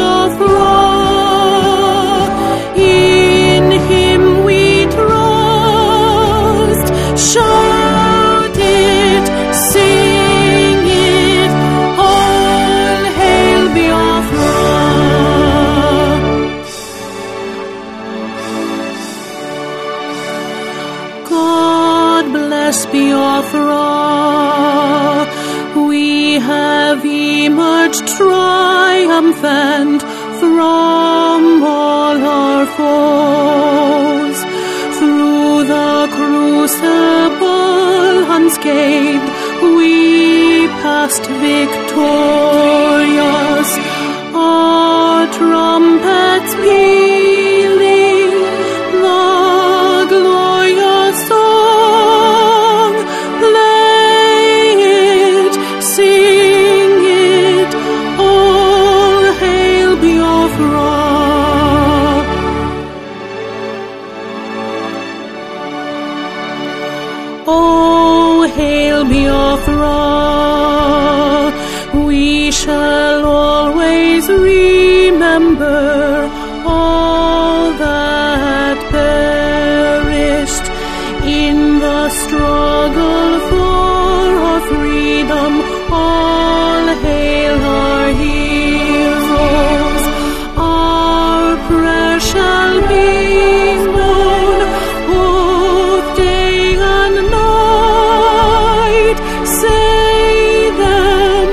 Biafra, in him we trust. Shout it, sing it, all hail Biafra. God bless Biafra. We have emerged triumphant from all our foes. Through the crucible unscathed, we passed victorious. Our trumpets pealing the glorious song. Play it, sing it, all hail Biafra. Oh, hail Biafra, we shall always remember all that perished in the struggle for our freedom. All hail our heroes, our prayers shall be known both day and night. Say them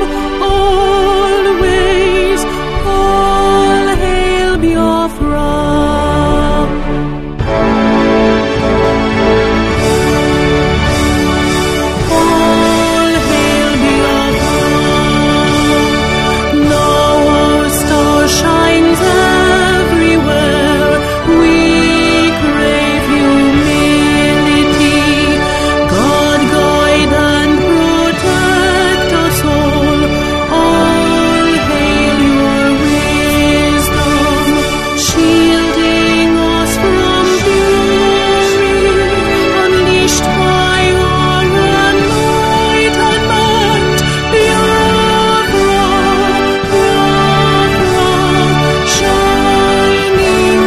always, all hail Biafra. All hail Biafra. Now our star shines everywhere. We crave humility. God guide and protect us all. All hail your wisdom, shielding us from fury, unleashed by your enlightenment. Biafra, Biafra, shining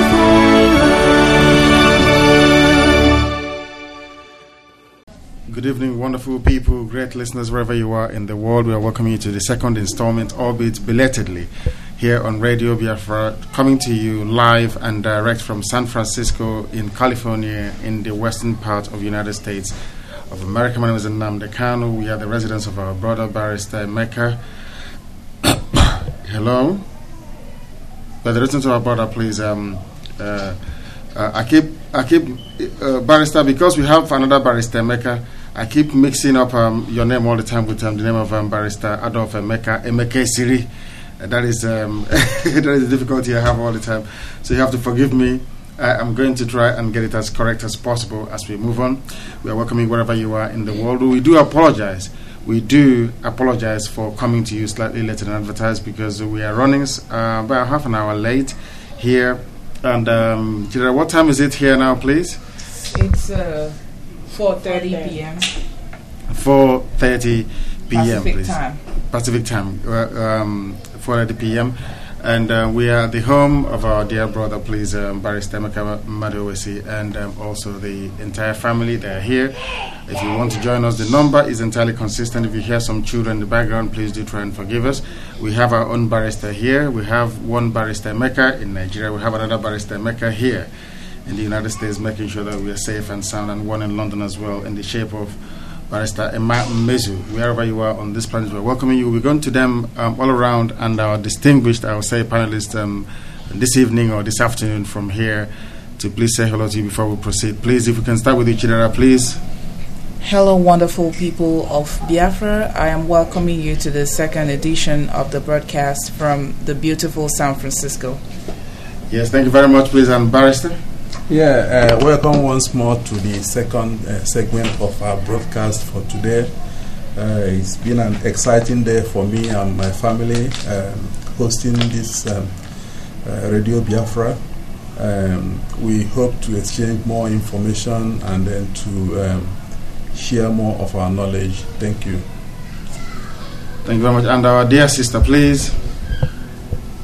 forever. Good evening, wonderful people, great listeners, wherever you are in the world. We are welcoming you to the second installment, albeit belatedly, here on Radio Biafra, coming to you live and direct from San Francisco in California, in the western part of the United States of America. My name is Nnamdi Kanu. We are the residents of our brother barrister Emeka. Hello. But the residents of our brother, please. I keep barrister, because we have another barrister Emeka. I keep mixing up your name all the time with the name of barrister Adolf Emeka Siri. That is that is the difficulty I have all the time. So you have to forgive me. I'm going to try and get it as correct as possible as we move on. We are welcoming wherever you are in the world. We do apologize. We do apologize for coming to you slightly later than advertised, because we are running about half an hour late here. And Jira, what time is it here now, please? It's 4:30 p.m. 4:30 p.m. Pacific please. time. Pacific time, 4:30 p.m. And we are at the home of our dear brother, please, Barrister Emeka Madowesi, and also the entire family. They are here. If you want to join us, the number is entirely consistent. If you hear some children in the background, please do try and forgive us. We have our own barrister here. We have one Barrister Emeka in Nigeria. We have another Barrister Emeka here in the United States, making sure that we are safe and sound, and one in London as well, in the shape of Barrister Emma Mezu. Wherever you are on this planet, we're welcoming you. We're going to them all around, and our distinguished, I would say, panelists this evening or this afternoon from here to please say hello to you before we proceed. Please, if we can start with you, Chidera, please. Hello, wonderful people of Biafra. I am welcoming you to the second edition of the broadcast from the beautiful San Francisco. Yes, thank you very much, please. And Barrister? Yeah, welcome once more to the second segment of our broadcast for today. It's been an exciting day for me and my family hosting this Radio Biafra. We hope to exchange more information and then to share more of our knowledge. Thank you. Thank you very much. And our dear sister, please.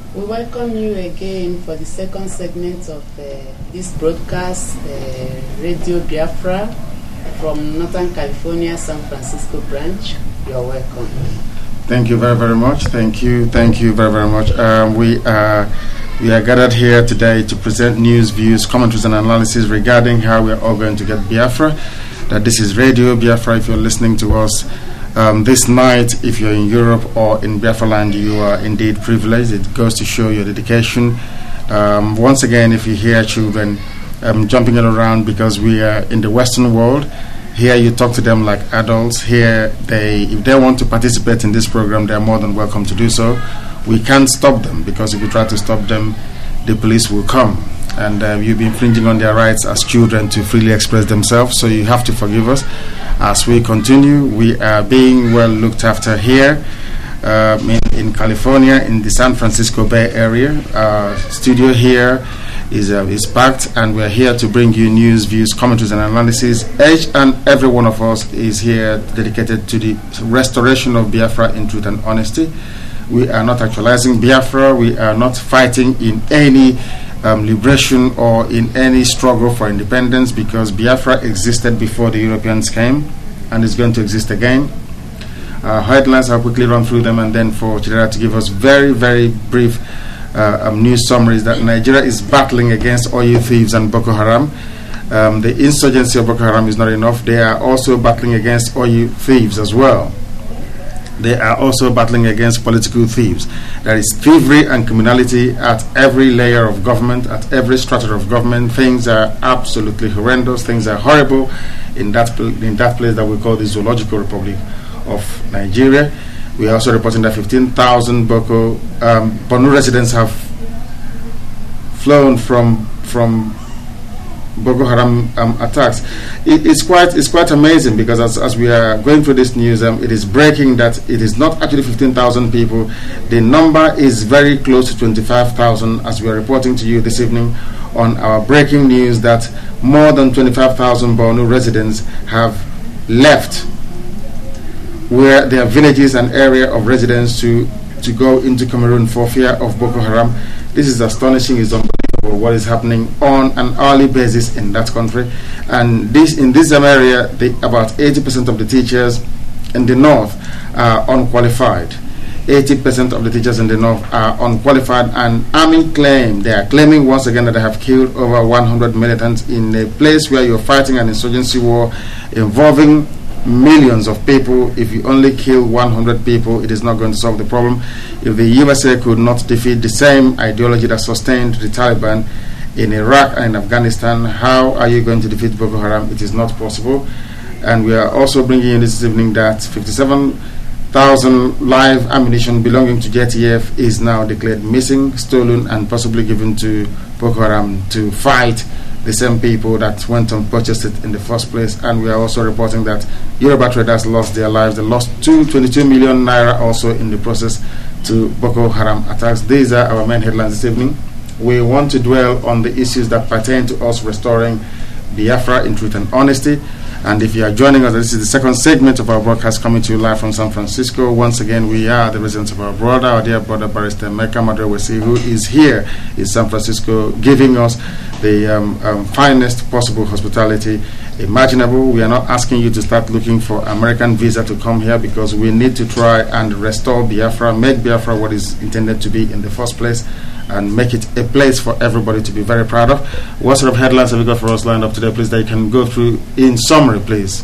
We welcome you again for the second segment of this broadcast, Radio Biafra from Northern California, San Francisco branch. You are welcome. Thank you very, very much. Thank you very, very much. We are gathered here today to present news, views, commentaries, and analysis regarding how we are all going to get Biafra. That this is Radio Biafra. If you're listening to us this night, if you're in Europe or in Biafra land, you are indeed privileged. It goes to show your dedication. Once again, if you hear children jumping around because we are in the Western world, here you talk to them like adults. Here, if they want to participate in this program, they are more than welcome to do so. We can't stop them, because if we try to stop them, the police will come. And you'll be infringing on their rights as children to freely express themselves. So you have to forgive us. As we continue, we are being well looked after here in California, in the San Francisco Bay Area. Our studio here is packed, and we're here to bring you news, views, commentaries, and analysis. Each and every one of us is here dedicated to the restoration of Biafra in truth and honesty. We are not actualizing Biafra. We are not fighting in any liberation or in any struggle for independence, because Biafra existed before the Europeans came and is going to exist again. Headlines, I'll quickly run through them, and then for Chidera to give us very, very brief news summaries. That Nigeria is battling against oil thieves and Boko Haram. The insurgency of Boko Haram is not enough. They are also battling against oil thieves as well. They are also battling against political thieves. There is thievery and criminality at every layer of government, at every strata of government. Things are absolutely horrendous. Things are horrible in that place that we call the Zoological Republic of Nigeria. We are also reporting that 15,000 Borno residents have flown from Boko Haram attacks. It's quite amazing, because as we are going through this news, it is breaking that it is not actually 15,000 people. The number is very close to 25,000, as we are reporting to you this evening on our breaking news that more than 25,000 Borno residents have left where their villages and area of residence to go into Cameroon for fear of Boko Haram. This is astonishing. It's unbelievable what is happening on an hourly basis in that country. And in this area, about 80% of the teachers in the north are unqualified. 80% of the teachers in the north are unqualified, and they are claiming once again that they have killed over 100 militants in a place where you're fighting an insurgency war involving millions of people. If you only kill 100 people, it is not going to solve the problem. If the USA could not defeat the same ideology that sustained the Taliban in Iraq and in Afghanistan, how are you going to defeat Boko Haram? It is not possible. And we are also bringing you this evening that 57,000 live ammunition belonging to JTF is now declared missing, stolen, and possibly given to Boko Haram to fight the same people that went and purchased it in the first place. And we are also reporting that Yoruba traders lost their lives. They lost 22 million naira also in the process to Boko Haram attacks. These are our main headlines this evening. We want to dwell on the issues that pertain to us restoring Biafra in truth and honesty. And if you are joining us, this is the second segment of our broadcast coming to you live from San Francisco. Once again, we are the residents of our dear brother, Barrister Emeka Madawesi, who is here in San Francisco giving us the finest possible hospitality imaginable. We are not asking you to start looking for American visa to come here, because we need to try and restore Biafra, make Biafra what is intended to be in the first place, and make it a place for everybody to be very proud of. What sort of headlines have you got for us lined up today, please, that you can go through in summary, please?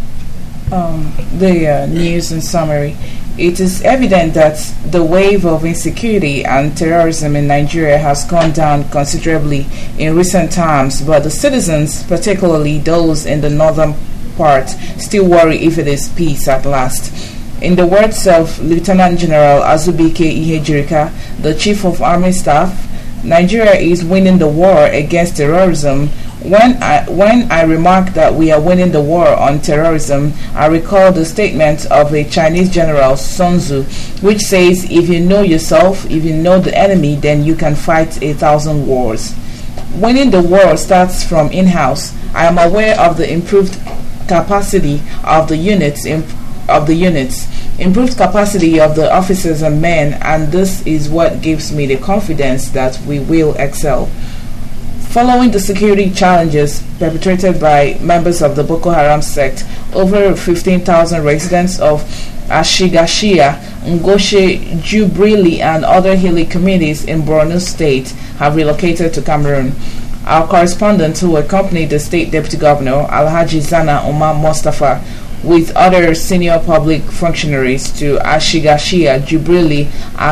The news in summary. It is evident that the wave of insecurity and terrorism in Nigeria has gone down considerably in recent times, but the citizens, particularly those in the northern part, still worry if it is peace at last. In the words of Lieutenant General Azubike Ihejirika, the Chief of Army Staff, Nigeria is winning the war against terrorism. When I remark that we are winning the war on terrorism, I recall the statement of a Chinese general, Sun Tzu, which says, if you know yourself, if you know the enemy, then you can fight 1,000 wars. Winning the war starts from in-house. I am aware of the improved capacity of the units of the units, improved capacity of the officers and men, and this is what gives me the confidence that we will excel. Following the security challenges perpetrated by members of the Boko Haram sect, over 15,000 residents of Ashigashia, Ngoshe, Jubrili, and other hilly communities in Borno State have relocated to Cameroon. Our correspondent, who accompanied the State Deputy Governor, Alhaji Zana Omar Mustafa, with other senior public functionaries to Ashigashia, Jubrili,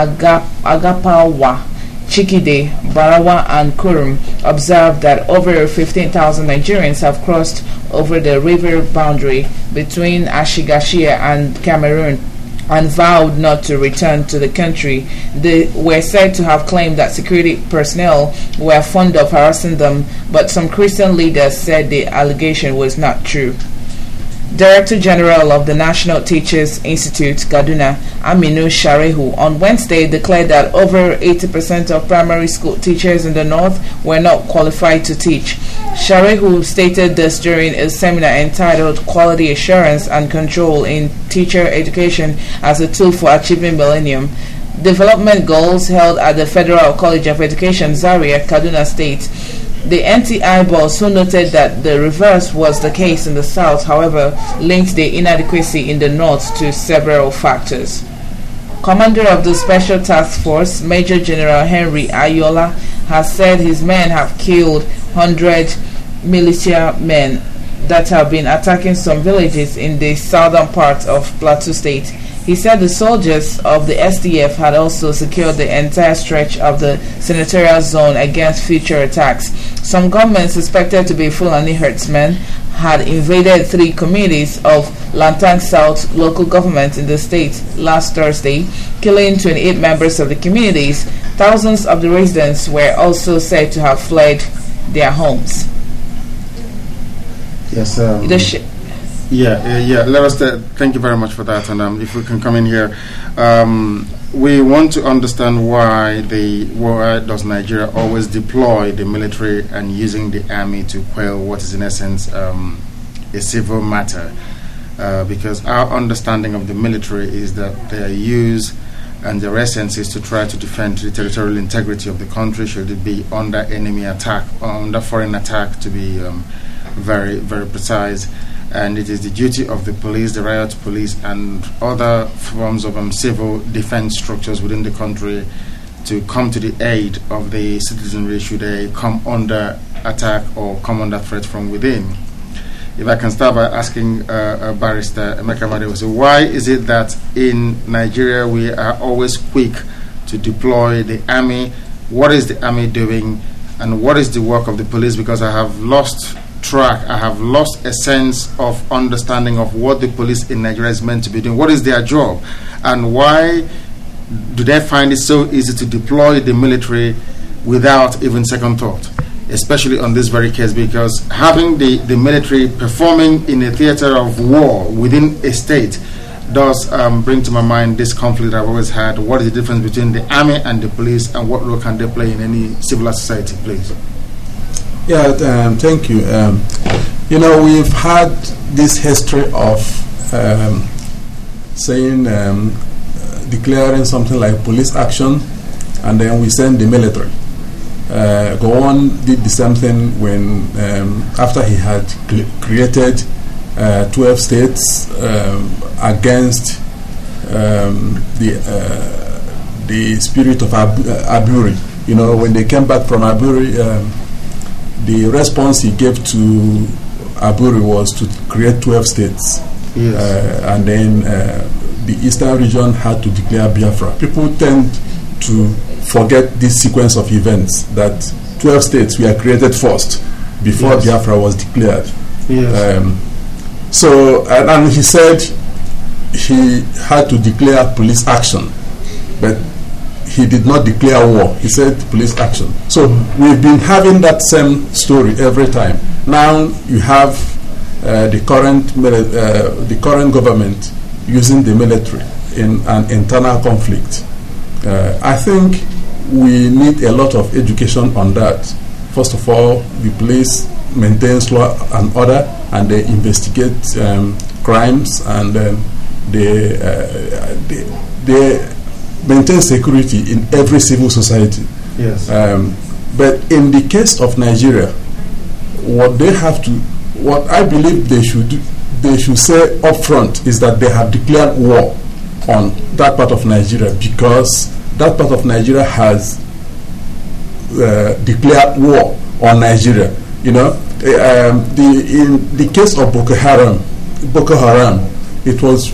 Agapawa, Chikide, Barawa, and Kurum, observed that over 15,000 Nigerians have crossed over the river boundary between Ashigashia and Cameroon and vowed not to return to the country. They were said to have claimed that security personnel were fond of harassing them, but some Christian leaders said the allegation was not true. Director General of the National Teachers Institute, Kaduna, Aminu Sharehu, on Wednesday declared that over 80% of primary school teachers in the north were not qualified to teach. Sharehu stated this during a seminar entitled Quality Assurance and Control in Teacher Education as a Tool for Achieving Millennium Development Goals, held at the Federal College of Education, Zaria, Kaduna State. The NTI boss, who noted that the reverse was the case in the south, however, linked the inadequacy in the north to several factors. Commander of the Special Task Force, Major General Henry Ayola, has said his men have killed 100 militia men that have been attacking some villages in the southern part of Plateau State. He said the soldiers of the SDF had also secured the entire stretch of the senatorial zone against future attacks. Some gunmen suspected to be Fulani herdsmen had invaded 3 communities of Lantang South local government in the state last Thursday, killing 28 members of the communities. Thousands of the residents were also said to have fled their homes. Yes. Let us thank you very much for that. And if we can come in here, we want to understand why does Nigeria always deploy the military and using the army to quell what is in essence a civil matter? Because our understanding of the military is that their use and their essence is to try to defend the territorial integrity of the country should it be under enemy attack or under foreign attack, to be very, very precise. And it is the duty of the police, the riot police, and other forms of civil defense structures within the country to come to the aid of the citizenry should they come under attack or come under threat from within. If I can start by asking Barrister Emeka Madewese, why is it that in Nigeria we are always quick to deploy the army? What is the army doing, and what is the work of the police? Because I have lost track, I have lost a sense of understanding of what the police in Nigeria is meant to be doing. What is their job, and why do they find it so easy to deploy the military without even second thought, especially on this very case? Because having the military performing in a theater of war within a state does bring to my mind this conflict I've always had. What is the difference between the army and the police, and what role can they play in any civilized society, please? Yeah, thank you. We've had this history of declaring something like police action, and then we send the military. Gowon did the same thing when, after he had created 12 states against the spirit of Aburi. When they came back from Aburi, the response he gave to Aburi was to create 12 states. Yes. And then the eastern region had to declare Biafra. People tend to forget this sequence of events, that 12 states were created first before yes. Biafra was declared. Yes. And he said he had to declare police action, but he did not declare war. He said police action. So we've been having that same story every time. Now you have the current government using the military in an internal conflict. I think we need a lot of education on that. First of all, the police maintains law and order, and they investigate crimes and they maintain security in every civil society. Yes. But in the case of Nigeria, what I believe they should say upfront is that they have declared war on that part of Nigeria, because that part of Nigeria has declared war on Nigeria. In the case of Boko Haram, it was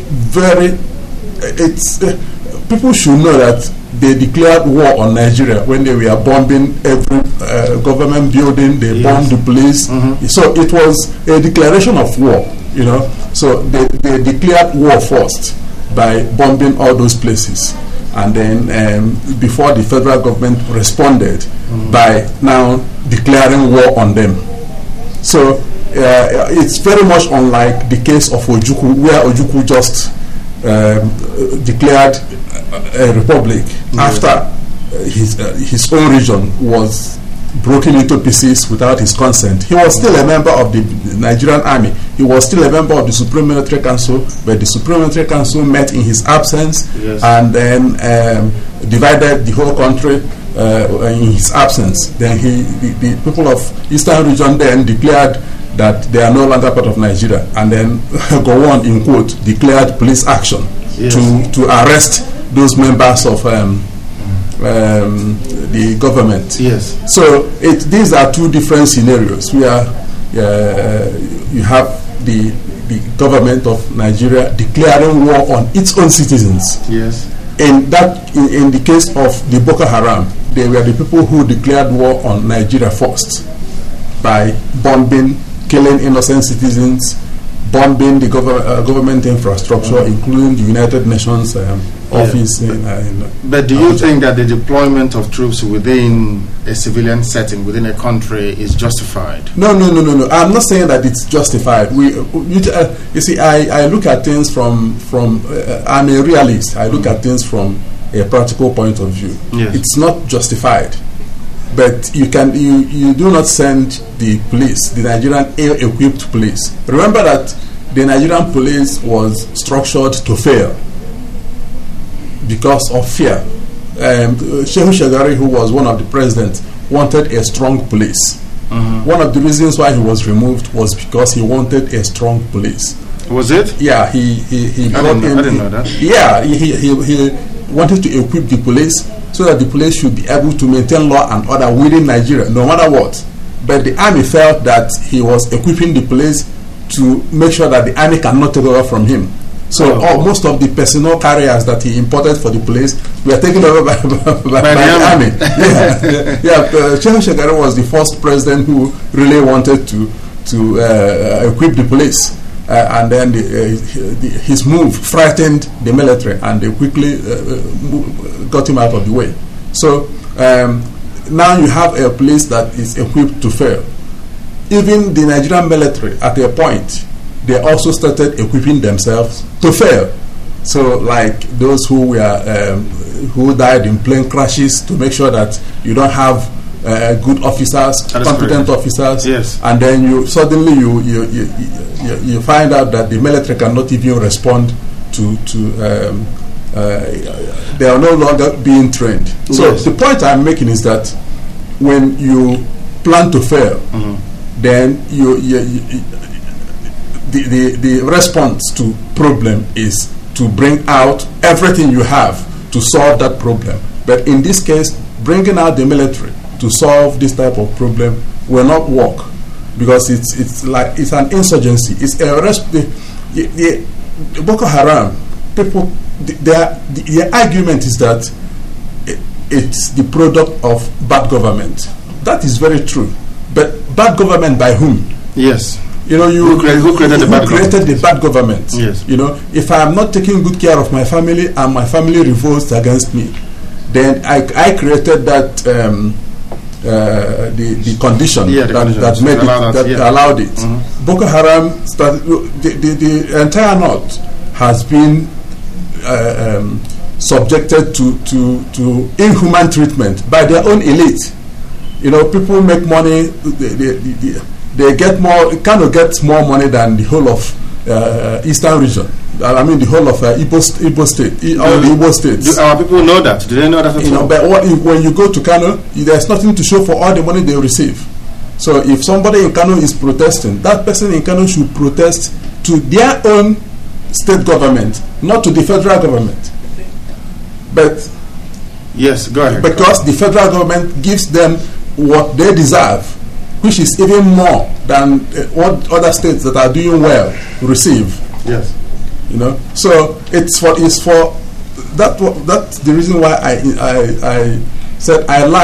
people should know that they declared war on Nigeria when they were bombing every government building. They bombed the police. So it was a declaration of war. So they declared war first by bombing all those places, and then before the federal government responded by now declaring war on them. So it's very much unlike the case of Ojukwu, where Ojukwu just declared a republic after his own region was broken into pieces without his consent. He was still a member of the Nigerian army. He was still a member of the Supreme Military Council, but the Supreme Military Council met in his absence and then divided the whole country in his absence. Then the people of Eastern region then declared that they are no longer part of Nigeria, and then Gowon, in quote, declared police action to arrest those members of the government. Yes. So these are two different scenarios where you have the government of Nigeria declaring war on its own citizens. Yes. In the case of the Boko Haram, they were the people who declared war on Nigeria first by bombing, killing innocent citizens, bombing the government infrastructure, including the United Nations office. But do you think that the deployment of troops within a civilian setting, within a country, is justified? No. I'm not saying that it's justified. You see, I look at things from I'm a realist. I look at things from a practical point of view. Yes. It's not justified. But you do not send the police, the Nigerian ill-equipped police. Remember that the Nigerian police was structured to fail because of fear. Shehu Shagari, who was one of the presidents, wanted a strong police. One of the reasons why he was removed was because he wanted a strong police. Was it? Yeah, I didn't know that. Yeah, he wanted to equip the police so that the police should be able to maintain law and order within Nigeria, no matter what. But the army felt that he was equipping the police to make sure that the army cannot take over from him. So most of the personnel carriers that he imported for the police were taken over by the army. Shehu Shagari was the first president who really wanted to equip the police. And then his move frightened the military, and they quickly got him out of the way. So now you have a police that is equipped to fail. Even the Nigerian military, at a point, they also started equipping themselves to fail. So, like those who died in plane crashes, to make sure that you don't have good officers, competent officers, yes. And then you find out that the military cannot even respond to they are no longer being trained. So the point I'm making is that when you plan to fail, then the response to problem is to bring out everything you have to solve that problem. But in this case, bringing out the military to solve this type of problem will not work, because it's an insurgency. It's the Boko Haram people. The argument is that it's the product of bad government. That is very true, but bad government by whom? Yes. Who created the bad government? Yes. If I am not taking good care of my family and my family revolts against me, then I created that the condition that allowed it. Boko Haram started, the entire north has been subjected to inhuman treatment by their own elite. People make money. They get more, kind of get more money than the whole of Eastern region. I mean the whole of Igbo State, all the Igbo states. Do our people know that? Do they know that at all? But when you go to Kano, there's nothing to show for all the money they receive. So if somebody in Kano is protesting, that person in Kano should protest to their own state government, not to the federal government. But yes, go ahead. Because the federal government gives them what they deserve, which is even more than what other states that are doing well receive. Yes. So it's for that. That's the reason why I said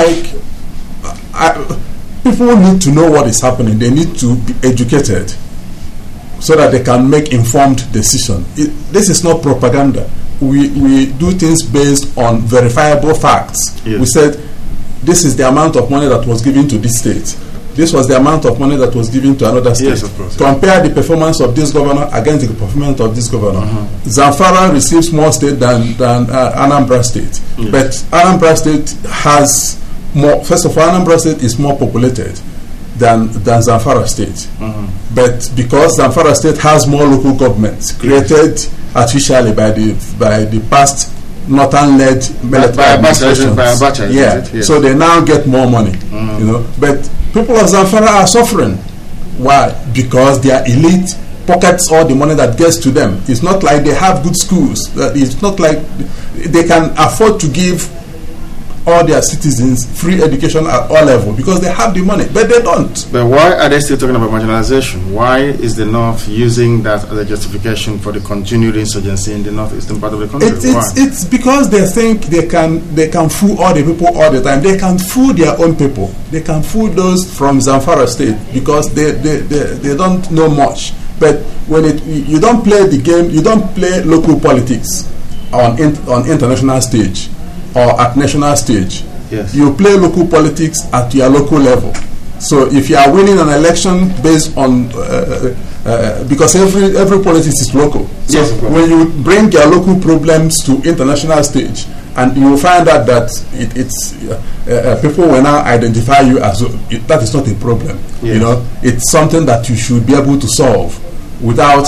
people need to know what is happening. They need to be educated so that they can make informed decision. This is not propaganda. We do things based on verifiable facts. Yes. We said this is the amount of money that was given to this state. This was the amount of money that was given to another state. Yes, of course. Compare the performance of this governor against the performance of this governor. Zamfara receives more state than Anambra State. Yes. But Anambra State has more. First of all, Anambra State is more populated than Zamfara State. But because Zamfara State has more local governments created artificially by the past Northern-led military administrations. Yes. So they now get more money. But people of Zamfara are suffering. Why? Because their elite pockets all the money that gets to them. It's not like they have good schools. It's not like they can afford to give all their citizens free education at all levels because they have the money, but they don't. But why are they still talking about marginalization? Why is the North using that as a justification for the continued insurgency in the northeastern part of the country? It's because they think they can fool all the people all the time. They can fool their own people. They can fool those from Zamfara State because they don't know much. But when you don't play the game, you don't play local politics on international stage or at national stage. Yes. You play local politics at your local level. So if you are winning an election based on because every politics is local. So yes, when you bring your local problems to international stage, and you will find out that people will now identify you as that is not a problem. Yes. It's something that you should be able to solve without.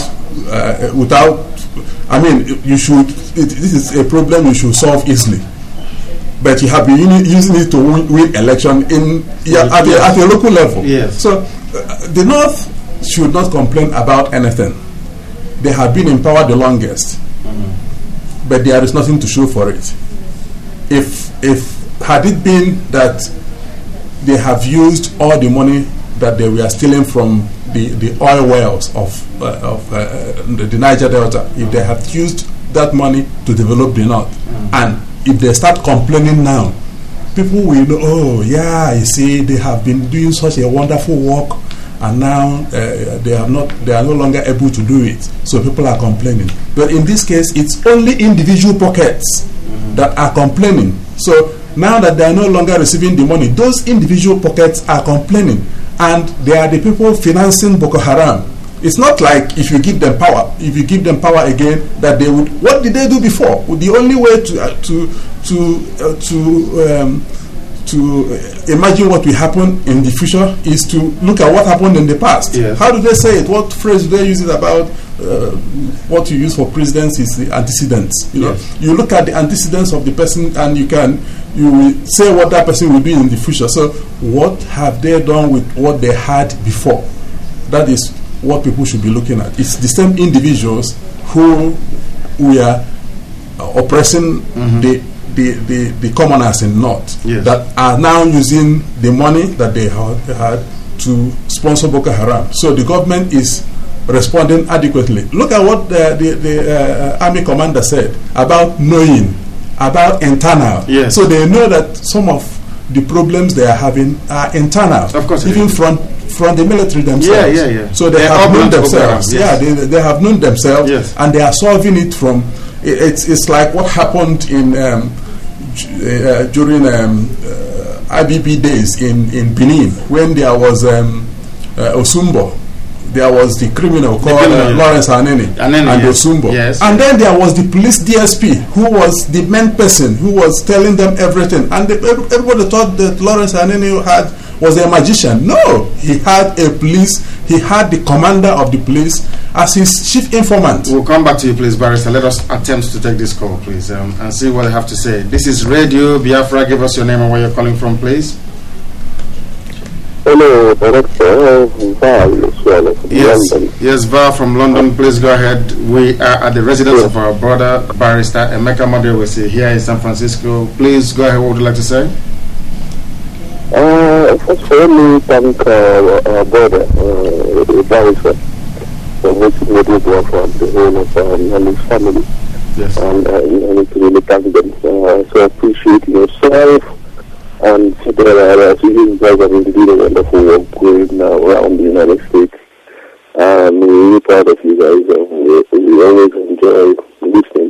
I mean, this is a problem you should solve easily. But you have been using it to win election at a local level. Yes. So the North should not complain about anything. They have been in power the longest, but there is nothing to show for it. If had it been that they have used all the money that they were stealing from the oil wells of the Niger Delta, if they have used that money to develop the North, and if they start complaining now, people will know, oh yeah, you see, they have been doing such a wonderful work, and now they are no longer able to do it. So people are complaining. But in this case, it's only individual pockets that are complaining. So now that they are no longer receiving the money, those individual pockets are complaining, and they are the people financing Boko Haram. It's not like if you give them power again, that they would. What did they do before? The only way to imagine what will happen in the future is to look at what happened in the past. Yes. How do they say it? What phrase do they use it about? What you use for presidents is the antecedents. Yes. You look at the antecedents of the person, and you will say what that person will do in the future. So what have they done with what they had before? That is what people should be looking at. It's the same individuals who we are oppressing the commoners in North, yes, that are now using the money that they had to sponsor Boko Haram. So the government is responding adequately. Look at what the army commander said about knowing, about internal. Yes. So they know that some of the problems they are having are internal. Of course, even from the military themselves. Yeah. So they have known themselves. Yes. Yeah, they have known themselves, yes, and they are solving it from. It's like what happened in during IBB days in Benin, when there was Osumbo. There was the criminal called Lawrence Anene and yes, Osumbo. Yes. And then there was the police DSP, who was the main person who was telling them everything. And everybody thought that Lawrence Anene was a magician. No, he had a police he had the commander of the police as his chief informant. We'll come back to you, please, Barrister. Let us attempt to take this call, please, and see what they have to say. This is Radio Biafra. Give us your name and where you're calling from, please. Hello, Director. Val, Yes, Val from London. Please go ahead. We are at the residence of our brother, Barrister Emeka Madewesi, here in San Francisco. Please go ahead. What would you like to say? First of all, let me thank our brother, Barrister, for making me do work for the whole of and his family. Yes. And I need to really thank them. So I appreciate yourself. And you guys have been doing a wonderful work going around the United States. And we're really proud of you guys. We always enjoy listening.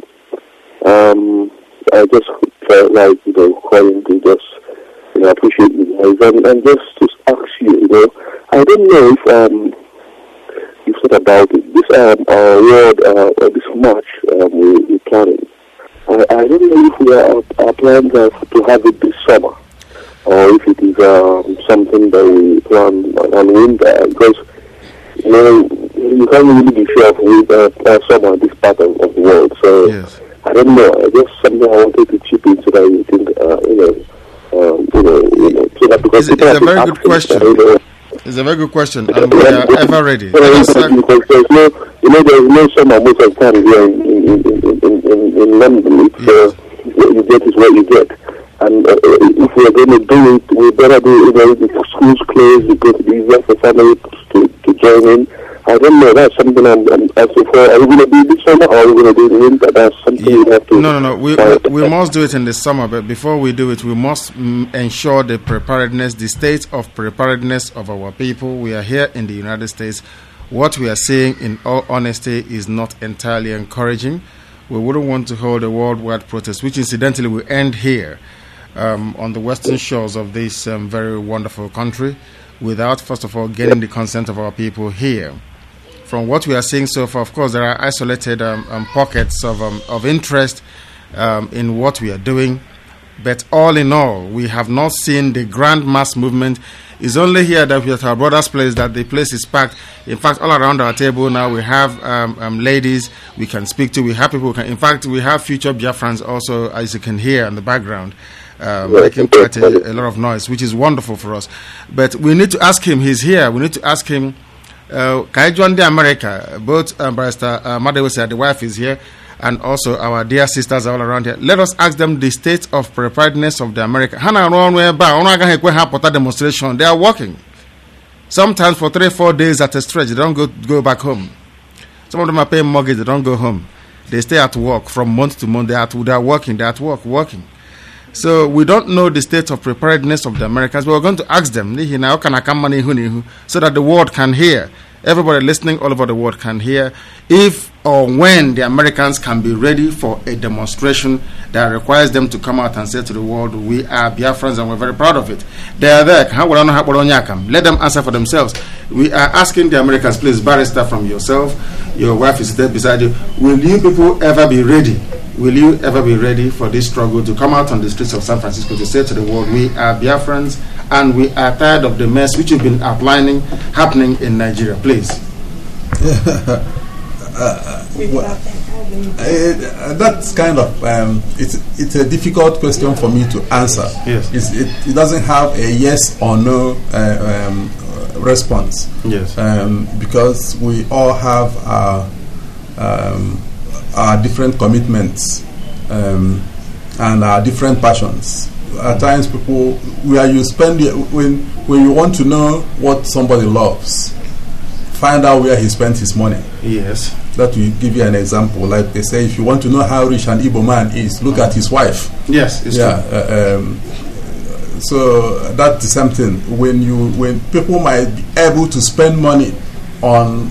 I just felt like, calling to just, appreciate you guys. And just to ask you, I don't know if you thought about it. This award, this march we're planning. I don't know if our plans are to have it this summer, or if it is something that we plan on winter, because you can't really be sure of winter summer in this part of the world. So yes. I don't know. I guess something I wanted to chip in so that you think so that because It's a very good question. It's a very good question, and we are ever ready. Because there's no summer most of the time here in London. It's what you get is what you get. And if we are going to do it, we better do it. The schools closed because it's easier for families to join in. I don't know. That's something I'm asking for. Are we going to do it this summer, or are we going to do it in winter? That's something we have to. No. We must do it in the summer, but before we do it, we must ensure the preparedness, the state of preparedness of our people. We are here in the United States. What we are seeing, in all honesty, is not entirely encouraging. We wouldn't want to hold a worldwide protest, which incidentally will end here on the western shores of this very wonderful country, without, first of all, getting the consent of our people here. From what we are seeing so far, of course, there are isolated pockets of interest in what we are doing. But all in all, we have not seen the grand mass movement. It's only here that we are at our brother's place that the place is packed. In fact, all around our table now, we have ladies we can speak to. We have people in fact, we have future Biafrans also, as you can hear in the background, making quite a lot of noise, which is wonderful for us. But we need to ask him. He's here. We need to ask him. Can I join the America? Both Barrister Madewesi, the wife, is here, and also our dear sisters all around here. Let us ask them the state of preparedness of the America. Demonstration. They are working. Sometimes for 3-4 days at a stretch. They don't go back home. Some of them are paying mortgage. They don't go home. They stay at work from month to month. They are working. They are at work working. So we don't know the state of preparedness of the Americans. We're going to ask them so that the world can hear. Everybody listening all over the world can hear if or when the Americans can be ready for a demonstration that requires them to come out and say to the world, we are Biafrans and we're very proud of it. They are there. Let them answer for themselves. We are asking the Americans, please, Barrister, from yourself, your wife is there beside you. Will you people ever be ready? Will you ever be ready for this struggle to come out on the streets of San Francisco to say to the world, we are Biafrans and we are tired of the mess which you've been outlining happening in Nigeria? Please. That's kind of it's a difficult question for me to answer. Yes. It doesn't have a yes or no response. Yes. Because we all have our different commitments and our different passions. At times, people, where you spend when you want to know what somebody loves, find out where he spent his money. Yes. That will give you an example. Like they say, if you want to know how rich an Igbo man is, look at his wife. Yes, it's true. So that's the same thing. When people might be able to spend money on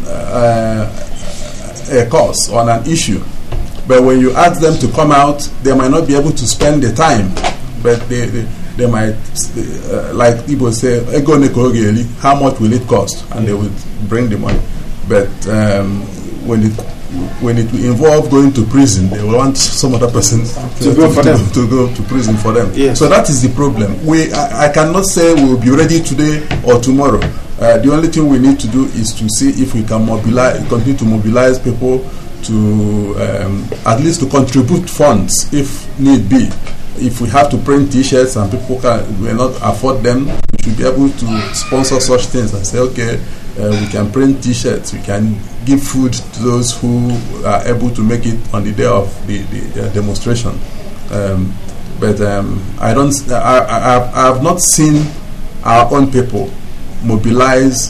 a cause, on an issue, but when you ask them to come out, they might not be able to spend the time. But they might, like Igbo say, "Ego nekogeli," how much will it cost? And they will bring the money. But when it will involve going to prison, they will want some other person to go to prison for them. Yes. So that is the problem. I cannot say we will be ready today or tomorrow. The only thing we need to do is to see if we can continue to mobilize people to at least to contribute funds if need be. If we have to print T-shirts and people will not afford them, we should be able to sponsor such things and say, okay, we can print T-shirts, we can give food to those who are able to make it on the day of the demonstration. But I have not seen our own people mobilize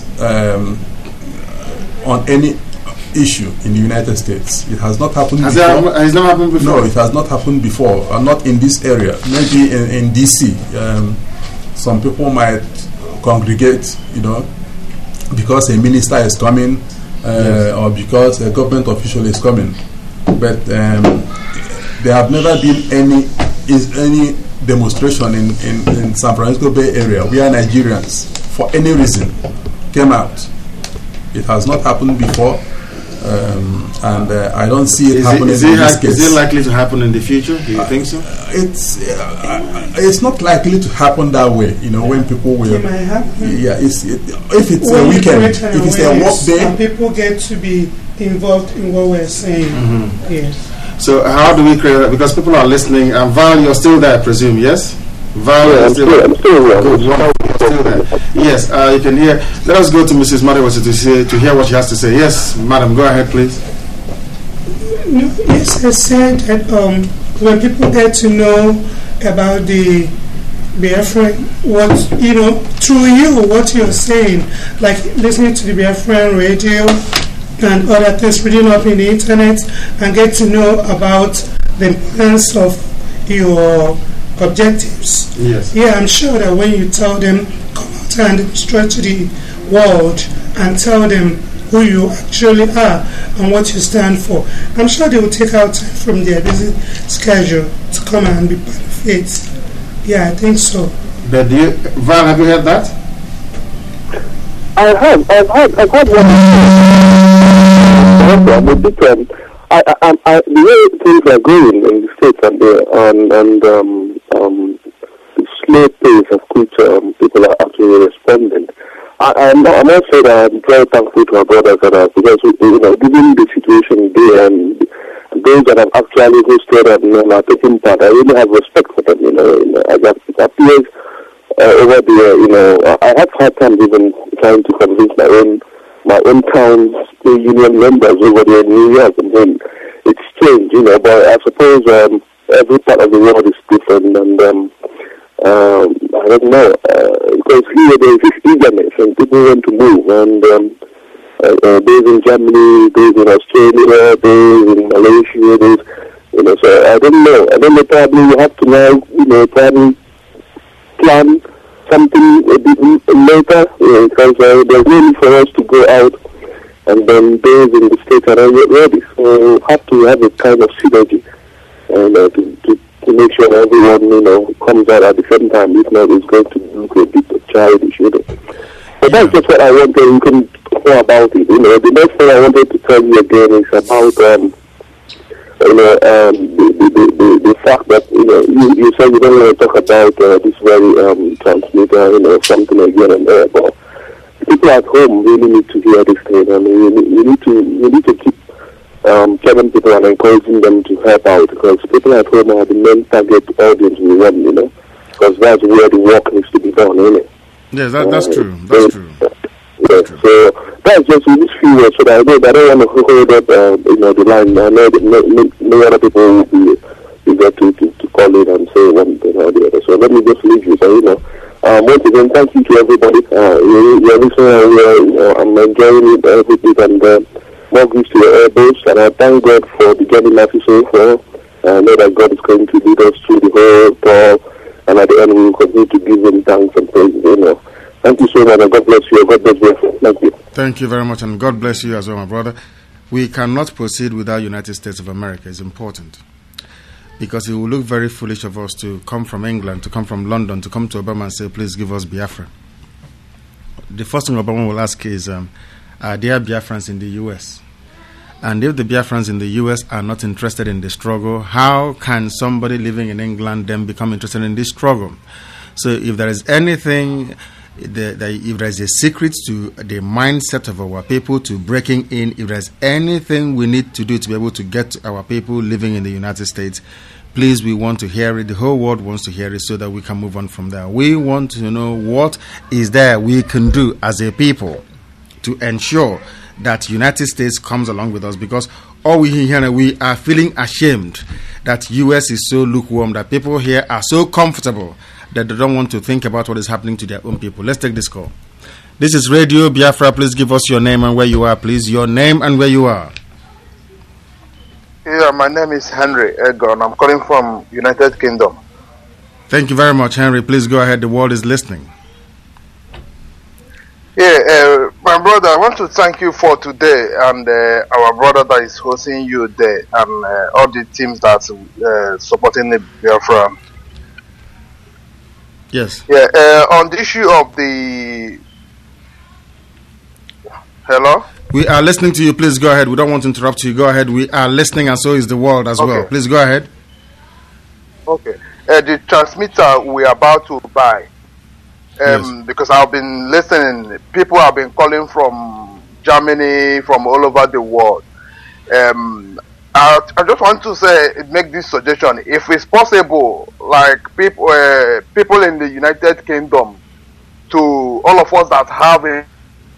on any issue in the United States. It has not happened before. Has not happened before? No, it has not happened before. Not in this area. Maybe in DC. Some people might congregate, because a minister is coming, or because a government official is coming. But there have never been any demonstration in San Francisco Bay Area where Nigerians, for any reason, came out. It has not happened before. And I don't see it happening in this case. Is it likely to happen in the future? Do you think so? It's not likely to happen that way. When people will. It might happen. Yeah, if it's a weekend, if it's a work day, and people get to be involved in what we're saying. Mm-hmm. Yes. So how do we create that? Because people are listening. And Val, you're still there, I presume, yes? Val, I'm still there. Good. You're still there. Yes, you can hear. Let us go to Mrs. Madewesi to hear what she has to say. Yes, madam, go ahead, please. Yes, I said that when people get to know about the Biafran, through you, what you're saying, like listening to the Biafran radio and other things, reading up in the internet, and get to know about the importance of your objectives. Yes. Yeah, I'm sure that when you tell them, come out and demonstrate to the world and tell them who you actually are and what you stand for, I'm sure they will take out time from their busy schedule to come and be part of it. Yeah, I think so. But Val, have you heard that? I've had one. The way things are going in the States and the slow pace of which people are actually responding, I must say that I'm very thankful to our brothers because given the situation there and those that have actually hosted and are taking part, I really have respect for them. It appears over there. I have had time even trying to convince my own town's union members over there in New York, and then it's strange, but I suppose every part of the world is different, and I don't know, because here there is this eagerness and people want to move, and those in Germany, those in Australia, those in Malaysia, so I don't know. And then they probably have to now, probably plan something a bit later, because there's no need for us to go out, and then those in the States are not yet ready. So have to have a kind of synergy, and to make sure everyone, comes out at the same time. If not, it's going to look a bit childish, But that's just what I wanted. You can know about it. The next thing I wanted to tell you again is about the fact that you said you don't want to talk about this very transmitter, something again and there, but people at home really need to hear this thing, and we need to keep telling people and encouraging them to help out, because people at home are the main target audience we want, because that's where the work needs to be done, isn't it? Yes, that's true. That's true. Yeah, so that's just in this few words, so that I don't want to hold up, the line. I know that no other people will be there to call in and say one thing or the other. So let me just leave you. So, once again, thank you to everybody. You're listening, I'm enjoying it every bit, and more grace to your elbows. And I thank God for the journey Matthew so far. I know that God is going to lead us through the whole tour, and at the end we will continue to give him thanks and praise, Thank you so much, and God bless you. God bless you. Thank you. Thank you very much, and God bless you as well, my brother. We cannot proceed without United States of America. It's important, because it will look very foolish of us to come from England, to come from London, to come to Obama and say, please give us Biafra. The first thing Obama will ask is, are there Biafrans in the U.S.? And if the Biafrans in the U.S. are not interested in the struggle, how can somebody living in England then become interested in this struggle? So if there is anything if there's a secret to the mindset of our people to breaking in, if there's anything we need to do to be able to get to our people living in the United States, please, we want to hear it. The whole world wants to hear it so that we can move on from there. We want to know what is there we can do as a people to ensure that United States comes along with us, because all we hear, we are feeling ashamed that US is so lukewarm, that people here are so comfortable that they don't want to think about what is happening to their own people. Let's take this call. This is Radio Biafra. Please give us your name and where you are, please. Your name and where you are. Yeah, my name is Henry Egon. I'm calling from United Kingdom. Thank you very much, Henry. Please go ahead. The world is listening. Yeah, my brother, I want to thank you for today and our brother that is hosting you there and all the teams that's supporting the Biafra. Yes. Yeah, on the issue of the... Hello? We are listening to you. Please go ahead. We don't want to interrupt you. Go ahead. We are listening, and so is the world as well. Please go ahead. Okay. The transmitter we are about to buy, Yes. because I've been listening, people have been calling from Germany, from all over the world. I just want to make this suggestion. If it's possible, like people in the United Kingdom, to all of us that have a...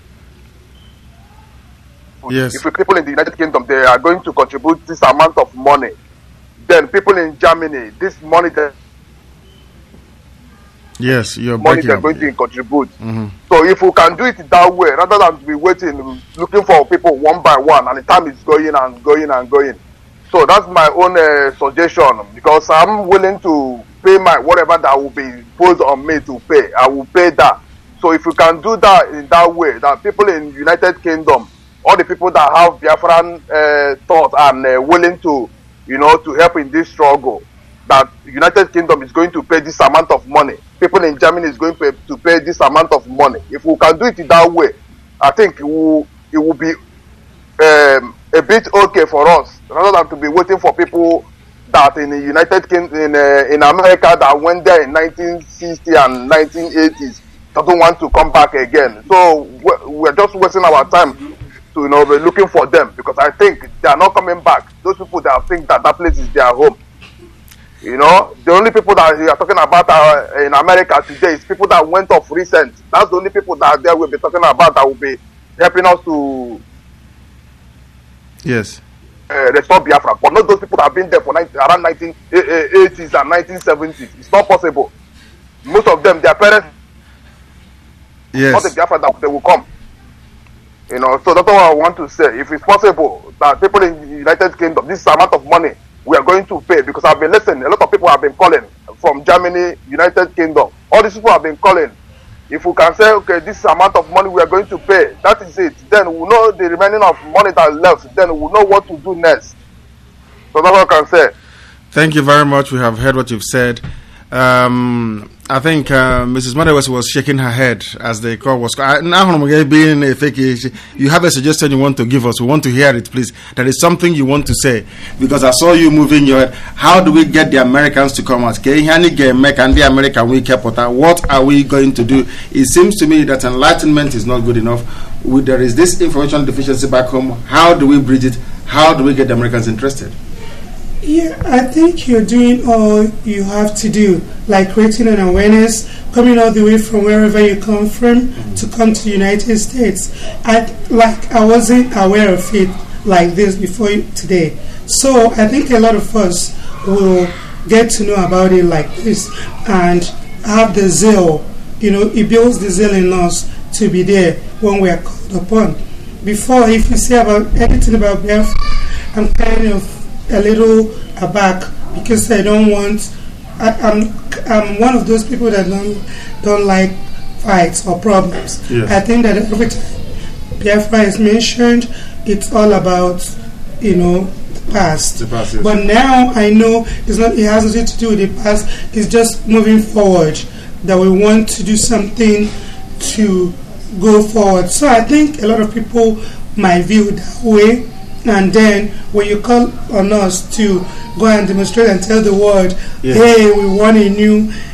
Yes. If people in the United Kingdom, they are going to contribute this amount of money, then people in Germany, this money that Yes, you're money breaking they're up. going to contribute. Mhm. So if we can do it that way, rather than be waiting, looking for people one by one, and the time is going and going and going. So that's my own suggestion, because I'm willing to pay my whatever that will be imposed on me to pay. I will pay that. So if we can do that in that way, that people in United Kingdom, all the people that have Biafran thought and willing to, to help in this struggle, that United Kingdom is going to pay this amount of money. People in Germany is going to pay this amount of money. If we can do it in that way, I think it will be a bit okay for us, rather than to be waiting for people that in the United Kingdom, in America, that went there in 1960 and 1980s, doesn't want to come back again. So we're just wasting our time to be looking for them, because I think they are not coming back. Those people that think that place is their home. The only people that we are talking about in America today is people that went off recent. That's the only people that there will be talking about that will be helping us to Yes. restore Biafra. But not those people that have been there for around 1980s and 1970s. It's not possible. Most of them, their parents, not the Yes. Biafra that they will come. So that's what I want to say. If it's possible that people in the United Kingdom, this amount of money we are going to pay, because I've been listening, a lot of people have been calling from Germany, United Kingdom. All these people have been calling. If we can say, okay, this amount of money we are going to pay, that is it. Then we'll know the remaining of money that left. Then we'll know what to do next. So that's what I can say. Thank you very much. We have heard what you've said. I think Mrs. Madawes was shaking her head as the call was. You have a suggestion you want to give us. We want to hear it, please. There is something you want to say, because I saw you moving your head. How do we get the Americans to come out? What are we going to do? It seems to me that enlightenment is not good enough. There is this information deficiency back home. How do we bridge it? How do we get the Americans interested? Yeah, I think you're doing all you have to do, like creating an awareness, coming all the way from wherever you come from to come to the United States. I wasn't aware of it like this before today. So I think a lot of us will get to know about it like this and have the zeal. It builds the zeal in us to be there when we are called upon. Before, if you say about anything about Biafra, I'm kind of a little aback, because I don't want. I'm one of those people that don't like fights or problems. Yes. I think that every time Biafra is mentioned, it's all about the past. The past, yes. But now I know it's not. It has nothing to do with the past. It's just moving forward. That we want to do something to go forward. So I think a lot of people might view it that way. And then when you call on us to go and demonstrate and tell the world, Yes. hey, we want a new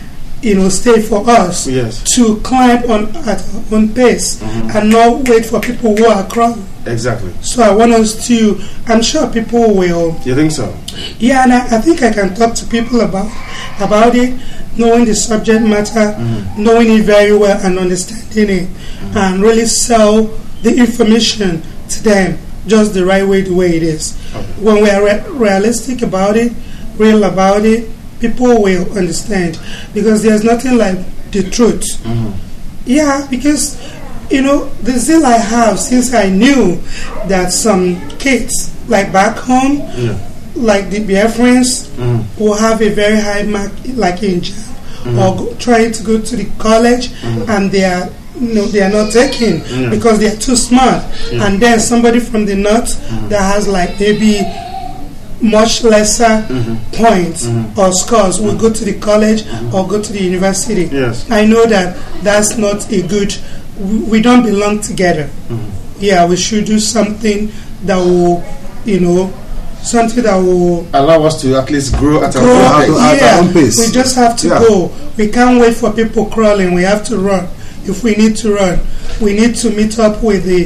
stay for us Yes. to climb on at our own pace and not wait for people who are crawling. Exactly. So I want us to, I'm sure people will. You think so? Yeah, and I think I can talk to people about it, knowing the subject matter, knowing it very well and understanding it, and really sell the information to them just the right way, the way it is. Okay. When we are realistic about it, real about it, people will understand, because there's nothing like the truth. Yeah, because the zeal I have since I knew that some kids like back home, like the Biafrans, will have a very high mark, like in jam, or trying to go to the college, and they are not taking because they are too smart. And then somebody from the north that has like maybe much lesser points or scores will go to the college or go to the university. Yes. I know that that's not a good. We don't belong together. Yeah, we should do something that will, something that will allow us to at least grow at our grow. own pace. We just have to go. We can't wait for people crawling. We have to run. If we need to run, we need to meet up with the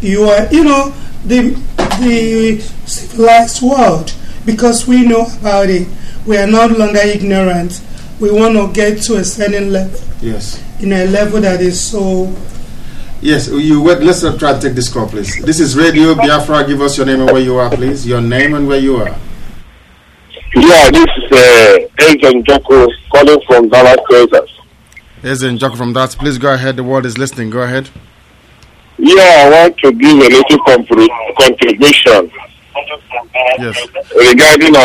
civilized world, because we know about it. We are no longer ignorant. We want to get to a certain level. Yes. In a level that is so. Yes, let's try to take this call, please. This is Radio Biafra. Give us your name and where you are, please. Your name and where you are. Yeah, this is Agent Joko calling from Dallas, Texas. Agent Joko from that. Please go ahead. The world is listening. Go ahead. Yeah, I want to give a little contribution. Yes. Regarding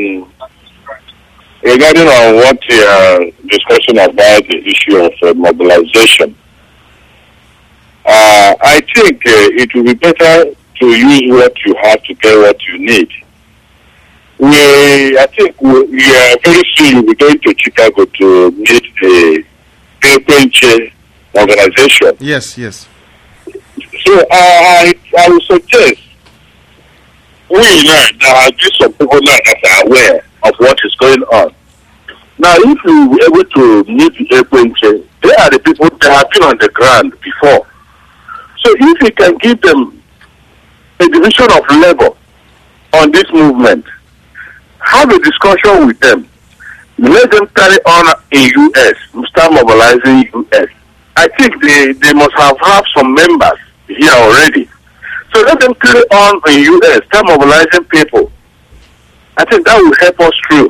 on what you are discussing about the issue of mobilization. I think it will be better to use what you have to get what you need. I think we are very soon we'll be going to Chicago to meet the Penche organization. Yes. So I would suggest we learn there are just some people now that are aware of what is going on. Now, if we were able to meet the Penche, they are the people that have been on the ground before. So if we can give them a division of labor on this movement, have a discussion with them, let them carry on in U.S., start mobilizing U.S. I think they must have some members here already. So let them carry on in U.S., start mobilizing people. I think that will help us through.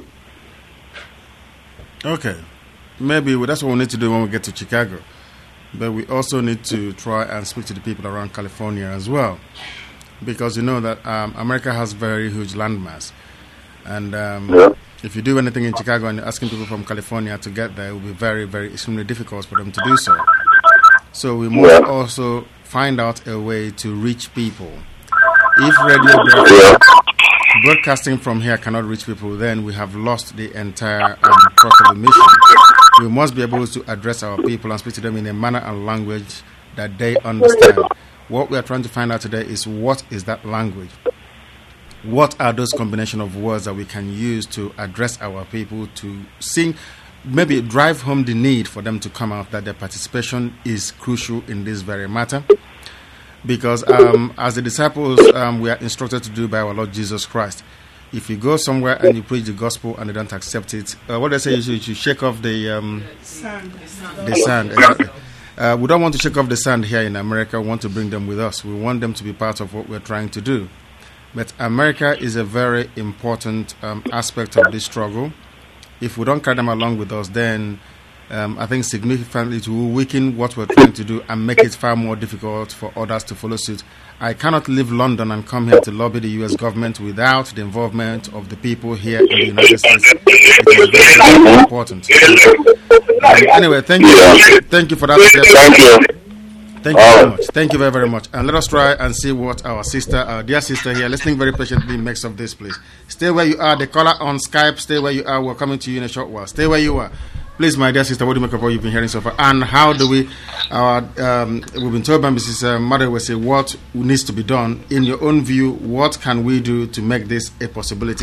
Okay. Maybe that's what we need to do when we get to Chicago. But we also need to try and speak to the people around California as well. Because you know that America has very huge landmass. And if you do anything in Chicago and you're asking people from California to get there, it will be very, very extremely difficult for them to do so. So we must also find out a way to reach people. If radio broadcasting from here cannot reach people, then we have lost the entire crux of the mission. We must be able to address our people and speak to them in a manner and language that they understand. What we are trying to find out today is, what is that language? What are those combination of words that we can use to address our people, to sing, maybe drive home the need for them to come out, that their participation is crucial in this very matter? Because as the disciples, we are instructed to do by our Lord Jesus Christ. If you go somewhere and you preach the gospel and they don't accept it, what they say is you should shake off the sand. Exactly. We don't want to shake off the sand here in America. We want to bring them with us. We want them to be part of what we're trying to do. But America is a very important aspect of this struggle. If we don't carry them along with us, then I think significantly it will weaken what we're trying to do and make it far more difficult for others to follow suit. I cannot leave London and come here to lobby the U.S. government without the involvement of the people here in the United States. It is very, very important. Anyway, thank you. Thank you for that. Thank you. Thank you very much. Thank you very, very much. And let us try and see what our dear sister here, listening very patiently, makes of this, please. Stay where you are. The caller on Skype, stay where you are. We're coming to you in a short while. Stay where you are. Please, my dear sister, what do you make of what you've been hearing so far? And how do we, we've been told by Mrs. Madewese what needs to be done. In your own view, what can we do to make this a possibility?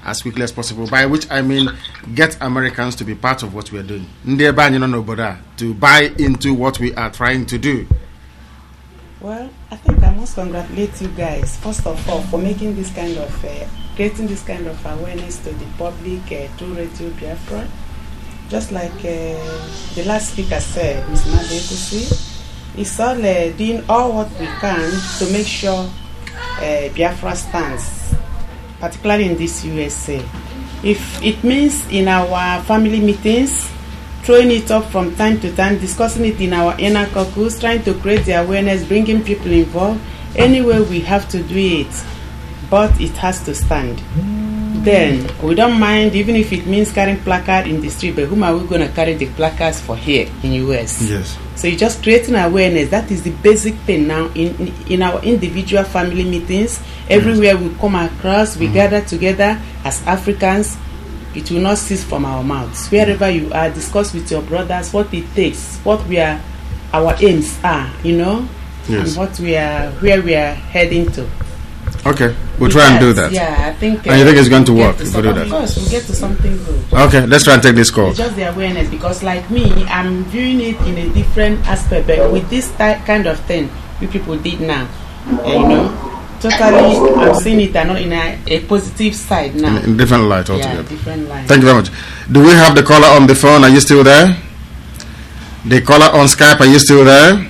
as quickly as possible, by which I mean get Americans to be part of what we are doing. To buy into what we are trying to do. Well, I think I must congratulate you guys, first of all, for making this kind of, creating this kind of awareness to the public through Radio Biafra. Just like the last speaker said, Ms. Madekusi, it's all doing all what we can to make sure Biafra stands, particularly in this USA. If it means in our family meetings, throwing it up from time to time, discussing it in our inner caucus, trying to create the awareness, bringing people involved, anyway we have to do it, but it has to stand. Then we don't mind even if it means carrying placard in the street, but whom are we going to carry the placards for here in US? Yes. So you're just creating awareness. That is the basic thing now in our individual family meetings. Everywhere we come across, we gather together as Africans. It will not cease from our mouths. Wherever you are, discuss with your brothers what it takes, what our aims are, and what where we are heading to. Okay, we'll try and do that. Yeah, I think. And you think it's going to work if we do that? Of course, we'll get to something good. Okay, let's try and take this call. It's just the awareness, because like me, I'm viewing it in a different aspect, but with this kind of thing you people did now, totally, I'm seeing it in a positive side now. In different light altogether. Yeah, different light. Thank you very much. Do we have the caller on the phone? Are you still there? The caller on Skype, are you still there?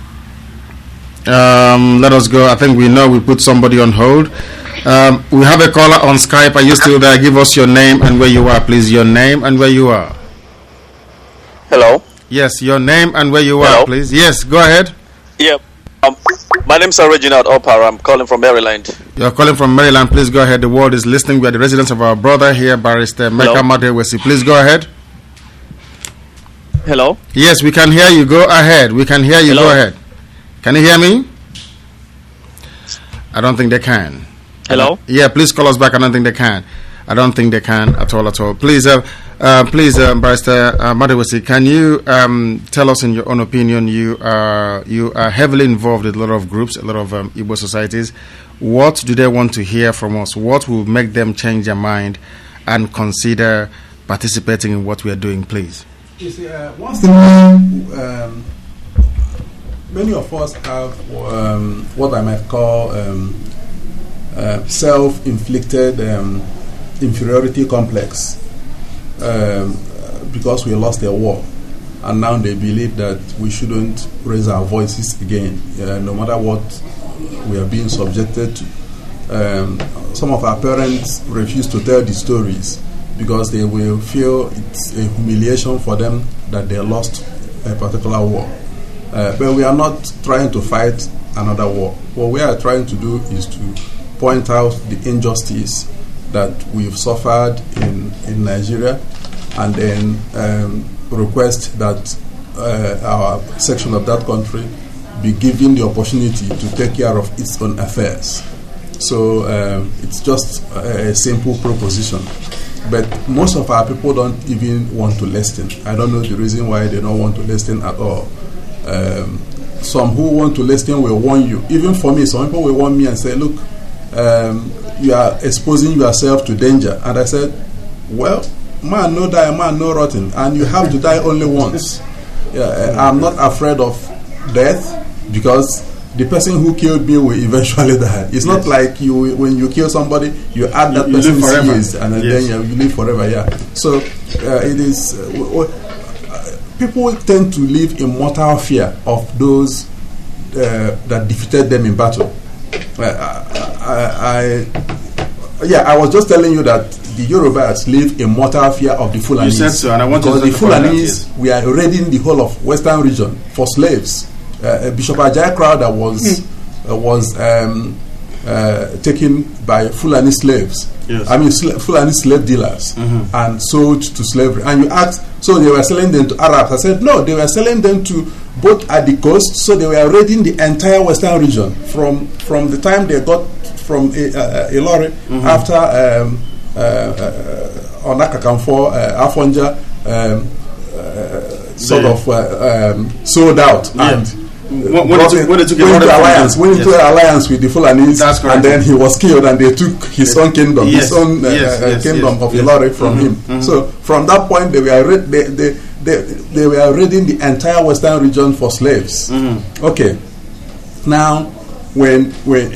Let us go. I think we know we put somebody on hold. We have a caller on Skype. Are you still there? Give us your name and where you are, please. Your name and where you are. Hello? Yes, your name and where you Hello? are, please. Yes, go ahead. Yeah. My name is Reginald Opar. I'm calling from Maryland. You're calling from Maryland. Please go ahead. The world is listening. We are the residents of our brother here, Barrister Meka Madewesi. Please go ahead. Hello? Yes, we can hear you. Go ahead. We can hear you. Hello? Go ahead. Can you hear me? I don't think they can. Hello? Yeah, please call us back. I don't think they can. I don't think they can at all. Please, Barrister Madewesi, can you tell us, in your own opinion, you are heavily involved in a lot of groups, a lot of Igbo societies. What do they want to hear from us? What will make them change their mind and consider participating in what we are doing, please? You see, once in a while, many of us have what I might call self-inflicted inferiority complex because we lost a war, and now they believe that we shouldn't raise our voices again, no matter what we are being subjected to. Some of our parents refuse to tell the stories because they will feel it's a humiliation for them that they lost a particular war. But we are not trying to fight another war. What we are trying to do is to point out the injustice that we've suffered in Nigeria, and then request that our section of that country be given the opportunity to take care of its own affairs. So it's just a simple proposition. But most of our people don't even want to listen. I don't know the reason why they don't want to listen at all. Some who want to listen will warn you. Even for me, some people will warn me and say, look, you are exposing yourself to danger. And I said, well, man no die, man no rotten, and you have to die only once. I'm not afraid of death because the person who killed me will eventually die. It's not like when you kill somebody, you add that person's years and then you live forever. Yeah. So it is. People tend to live in mortal fear of those that defeated them in battle. I was just telling you that the Yorubas live in mortal fear of the Fulanis. You said so, and I want because the Fulanis were raiding the whole of Western region for slaves. Bishop Ajay Crowder was taken by Fulani slaves. Yes. I mean, Fulani slave dealers, and sold to slavery. And you asked, so they were selling them to Arabs. I said, no, they were selling them to both at the coast, so they were raiding the entire Western region from the time they got from Ilori after Onakakamfo, Afonja sold out. And When they took went into alliance, went into alliance with the Fulanis, That's correct. and then he was killed, and they took his own kingdom, his own kingdom of Ilori from him. So from that point, they were raiding the entire western region for slaves. Okay, now when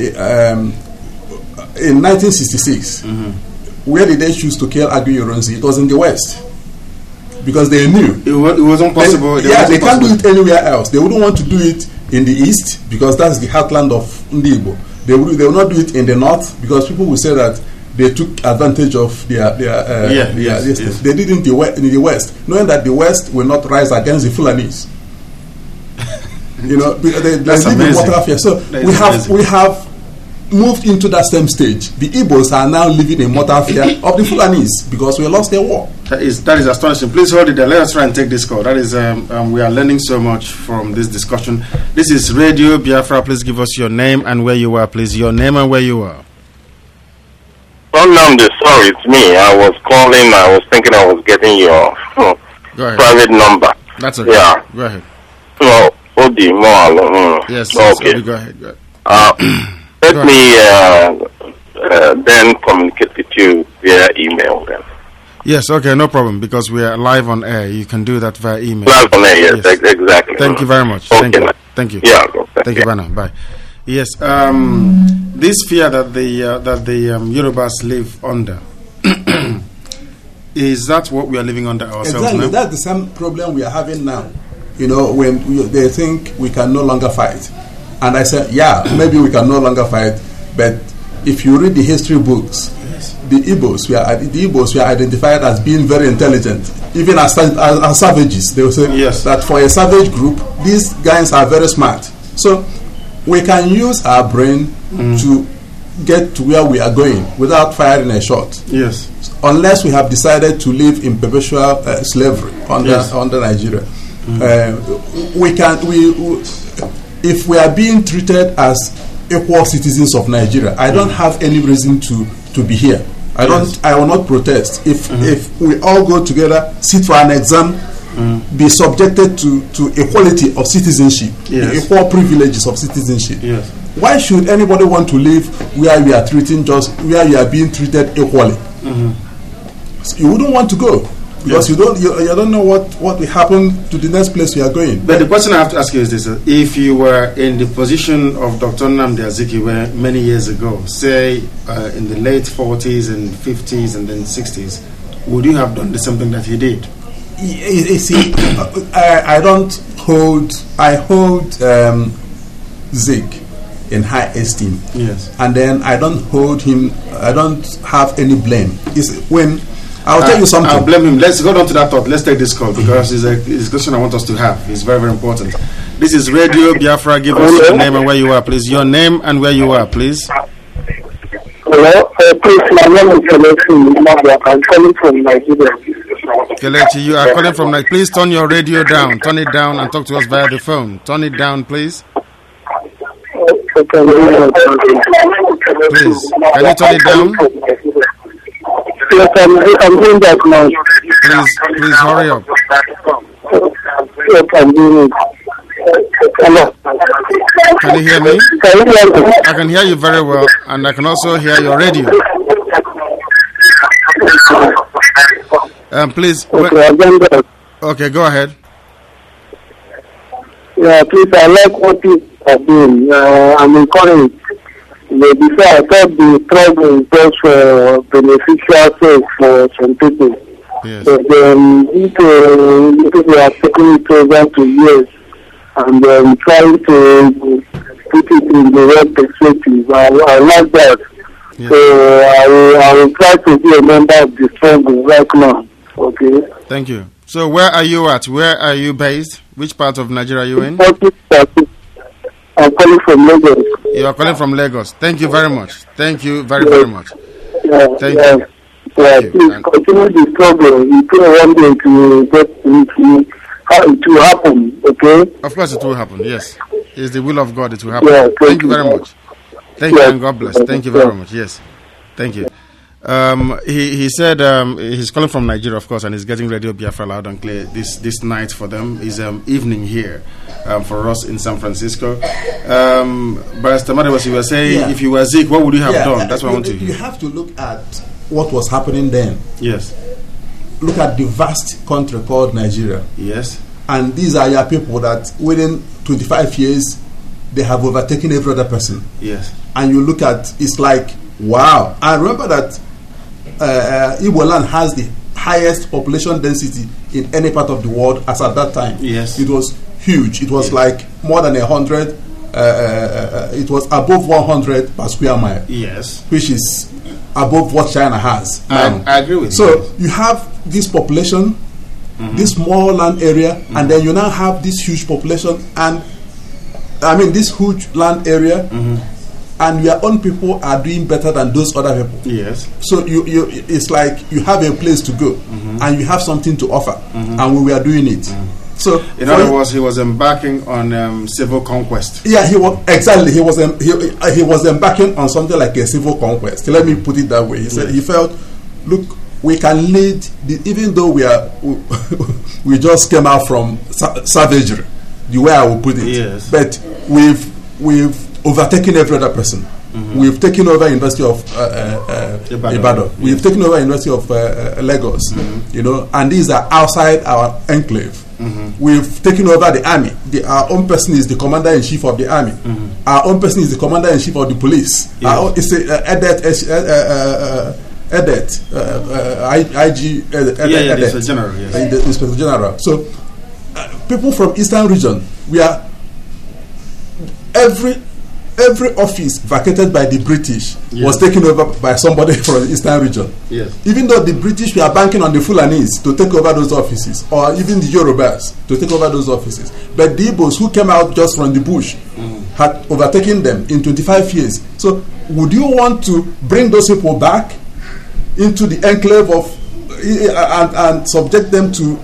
in 1966, where did they choose to kill Agui Ironsi? It was in the west. Because they knew it wasn't possible. They can't do it anywhere else. They wouldn't want to do it in the east because that's the heartland of Ndibo. They will not do it in the north because people will say that they took advantage of their They did it in the west, knowing that the west will not rise against the Fulanis. Because they live in water fear. So we have moved into that same stage. The Igbos are now living in mortal fear of the Fulanis because we lost their war. That is astonishing. Please hold it there. Let us try and take this call. That is, we are learning so much from this discussion. This is Radio Biafra. Please give us your name and where you are, please. Your name and where you are. Sorry, it's me. I was calling. I was thinking I was getting your private number. That's okay. Yeah. Go ahead. No, Odi Moalo. Yes. Okay. Odi, go ahead. Let me then communicate with you via email then. Yes, okay, no problem, because we are live on air. You can do that via email. Live on air, yes. Exactly. Thank you very much. Okay. Thank you. Yeah. Thank you, Bana. Bye. Yes, this fear that the Yorubas live under, is that what we are living under ourselves now? That's the same problem we are having now. When they think we can no longer fight. And I said, maybe we can no longer fight, but if you read the history books, the Igbos were identified as being very intelligent, even as savages. They will say that for a savage group, these guys are very smart. So we can use our brain to get to where we are going without firing a shot. Yes. Unless we have decided to live in perpetual slavery under Nigeria. If we are being treated as equal citizens of Nigeria, I don't have any reason to be here. I will not protest. If we all go together, sit for an exam, be subjected to equality of citizenship, equal privileges of citizenship. Yes. Why should anybody want to live where you are being treated equally? So you wouldn't want to go. Because you don't know what will happen to the next place you are going. But the question I have to ask you is this: if you were in the position of Dr. Nnamdi Azikiwe many years ago, say in the late 40s and 50s and then 60s, would you have done the same thing that he did? You see, I hold Zik in high esteem. Yes. And then I don't have any blame. I'll tell you something. I'll blame him. Let's go on to that thought. Let's take this call because it's a discussion I want us to have. It's very, very important. This is Radio Biafra. Give us your name and where you are, please. Your name and where you are, please. Hello, please. My name is Kelechi. I'm calling from Nigeria. Kelechi, you are calling from Nigeria. Please turn your radio down. Turn it down and talk to us via the phone. Turn it down, please. Please, can you turn it down? Yes, I'm doing that now. Please hurry up. Yes, I'm doing it. Hello. Can you hear me? Can you hear me? I can hear you very well, and I can also hear your radio. Please. Okay, go ahead. Yeah, please, I like what you are doing. I'm encouraged. Before I thought the struggle is just beneficial for some people. Yes. But people are taking it over to years and trying to put it in the right perspective. I like that. Yes. So I will try to be a member of the struggle right now. Okay. Thank you. So where are you at? Where are you based? Which part of Nigeria are you in? I'm calling from Lagos. You are calling from Lagos. Thank you very much. Thank you very, very much. Thank you. Please continue the struggle. You pray one day to get it will happen, okay? Of course it will happen, yes. It's the will of God, it will happen. Thank you very much. Thank you and God bless. Thank you very much, yes. Thank you. He said he's calling from Nigeria, of course, and he's getting Radio Biafra loud and clear this night for them. Is evening here for us in San Francisco. Barrister Madewesi, you were saying, if you were Zeke, what would you have done? That's what I want to hear. You have to look at what was happening then. Yes. Look at the vast country called Nigeria. Yes. And these are your people that within 25 years, they have overtaken every other person. Yes. And you look at, it's like, wow. And remember that Igbo land has the highest population density in any part of the world as at that time. Yes. It was huge. It was like more than 100. It was above 100 per square mile. Yes. Which is above what China has. I agree with you. So you have this population, this small land area, and then you now have this huge population, and I mean this huge land area, and your own people are doing better than those other people. Yes. So you it's like you have a place to go, and you have something to offer, and we were doing it. So in other words, he was embarking on civil conquest. Yeah, he was exactly. He was embarking on something like a civil conquest. Let me put it that way. He said he felt, look, we can lead, even though we just came out from savagery, the way I will put it. Yes. But we've overtaken every other person. We've taken over University of Ibadan. We've taken over University of Lagos. You know, and these are outside our enclave. We've taken over the army. Our own person is the commander-in-chief of the army. Our own person is the commander-in-chief of the police. Yes. It's IG, the general, yes. The Inspector General. So, people from Eastern region, we are every office vacated by the British was taken over by somebody from the Eastern region. Yes. Even though the British were banking on the Fulanis to take over those offices, or even the Yorubas to take over those offices, but the Igbos who came out just from the bush had overtaken them in 25 years. So would you want to bring those people back into the enclave of and subject them to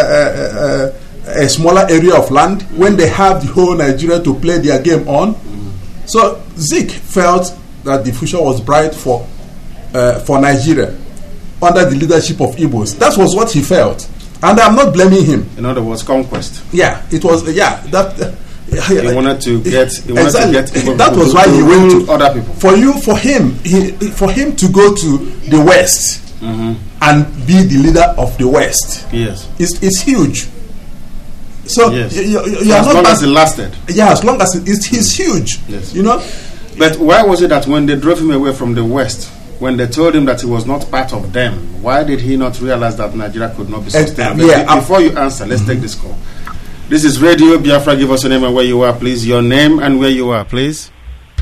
a smaller area of land when they have the whole Nigeria to play their game on? So Zeke felt that the future was bright for Nigeria under the leadership of Igbos. That was what he felt, and I'm not blaming him. In other words, conquest. Yeah, it was. Yeah, that he wanted to get. That was why he went to other people. For him to go to the West and be the leader of the West. Yes, it's huge. So yes. you as long as it lasted. Yeah, as long as he's huge. Yes. You know. But why was it that when they drove him away from the West, when they told him that he was not part of them, why did he not realize that Nigeria could not be sustained? Before you answer, let's take this call. This is Radio Biafra. Give us your name and where you are, please. Your name and where you are, please.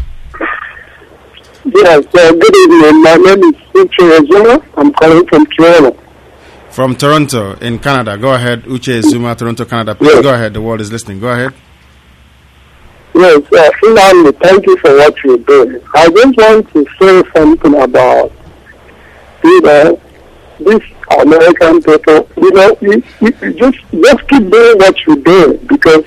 Yes, good evening. My name is Uche Ezuma. I'm calling from Toronto. From Toronto in Canada. Go ahead, Uche Ezuma, Toronto, Canada. Please go ahead. The world is listening. Go ahead. Yes, Finally, thank you for what you're doing. I just want to say something about, these American people. You just keep doing what you're doing, because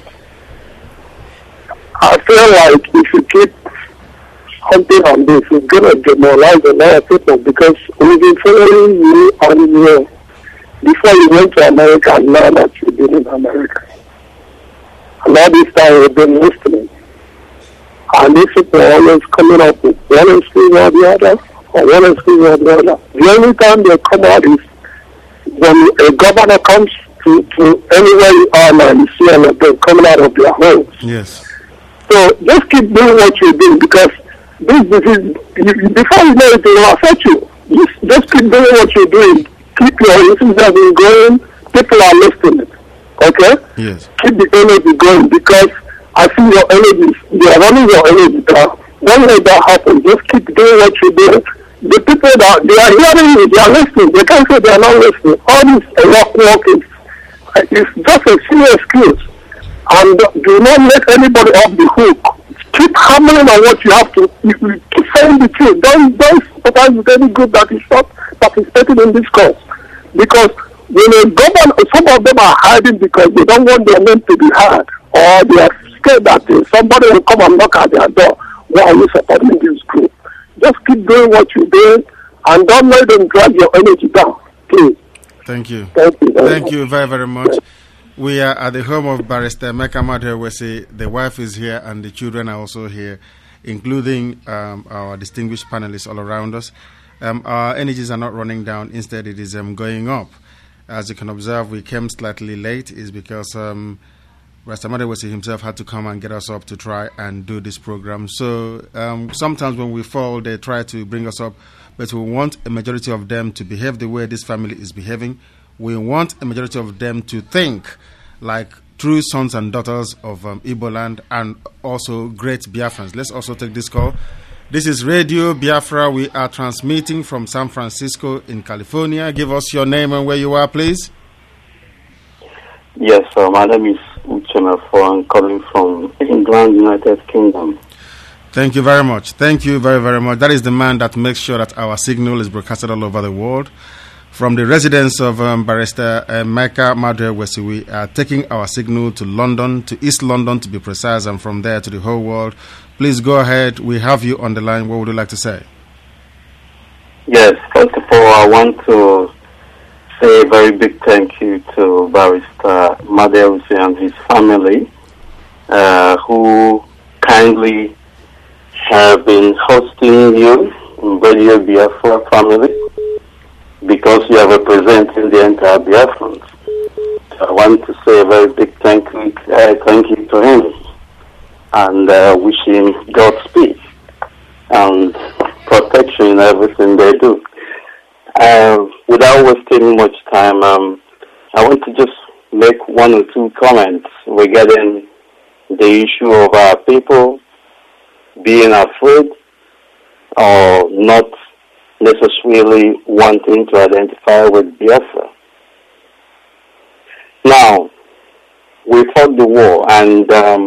I feel like if you keep something on this, it's going to demoralize a lot of people, because we've been following you on your before you went to America, and now that you've been in America. And all this time we've been listening. And these people are always coming up with one excuse or the other, or one excuse or the other. The only time they come out is when a governor comes to anywhere you are now, you see all of them coming out of their homes. Yes. So just keep doing what you're doing, because this disease, before you know it will affect you. Just keep doing what you're doing. Keep your enthusiasm going. People are listening. Okay? Yes. Keep the energy going, because I see your energy. You are running your energy down. When that happens, just keep doing what you're doing. The people that they are hearing you, they are listening. They can't say they are not listening. All this work is just a silly excuse. And do not let anybody off the hook. Keep hammering on what you have to. Keep saying the truth. Don't sympathize with any group that is not participating in this cause. Because when a government, some of them are hiding because they don't want their name to be heard, or they are scared that somebody will come and knock at their door. Why are you supporting this group? Just keep doing what you're doing, and don't let them drag your energy down, please. Thank you. Thank you. Thank you very, very much. We are at the home of Barrister Emeka Maduewesi. The wife is here and the children are also here, including our distinguished panelists all around us. Our energies are not running down. Instead, it is going up. As you can observe, we came slightly late. Is because Barrister Maduewesi himself had to come and get us up to try and do this program. So sometimes when we fall, they try to bring us up. But we want a majority of them to behave the way this family is behaving. We want a majority of them to think like true sons and daughters of Igbo land and also great Biafrans. Let's also take this call. This is Radio Biafra. We are transmitting from San Francisco in California. Give us your name and where you are, please. Yes, my name is Uchemefo. I'm calling from England, United Kingdom. Thank you very much. Thank you very, very much. That is the man that makes sure that our signal is broadcasted all over the world. From the residence of Barrister Emeka Maduewesi, we are taking our signal to London, to East London to be precise, and from there to the whole world. Please go ahead. We have you on the line. What would you like to say? Yes, first of all, I want to say a very big thank you to Barrister Maduewesi and his family, who kindly have been hosting you in Radio Biafra family, because you are representing the entire Biafrans. So I want to say a very big thank you to him, and wish him Godspeed and protection in everything they do. Without wasting much time, I want to just make one or two comments regarding the issue of our people being afraid or not necessarily wanting to identify with Biafra. Now, we fought the war, and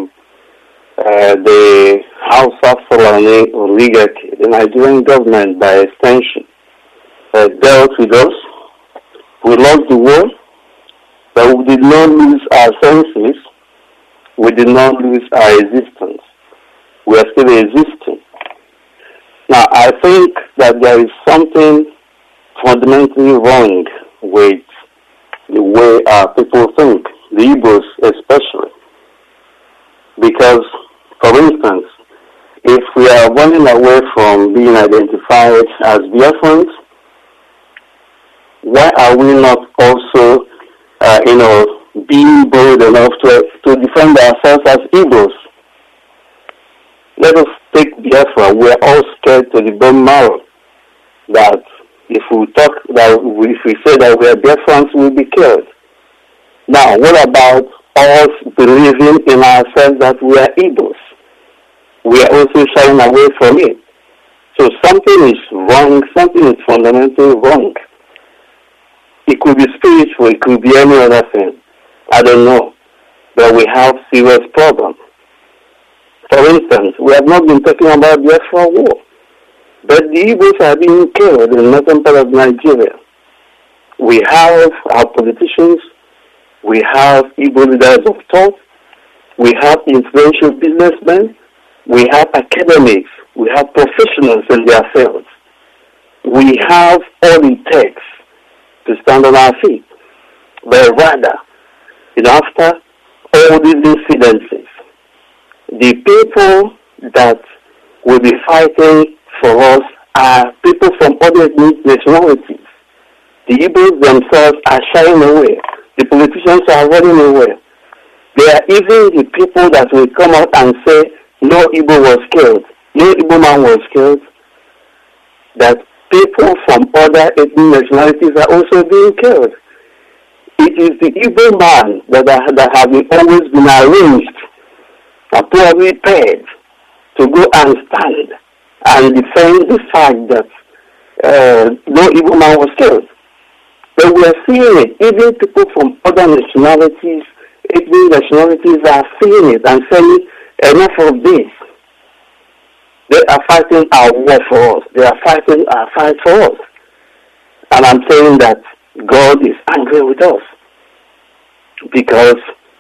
the Hausa Fulani oligarchy, the Nigerian government by extension, dealt with us. We lost the war, but we did not lose our senses. We did not lose our existence. We are still existing. Now, I think that there is something fundamentally wrong with the way our people think, the Igbos especially. Because, for instance, if we are running away from being identified as Biafrans, why are we not also, being bold enough to defend ourselves as Igbos? Let us take Biafra. We are all scared to the bone marrow that if we say that we are Biafrans, we will be killed. Now, what about us believing in ourselves that we are Igbos? We are also shying away from it. So something is wrong, something is fundamentally wrong. It could be spiritual, it could be any other thing. I don't know. But we have serious problems. For instance, we have not been talking about the Biafra war, but the Igbos are being killed in the northern part of Nigeria. We have our politicians, we have Igbo leaders of thought, we have influential businessmen, we have academics, we have professionals in their fields. We have all it takes to stand on our feet. But rather, after all these incidences, the people that will be fighting for us are people from other nationalities. The Igbos themselves are shying away. The politicians are running away. They are even the people that will come out and say, no Igbo was killed, no Igbo man was killed, that people from other ethnic nationalities are also being killed. It is the Igbo man that have always been arranged and probably paid to go and stand and defend the fact that no Igbo man was killed. But we are seeing it. Even people from other nationalities, ethnic nationalities are seeing it and saying, enough of this. They are fighting our war for us. They are fighting our fight for us. And I'm saying that God is angry with us. Because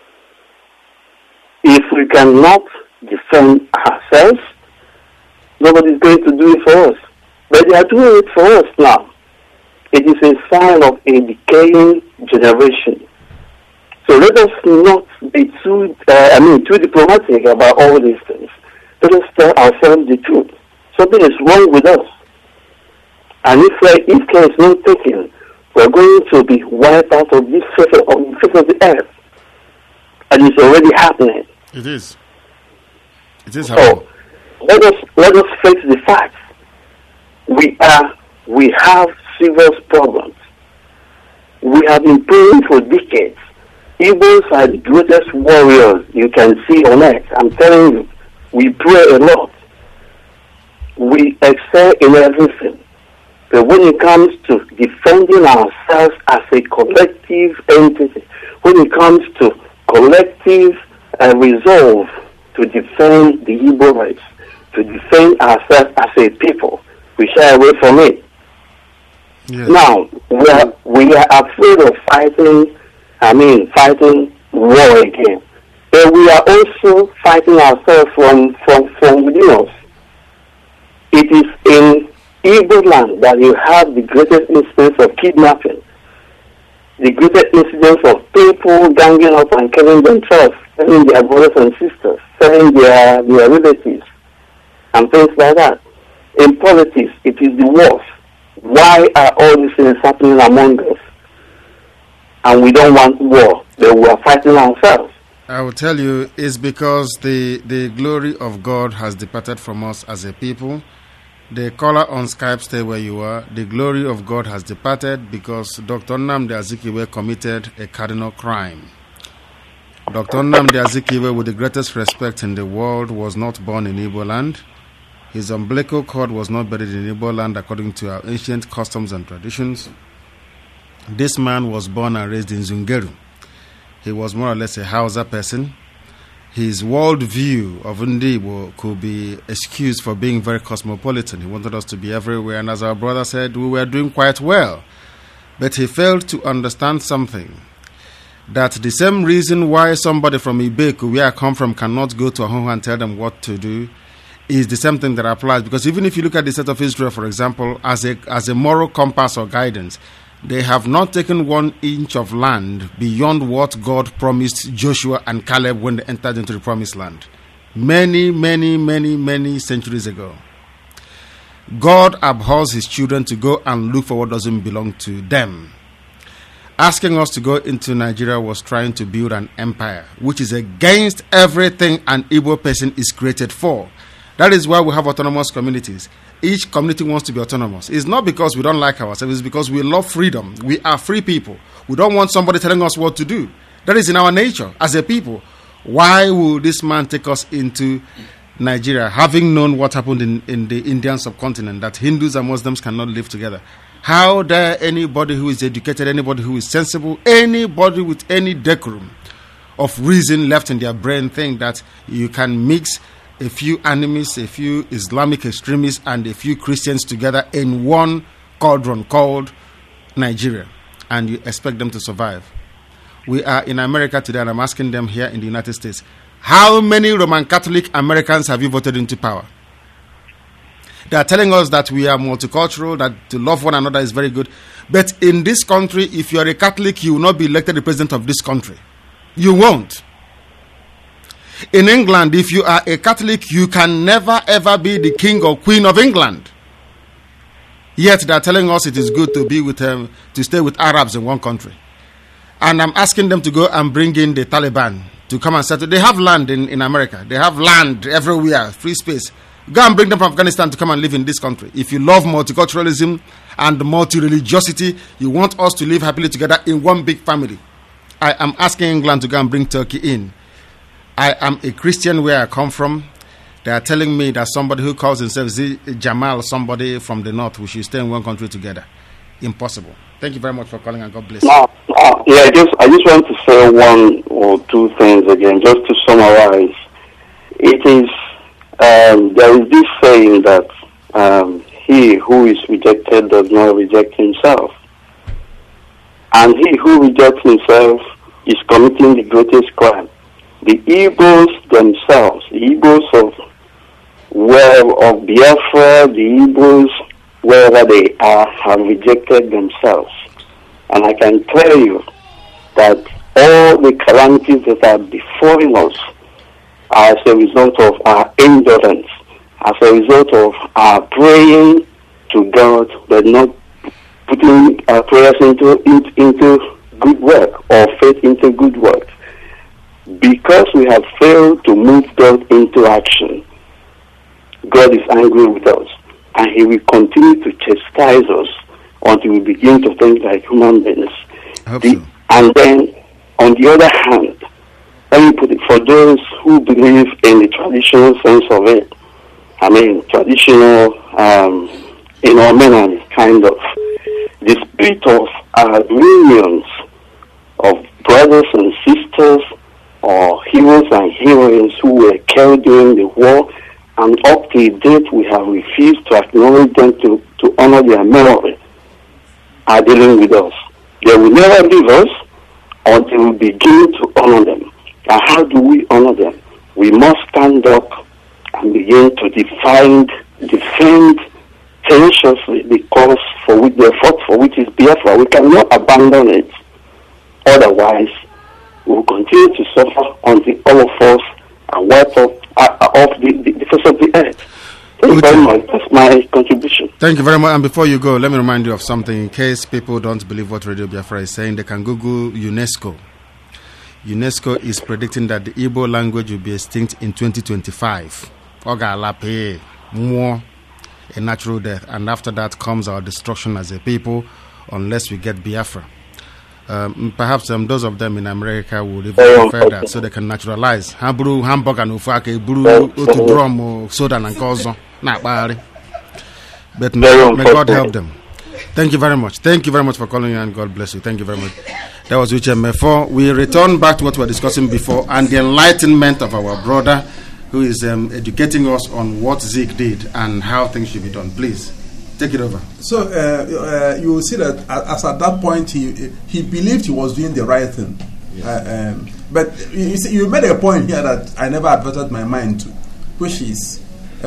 if we cannot defend ourselves, nobody is going to do it for us. But they are doing it for us now. It is a sign of a decaying generation. So let us not be too diplomatic about all these things. Let us tell ourselves the truth. Something is wrong with us. And if care is not taken, we're going to be wiped out of this face of the earth. And it's already happening. It is. It is happening. So let us face the facts. We have serious problems. We have been praying for decades. Igbos are the greatest warriors you can see on earth. I'm telling you, we pray a lot. We excel in everything. But when it comes to defending ourselves as a collective entity, when it comes to collective resolve to defend the Igbo rights, to defend ourselves as a people, we shy away from it. Yes. Now, we are afraid of fighting war again. But we are also fighting ourselves from within us. It is in Igbo land that you have the greatest incidence of kidnapping, the greatest incidence of people ganging up and killing themselves, selling their brothers and sisters, selling their relatives, and things like that. In politics, it is the worst. Why are all these things happening among us? And we don't want war, but we are fighting ourselves. I will tell you, it's because the glory of God has departed from us as a people. The caller on Skype, stay where you are. The glory of God has departed because Dr. Nnamdi Azikiwe committed a cardinal crime. Dr. Nnamdi Azikiwe, with the greatest respect in the world, was not born in Igbo land. His umbilical cord was not buried in Igbo land according to our ancient customs and traditions. This man was born and raised in Zungeru. He was more or less a Hausa person. His worldview of Ndibo could be excused for being very cosmopolitan. He wanted us to be everywhere, and as our brother said, we were doing quite well. But he failed to understand something, that the same reason why somebody from Ibeku, where I come from, cannot go to Ahunhu and tell them what to do, is the same thing that applies. Because even if you look at the state of Israel, for example, as a moral compass or guidance, they have not taken 1 inch of land beyond what God promised Joshua and Caleb when they entered into the promised land. Many, many, many, many centuries ago. God abhors his children to go and look for what doesn't belong to them. Asking us to go into Nigeria was trying to build an empire, which is against everything an Igbo person is created for. That is why we have autonomous communities. Each community wants to be autonomous. It's not because we don't like ourselves, it's because we love freedom. We are free people. We don't want somebody telling us what to do. That is in our nature as a people. Why will this man take us into Nigeria, having known what happened in the Indian subcontinent, that Hindus and Muslims cannot live together? How dare anybody who is educated, anybody who is sensible, anybody with any decorum of reason left in their brain think that you can mix a few enemies, a few Islamic extremists, and a few Christians together in one cauldron called Nigeria, and you expect them to survive? We are in America today, and I'm asking them here in the United States, how many Roman Catholic Americans have you voted into power? They are telling us that we are multicultural, that to love one another is very good. But in this country, if you are a Catholic, you will not be elected the president of this country. You won't. In England, if you are a Catholic, you can never ever be the king or queen of England. Yet they are telling us it is good to be with to stay with Arabs in one country. And I'm asking them to go and bring in the Taliban to come and settle. They have land in America. They have land everywhere, free space. Go and bring them from Afghanistan to come and live in this country. If you love multiculturalism and multi-religiosity, you want us to live happily together in one big family. I am asking England to go and bring Turkey in. I am a Christian where I come from. They are telling me that somebody who calls himself Jamal, somebody from the north, we should stay in one country together. Impossible. Thank you very much for calling, and God bless you. I just want to say 1 or 2 things again, just to summarize. It is there is this saying that he who is rejected does not reject himself, and he who rejects himself is committing the greatest crime. The Igbos themselves, the Igbos of Biafra, the Igbos wherever they are, have rejected themselves. And I can tell you that all the calamities that are befalling us are as a result of our indolence, as a result of our praying to God, but not putting our prayers into good work or faith into good work. Because we have failed to move God into action, God is angry with us, and He will continue to chastise us until we begin to think like human beings. And then, on the other hand, let me put it, for those who believe in the traditional sense of it, I mean, traditional, kind of, the spirit of reunions of brothers and sisters or heroes and heroines who were killed during the war, and up to date we have refused to acknowledge them to honor their memory, are dealing with us. They will never leave us until we begin to honor them. And how do we honor them? We must stand up and begin to defend tenaciously the cause for which they fought for, which is Biafra. We cannot abandon it. Otherwise, we will continue to suffer until all of us are wiped off the face of the earth. Thank you very much. That's my contribution. Thank you very much. And before you go, let me remind you of something. In case people don't believe what Radio Biafra is saying, they can Google UNESCO. UNESCO is predicting that the Igbo language will be extinct in 2025. Ogalape, more a natural death. And after that comes our destruction as a people, unless we get Biafra. Perhaps those of them in America will even prefer that, so they can naturalize. Hamburger and ufake, to drum or soda and kozo. But may God help them. Thank you very much. Thank you very much for calling in, and God bless you. Thank you very much. That was Uche Mefo. We return back to what we were discussing before and the enlightenment of our brother who is educating us on what Zeke did and how things should be done. Please. Take it over. So you will see that as at that point he believed he was doing the right thing. Yes. But you see, you made a point here that I never adverted my mind to, which is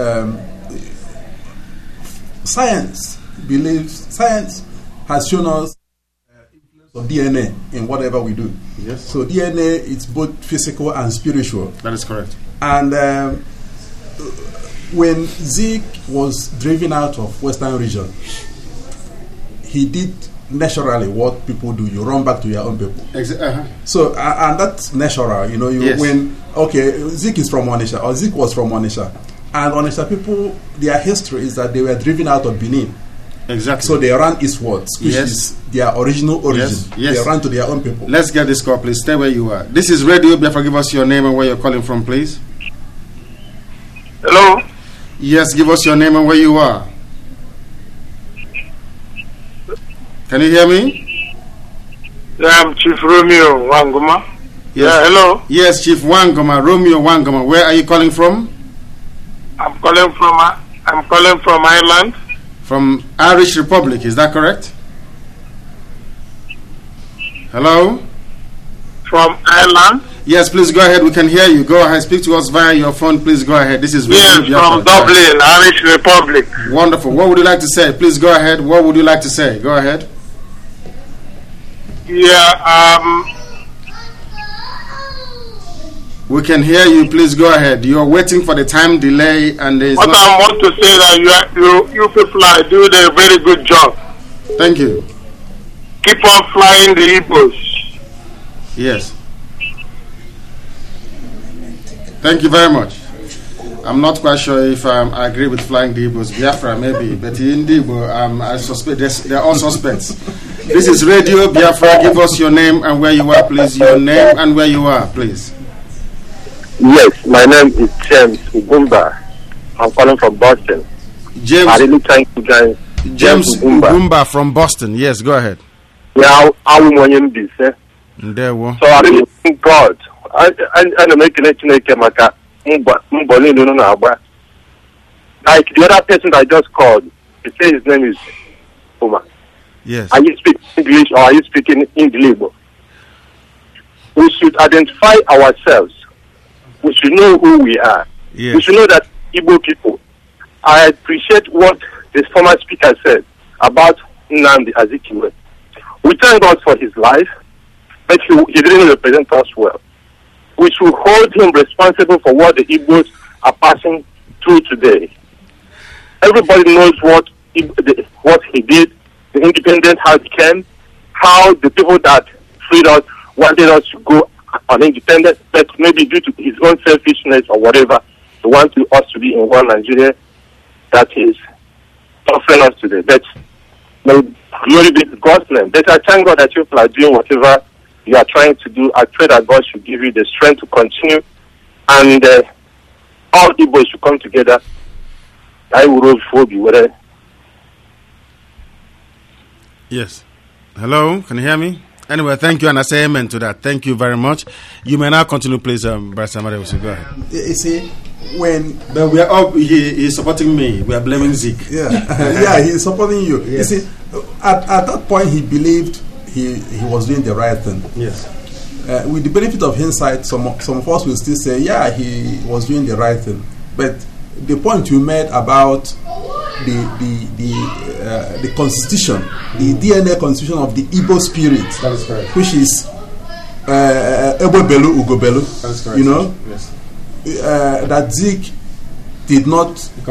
science has shown us influence of DNA in whatever we do. Yes. So DNA is both physical and spiritual. That is correct. And when Zeke was driven out of Western region, he did naturally what people do. You run back to your own people. So, and that's natural, you know. Yes. Zeke is from Onitsha, or Zeke was from Onitsha, and Onitsha people, their history is that they were driven out of Benin. Exactly. So they ran eastwards, which is their original origin. Yes. They ran to their own people. Let's get this call, please. Stay where you are. This is Radio Biafra. Give us your name and where you're calling from, please. Hello? Yes, give us your name and where you are. Can you hear me? Yeah, I'm Chief Romeo Wangoma. Yes. Yeah, hello? Yes, Chief Wangoma, Romeo Wangoma. Where are you calling from? I'm calling from Ireland. From Irish Republic, is that correct? Hello? From Ireland? Yes, please go ahead. We can hear you. Go ahead. Speak to us via your phone. Please go ahead. This is from Dublin, Irish Republic. Wonderful. What would you like to say? Please go ahead. What would you like to say? Go ahead. Yeah, we can hear you. Please go ahead. You are waiting for the time delay, and there is what I want to say that you people are doing a very good job. Thank you. Keep on flying the Igbos. Yes. Thank you very much. I'm not quite sure if I agree with flying the Igbos. Biafra maybe, but in the Igbo, I suspect they're all suspects. This is Radio Biafra. Give us your name and where you are, please. Your name and where you are, please. Yes, my name is James Ugumba. I'm calling from Boston. James. I really thank you guys. James Ugumba from Boston. Yes, go ahead. Yeah, I'm one this. So I really thank God. I make it maka like the other person I just called. He said his name is Uma. Yes. Are you speaking English or are you speaking English? We should identify ourselves. We should know who we are. Yes. We should know that Igbo people. I appreciate what the former speaker said about Nnamdi Azikiwe. We thank God for his life, but he didn't represent us well. We should hold him responsible for what the Igbos are passing through today. Everybody knows what he did, the independence, how it came, how the people that freed us wanted us to go on independence, but maybe due to his own selfishness or whatever, he wants us to be in one Nigeria that is offering us today. But glory be to God's name. But I thank God that you people are doing whatever you are trying to do. I pray that God should give you the strength to continue, and all Igbo should come together. I will whether. Yes. Hello, can you hear me? Anyway, thank you, and I say amen to that. Thank you very much. You may now continue, please, Barrister Amadeus. Go ahead. You see, but we are all, he's supporting me. We are blaming Zeke. Yeah, yeah, he's supporting you. Yes. You see, at that point, he believed he was doing the right thing. Yes. With the benefit of hindsight, some of us will still say, yeah, he was doing the right thing. But the point you made about the constitution, the DNA constitution of the Igbo spirit, that is correct, which is Ebo Belu Ugo Belu. That is correct. You know, yes. That Zeke did not.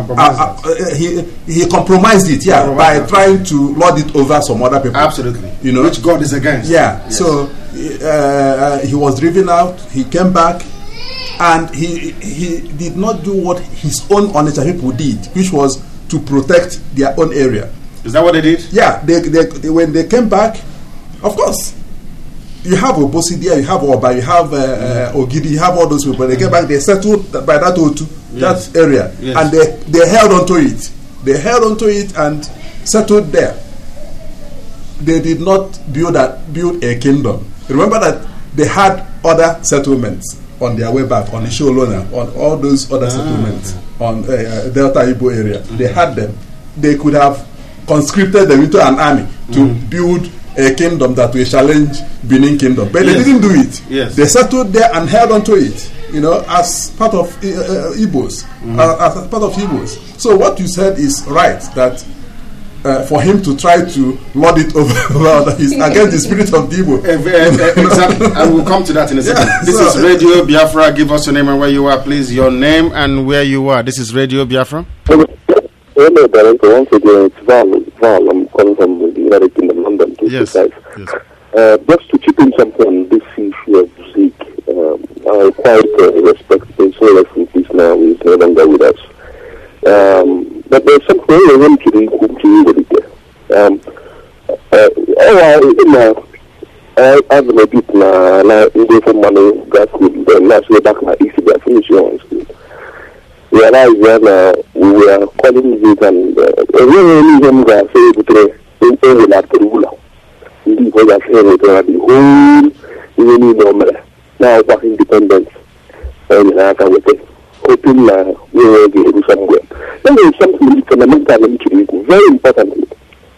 He compromised it, yeah, by trying to lord it over some other people. Absolutely. You know, which God is against. Yeah. Yes. So he was driven out. He came back. And he did not do what his own Onitsha people did, which was to protect their own area. Is that what they did? Yeah. They when they came back, of course, you have Obosi there, you have Oba, you have Ogidi, you have all those people. They came back, they settled by that Otu, yes, that area, yes, and they held onto it. They held onto it and settled there. They did not build a kingdom. Remember that they had other settlements on their way back, on the Sholona, on all those other settlements, on Delta Igbo area. They had them. They could have conscripted them into an army to build a kingdom that will challenge Benin Kingdom. But they didn't do it. Yes. They settled there and held onto it, you know, as part of Igbos. As part of Igbos. So what you said is right, that for him to try to lord it over is against the spirit of the Igbo. Exactly. And we'll come to that in a second. Yeah, this is Radio Biafra. Give us your name and where you are, please. Your name and where you are. This is Radio Biafra. Hello, Director. Once again, it's Val. I'm calling from the United Kingdom, London. Yes. Just to chip in something on this issue of Zeke, I quite respect him. So rest in peace now. He's no longer with us. But there's something I want to read to you with it. I have a bit now from money got good. Then last way back my East got finished on school. We realized that we were calling it and really him got say in that ruler. Indeed, we are saying it the whole union now back independence and I can with it. Hoping we will get somewhere. Then there is something fundamental to very important.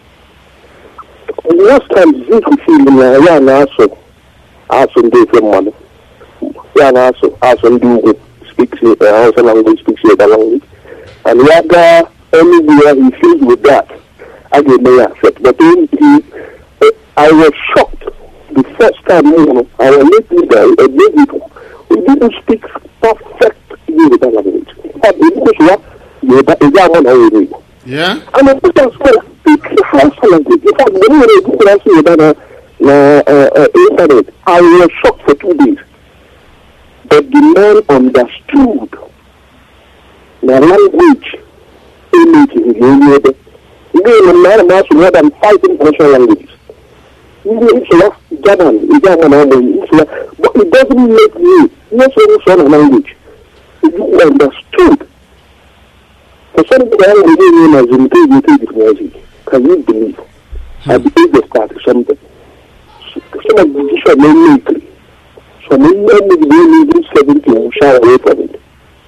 Last time, Zeke feel also do from money. Also do speaks Hausa language, speaks the language. And Yaga, anywhere he feels with that, I may accept. But then I was shocked the first time I was making that we didn't speak perfect Yoruba language. But yeah. And the people speak Hausa language. In fact, when we were internet, I was shocked for 2 days. But the man understood the language image in the Yoruba. The man has more than 5 international languages. But it doesn't make you not so language. You understood. For somebody else, music. Can you believe? At the age of 30 something. Some of the decisions may make. So many men 70 will shy away from it.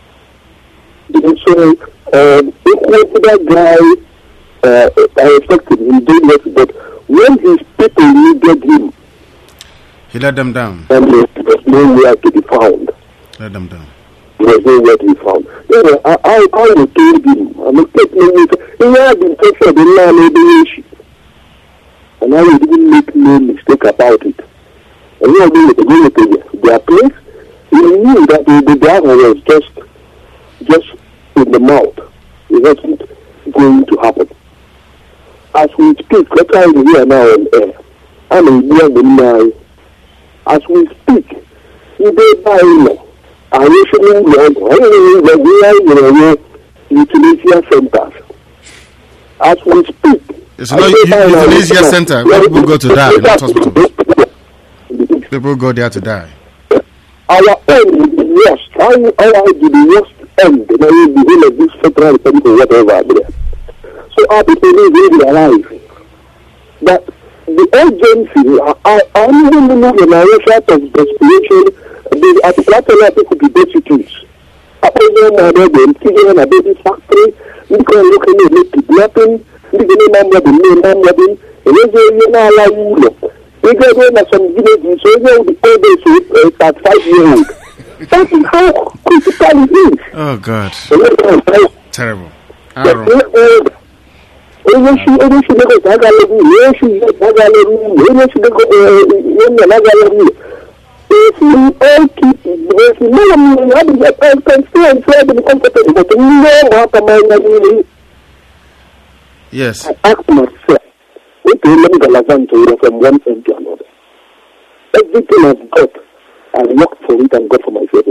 So, if that guy, I expected him, he did not, but when his people needed him, he let them down. And there was nowhere to be found. Let them down. There was nowhere to be found. I will tell him, I'm a technique, he had been tested in issue. And I didn't make no mistake about it. And you know, their place, he knew that the driver was just in the mouth. It wasn't going to happen. As we speak, let's try to hear now on air. I'm in the as we speak, they buy additional euthanasia centers. As we speak, it's not euthanasia center where people go to die, not hospitals. People go there to die. Our end will be worst. Our will be the worst end. And I will be in this federal republic or whatever there. So our people need to realize that the urgency, I even know the narration of desperation, the articulate people be destitute. Upon them, I know them, thinking a baby factory, because looking at the kidnapping, looking at the name, and then allow you look. We go there some villages, so they will be able to 35-year-old. That is how critical it is. Oh, God. Terrible. If we all keep yes. I ask myself, what do you mean the from one end to another? Everything I've got, I work for it and got for myself.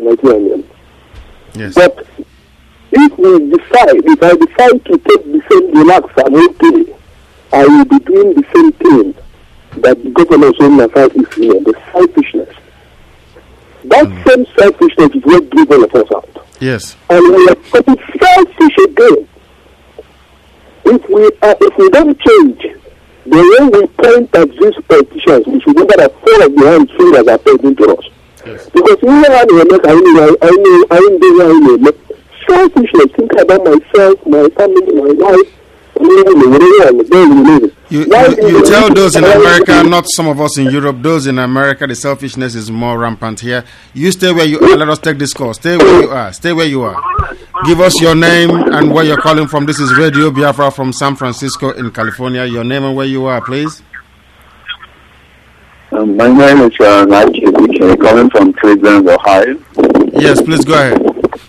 Yes. But if I decide to take the same relax and okay, I will be doing the same thing that the government is here, the selfishness. That same selfishness is what gives all of us out. Yes. And we are getting selfish again. If we don't change, the way we point at these politicians, we should remember that 4 of the hands fingers are pointing to us. Yes. Because we are selfishness, think about myself, my family, my wife. You tell those in America, not some of us in Europe, those in America, the selfishness is more rampant here. You stay where you are. Let us take this call. Stay where you are. Stay where you are. Give us your name and where you're calling from. This is Radio Biafra from San Francisco in California. Your name and where you are, please. My name is Nachi, calling from Cleveland, Ohio. Yes, please go ahead.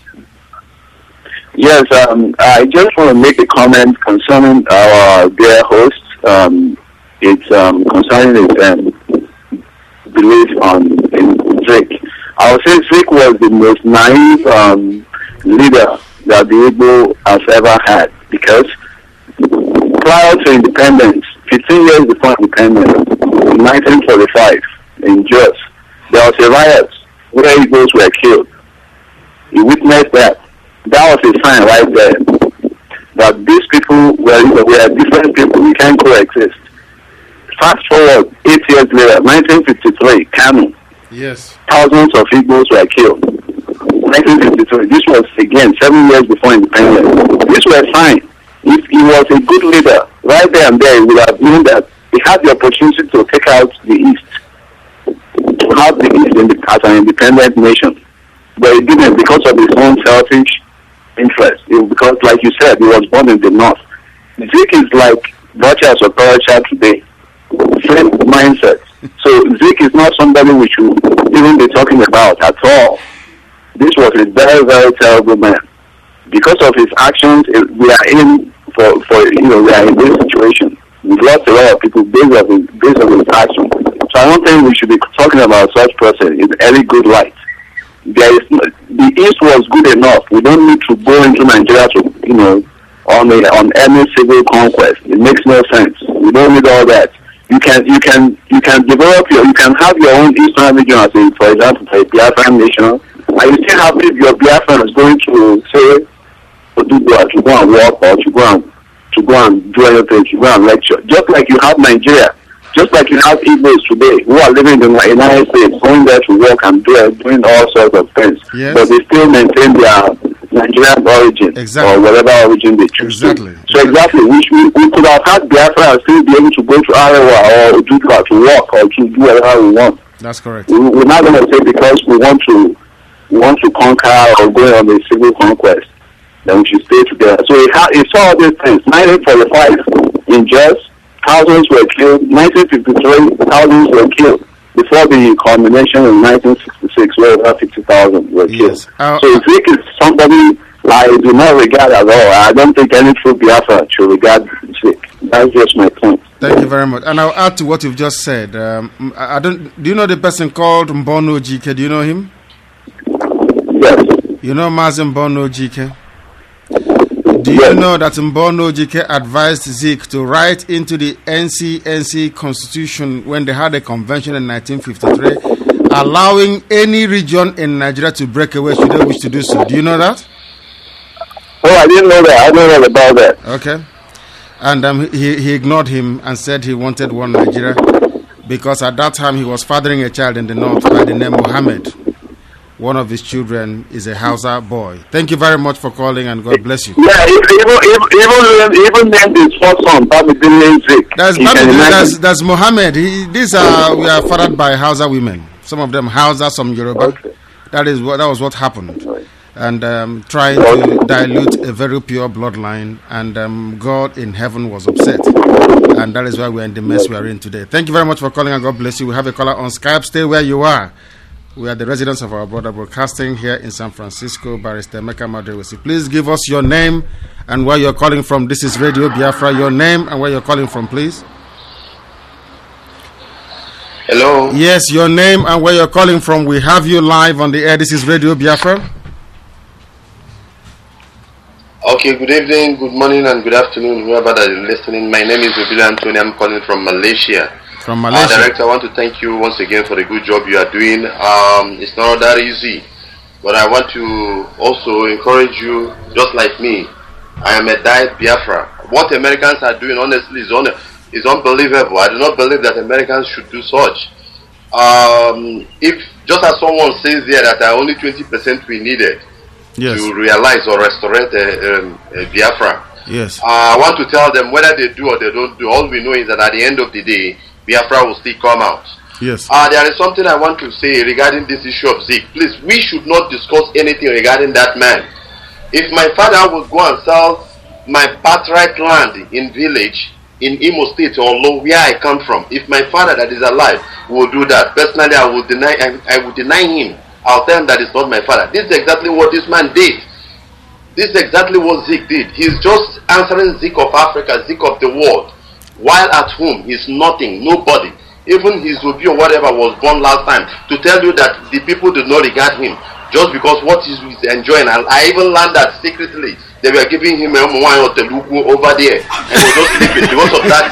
Yes, I just want to make a comment concerning our dear host. It's concerning his belief in Drake. I would say Drake was the most naive leader that the Igbo has ever had, because prior to independence, 15 years before independence, in 1945, in Jos, there was a riot where Igbos were killed. He witnessed that. That was a sign right there that these people were different people. We can't coexist. Fast forward 8 years later, 1953, Kano. Yes. Thousands of Igbos were killed. 1953. This was again 7 years before independence. This was a sign. If he was a good leader, right there and there, he would have known that he had the opportunity to take out the East, to have the East as an independent nation. But he didn't, because of his own selfish interest. Because, like you said, he was born in the North. Zeke is like Butcher's authority today. Same mindset. So Zeke is not somebody we should even be talking about at all. This was a very, very terrible man. Because of his actions, we are in we are in this situation. We've lost a lot of people based on his actions. So I don't think we should be talking about such person in any good light. The East was good enough. We don't need to go into Nigeria to, on any civil conquest. It makes no sense. We don't need all that. You can develop you can have your own Eastern region as for example, a Biafran nation, and you still have your Biafran is going to say to go and walk or to go and do anything, to go and lecture. Just like you have Nigeria. Just like you have Igbos today who are living in the United States, going there to work and doing all sorts of things, yes. But they still maintain their Nigerian origin, or whatever origin they choose. Exactly. So exactly, we could have had Biafra and still be able to go to Arewa or Ojukwa to work or to do whatever we want. That's correct. We're not going to say because we want to want to conquer or go on a civil conquest, then we should stay together. So he saw all these things. 1945, in Jos, thousands were killed. 1953, thousands were killed. Before the culmination in 1966, where over 50,000 were killed. So Zik is somebody I do not regard at all. I don't think any true Biafra should regard Zik. That's just my point. Thank you very much. And I'll add to what you've just said. Do you know the person called Mbono GK? Do you know him? Yes. You know Mazen Mbono GK? Do you know that Mbono GK advised Zik to write into the NCNC Constitution when they had a convention in 1953, allowing any region in Nigeria to break away should they wish to do so? Do you know that? Oh, I didn't know that. I don't know about that. Okay. And he ignored him and said he wanted one Nigeria because at that time he was fathering a child in the north by the name Mohammed. One of his children is a Hausa boy. Thank you very much for calling and God bless you. Yeah, even named his first son, Zik. That's Mohammed. We are fathered by Hausa women. Some of them Hausa, some Yoruba. Okay. That was what happened. And trying to dilute a very pure bloodline, and God in heaven was upset, and that is why we are in the mess we are in today. Thank you very much for calling, and God bless you. We have a caller on Skype. Stay where you are. We are the residents of our brother broadcasting here in San Francisco, Barrister Emeka Madewesi. Please give us your name and where you're calling from. This is Radio Biafra. Your name and where you're calling from, please. Hello. Yes, your name and where you're calling from. We have you live on the air. This is Radio Biafra. Okay, good evening, good morning, and good afternoon, whoever that is listening. My name is Obile Anthony. I'm calling from Malaysia. From Malaysia. Director, I want to thank you once again for the good job you are doing. It's not that easy, but I want to also encourage you, just like me. I am a died Biafra. What Americans are doing, honestly, is unbelievable. I do not believe that Americans should do such. If, just as someone says there that only 20% we needed, yes, to realize or restore Biafra. Yes. I want to tell them whether they do or they don't do. All we know is that at the end of the day, Biafra will still come out. Yes. There is something I want to say regarding this issue of Zik. Please, we should not discuss anything regarding that man. If my father would go and sell my birthright land in village in Imo State or where I come from, if my father that is alive will do that, personally I would deny him. I'll tell him that it's not my father. This is exactly what this man did. This is exactly what Zik did. He's just answering Zik of Africa, Zik of the world. While at home, he's nothing, nobody. Even his Obi or whatever was born last time, to tell you that the people did not regard him just because what he's enjoying. I even learned that secretly. They were giving him a wine or telugu over there, and he was just sleeping. Because of that,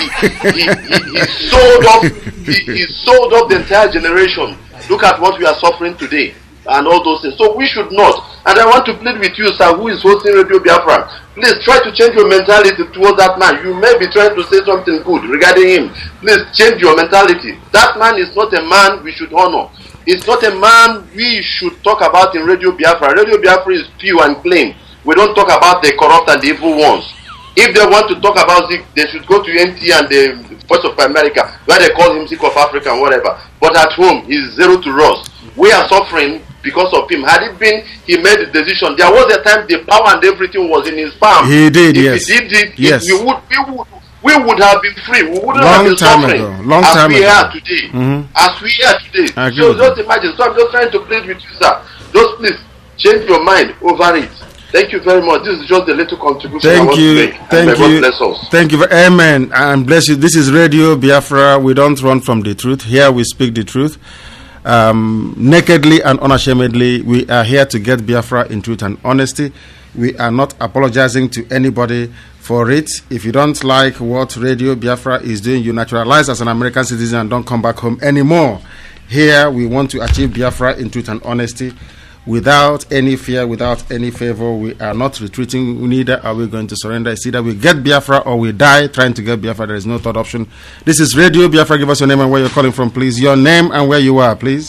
he sold off the entire generation. Look at what we are suffering today and all those things. So we should not. And I want to plead with you, sir, who is hosting Radio Biafra. Please try to change your mentality towards that man. You may be trying to say something good regarding him. Please change your mentality. That man is not a man we should honor. It's not a man we should talk about in Radio Biafra. Radio Biafra is pure and clean. We don't talk about the corrupt and the evil ones. If they want to talk about Zik, they should go to NT and the Voice of America, where they call him Zik of Africa and whatever. But at home, he's zero to us. We are suffering because of him. Had it been he made the decision, there was a time the power and everything was in his palm. He did, if yes. He did it, yes. We would have been free. We wouldn't have been suffering as we are today. Mm-hmm. As we are today. So just imagine. So I'm just trying to plead with you, sir. Just please change your mind over it. Thank you very much. This is just a little contribution I want to make. Thank you. Bless us. Thank you. Amen. And bless you. This is Radio Biafra. We don't run from the truth. Here we speak the truth. Nakedly and unashamedly, we are here to get Biafra in truth and honesty. We are not apologizing to anybody for it. If you don't like what Radio Biafra is doing, you naturalize as an American citizen and don't come back home anymore. Here we want to achieve Biafra in truth and honesty. Without any fear, without any favor, we are not retreating. Neither are we going to surrender. It's either we get Biafra or we die trying to get Biafra. There is no third option. This is Radio Biafra. Give us your name and where you're calling from, please. Your name and where you are, please.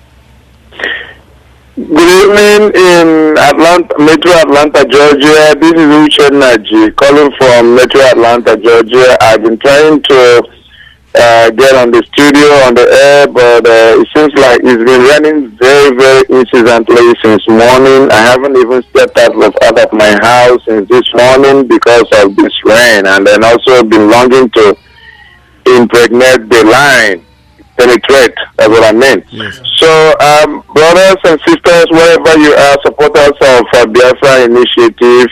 Good evening in Metro Atlanta, Georgia. This is Uche Naji calling from Metro Atlanta, Georgia. I've been trying to get on the studio, on the air, but it seems like it's been running very, very incessantly since morning. I haven't even stepped out of my house since this morning because of this rain, and then also been longing to impregnate the line, penetrate, that's what I mean. Yes. So, brothers and sisters, wherever you are, supporters of Biafra Initiative,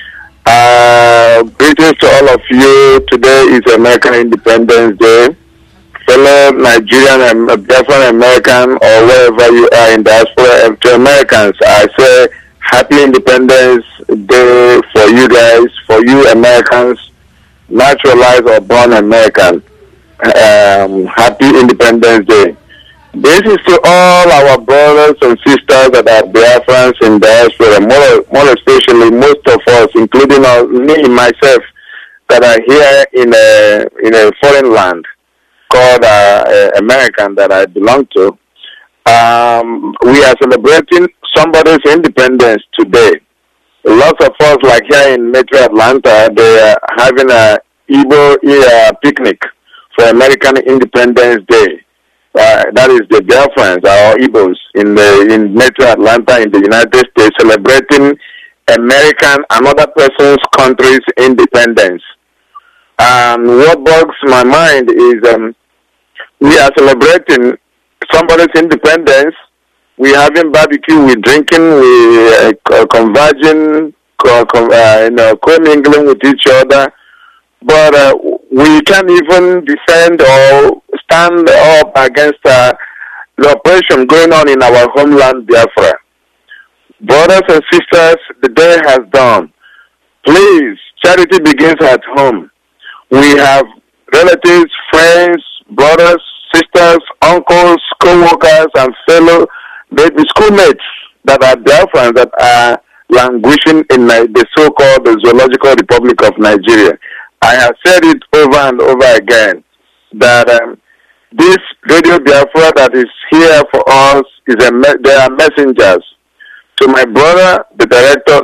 greetings to all of you. Today is American Independence Day. Fellow Nigerian and Biafran American, or wherever you are in diaspora, to Americans, I say Happy Independence Day for you guys, for you Americans, naturalized or born American. Happy Independence Day. This is to all our brothers and sisters that are Biafrans in diaspora, more especially most of us, including me, myself, that are here in a foreign land called American that I belong to. We are celebrating somebody's independence today. Lots of us, like here in Metro Atlanta, they are having a Igbo picnic for American Independence Day. That is the Biafrans, our Igbos, in Metro Atlanta in the United States, celebrating American, another person's country's independence. And what bugs my mind is we are celebrating somebody's independence. We having barbecue, we drinking, we converging, co-mingling with each other. But we can't even defend or stand up against the oppression going on in our homeland, Biafra. Brothers and sisters, the day has dawned. Please, charity begins at home. We have relatives, friends, brothers, sisters, uncles, co-workers, and fellow maybe schoolmates that are Biafrans that are languishing in the so-called Zoological Republic of Nigeria. I have said it over and over again that this Radio Biafra that is here for us they are messengers to my brother, the director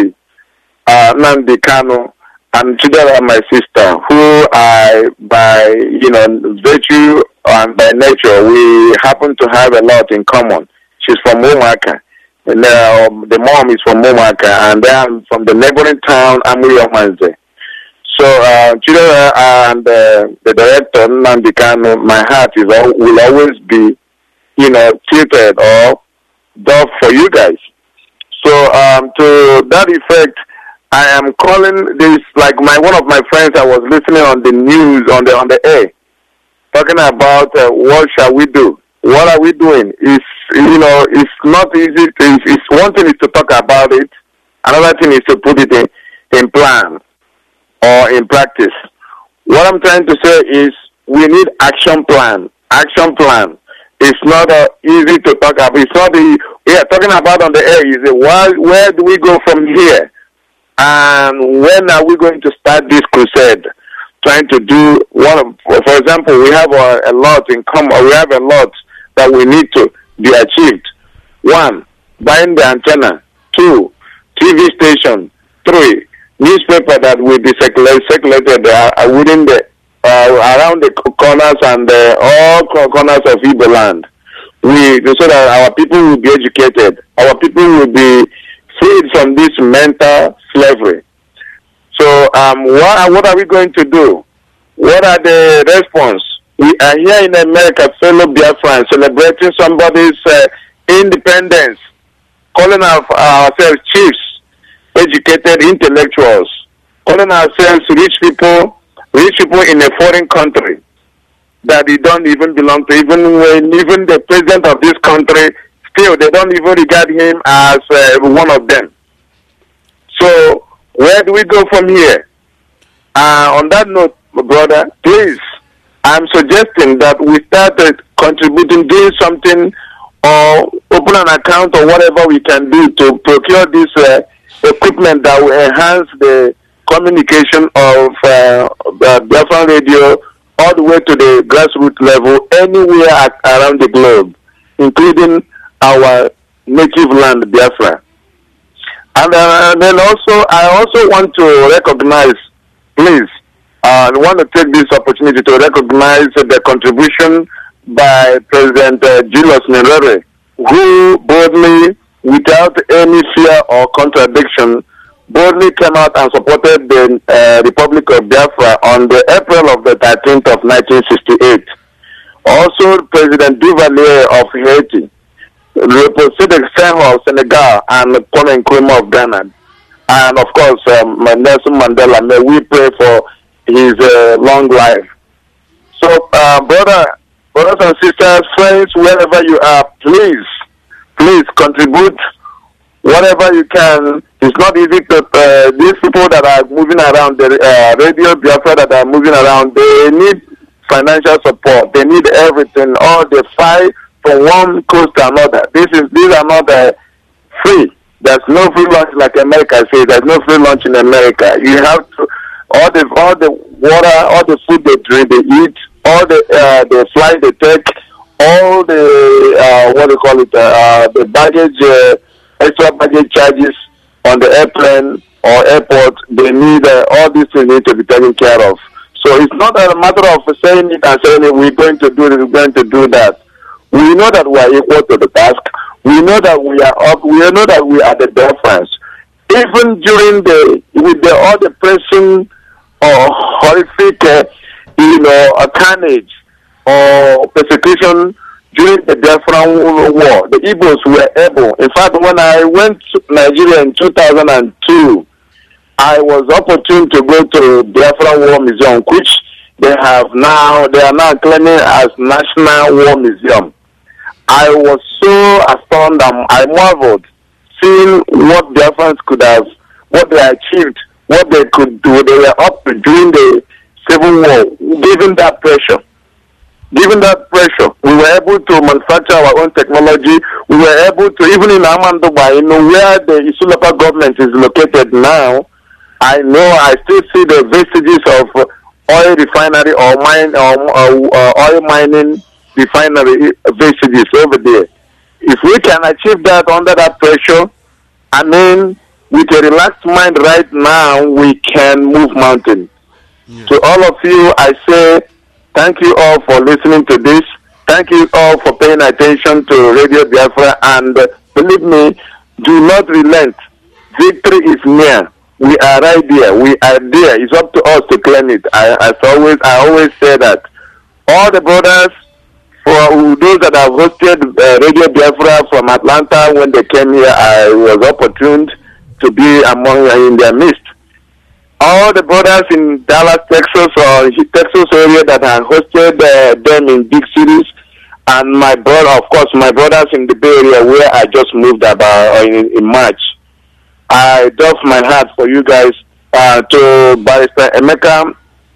Nnamdi Kanu, and Chidera, my sister, who I, by virtue and by nature, we happen to have a lot in common. She's from Omaka, and the mom is from Omaka, and I'm from the neighboring town, Amuyomanze. So, Chidera and the director, Nnamdi Kanu, my heart will always be, tilted or dove for you guys. So, to that effect, I am calling this, like one of my friends, I was listening on the news, on the air, talking about what shall we do? What are we doing? It's not easy. It's one thing is to talk about it. Another thing is to put it in plan or in practice. What I'm trying to say is we need action plan. Action plan. It's not easy to talk about. It's not we are talking about on the air. Is where do we go from here? And when are we going to start this crusade? Trying to do for example, we have a lot in common. We have a lot that we need to be achieved. 1, buying the antenna. 2, TV station. 3, newspaper that will be circulated within the around the corners and all corners of Igbo land. So that our people will be educated. Our people will be freed from this mental slavery. So, what are we going to do? What are the response? We are here in America, fellow Biafrans, celebrating somebody's independence, calling ourselves chiefs, educated intellectuals, calling ourselves rich people in a foreign country that they don't even belong to. Even the president of this country, still they don't even regard him as one of them. So where do we go from here? On that note, brother, please, I'm suggesting that we started contributing, doing something, or open an account or whatever we can do to procure this equipment that will enhance the communication of Biafran Radio all the way to the grassroots level, anywhere around the globe, including our native land, Biafra. And then also, I also want to recognize, please, I want to take this opportunity to recognize the contribution by President Julius Nyerere, who boldly, without any fear or contradiction, boldly came out and supported the Republic of Biafra on the April of the 13th of 1968. Also, President Duvalier of Haiti, Representative Senghor of Senegal, and Kwame Nkrumah of Ghana. And of course, Nelson Mandela. May we pray for his long life. So, brothers and sisters, friends, wherever you are, please contribute whatever you can. It's not easy to, these people that are moving around, the Radio Biafra that are moving around, they need financial support. They need everything. All they fight from one coast to another. These are not free. There's no free lunch like America says. There's no free lunch in America. You have to, all the water, all the food they drink, they eat, all the flight they take, all the, the baggage, extra baggage charges on the airplane or airport, they need, all these things need to be taken care of. So it's not a matter of saying it and saying we're going to do this, we're going to do that. We know that we are equal to the task. We know that we are up. We know that we are the difference. Even during all the pressing or horrific, carnage or persecution during the Biafran War, the Igbos were able. In fact, when I went to Nigeria in 2002, I was opportune to go to Biafran War Museum, which they are now claiming as National War Museum. I was so astounded. I marveled seeing what Biafrans could have, what they achieved, what they could do. They were up to during the Civil War, given that pressure. Given that pressure, we were able to manufacture our own technology. We were able to, even in Amandoba, where the Isu local government is located now, I still see the vestiges of oil refinery or oil mining refinery vestiges over there. If we can achieve that under that pressure, with a relaxed mind right now, we can move mountains. Yes. To all of you, I say thank you all for listening to this. Thank you all for paying attention to Radio Biafra. And believe me, do not relent. Victory is near. We are right there. We are there. It's up to us to claim it. I always say that. All the brothers, for those that have hosted Radio Biafra from Atlanta when they came here, I was opportune to be in their midst. All the brothers in Dallas, Texas, or Texas area that have hosted them in big cities, and my brothers in the Bay Area where I just moved about in March. I doff my hat for you guys to Barrister Emeka,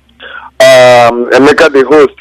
the host.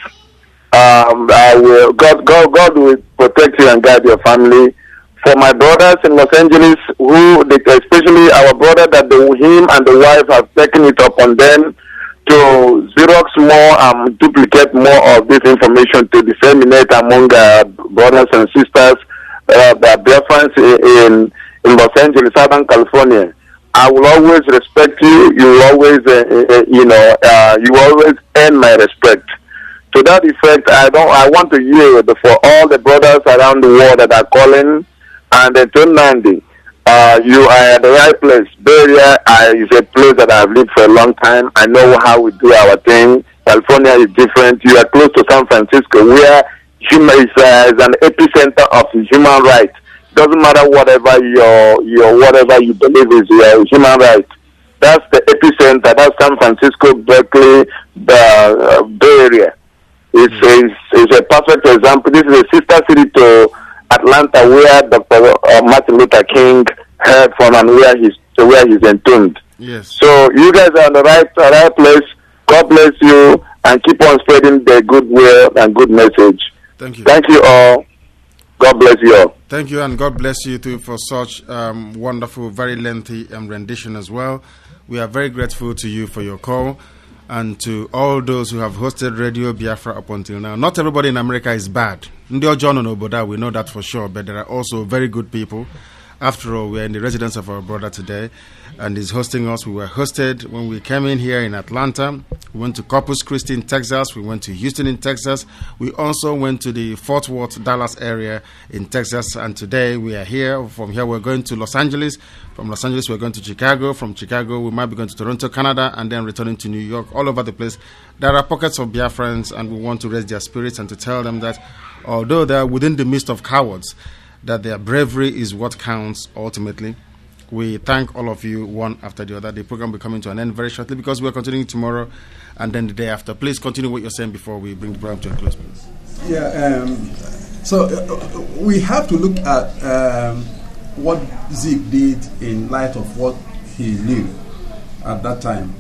God will protect you and guide your family. For my brothers in Los Angeles, especially our brother him and the wife have taken it upon them to Xerox more and duplicate more of this information to disseminate among brothers and sisters, the Biafrans in Los Angeles, Southern California. I will always respect you. You will always, you always earn my respect. To that effect, I want to yield for all the brothers around the world that are calling. And then to Nandi, you are at the right place. Bay Area is a place that I've lived for a long time. I know how we do our thing. California is different. You are close to San Francisco, where human is an epicenter of human rights. Doesn't matter whatever whatever you believe is your human right. That's the epicenter. That's San Francisco, Berkeley, the Bay Area. It's a perfect example. This is a sister city to Atlanta, where Dr. Martin Luther King heard from and where he's entombed. Yes. So you guys are in the right place. God bless you and keep on spreading the goodwill and good message. Thank you. Thank you all. God bless you all. Thank you, and God bless you too for such wonderful, very lengthy rendition as well. We are very grateful to you for your call. And to all those who have hosted Radio Biafra up until now. Not everybody in America is bad. Ndi Ojo no Oboda, we know that for sure, but there are also very good people. After all, we're in the residence of our brother today, and he's hosting us. We were hosted when we came in here in Atlanta. We went to Corpus Christi in Texas. We went to Houston in Texas. We also went to the Fort Worth, Dallas area in Texas. And today we are here. From here, we're going to Los Angeles. From Los Angeles, we're going to Chicago. From Chicago, we might be going to Toronto, Canada, and then returning to New York, all over the place. There are pockets of Biafrans, and we want to raise their spirits and to tell them that although they are within the midst of cowards, that their bravery is what counts ultimately. We thank all of you one after the other. The program will be coming to an end very shortly because we're continuing tomorrow and then the day after. Please continue what you're saying before we bring the program to a close, please. Yeah, we have to look at what Zeke did in light of what he knew at that time.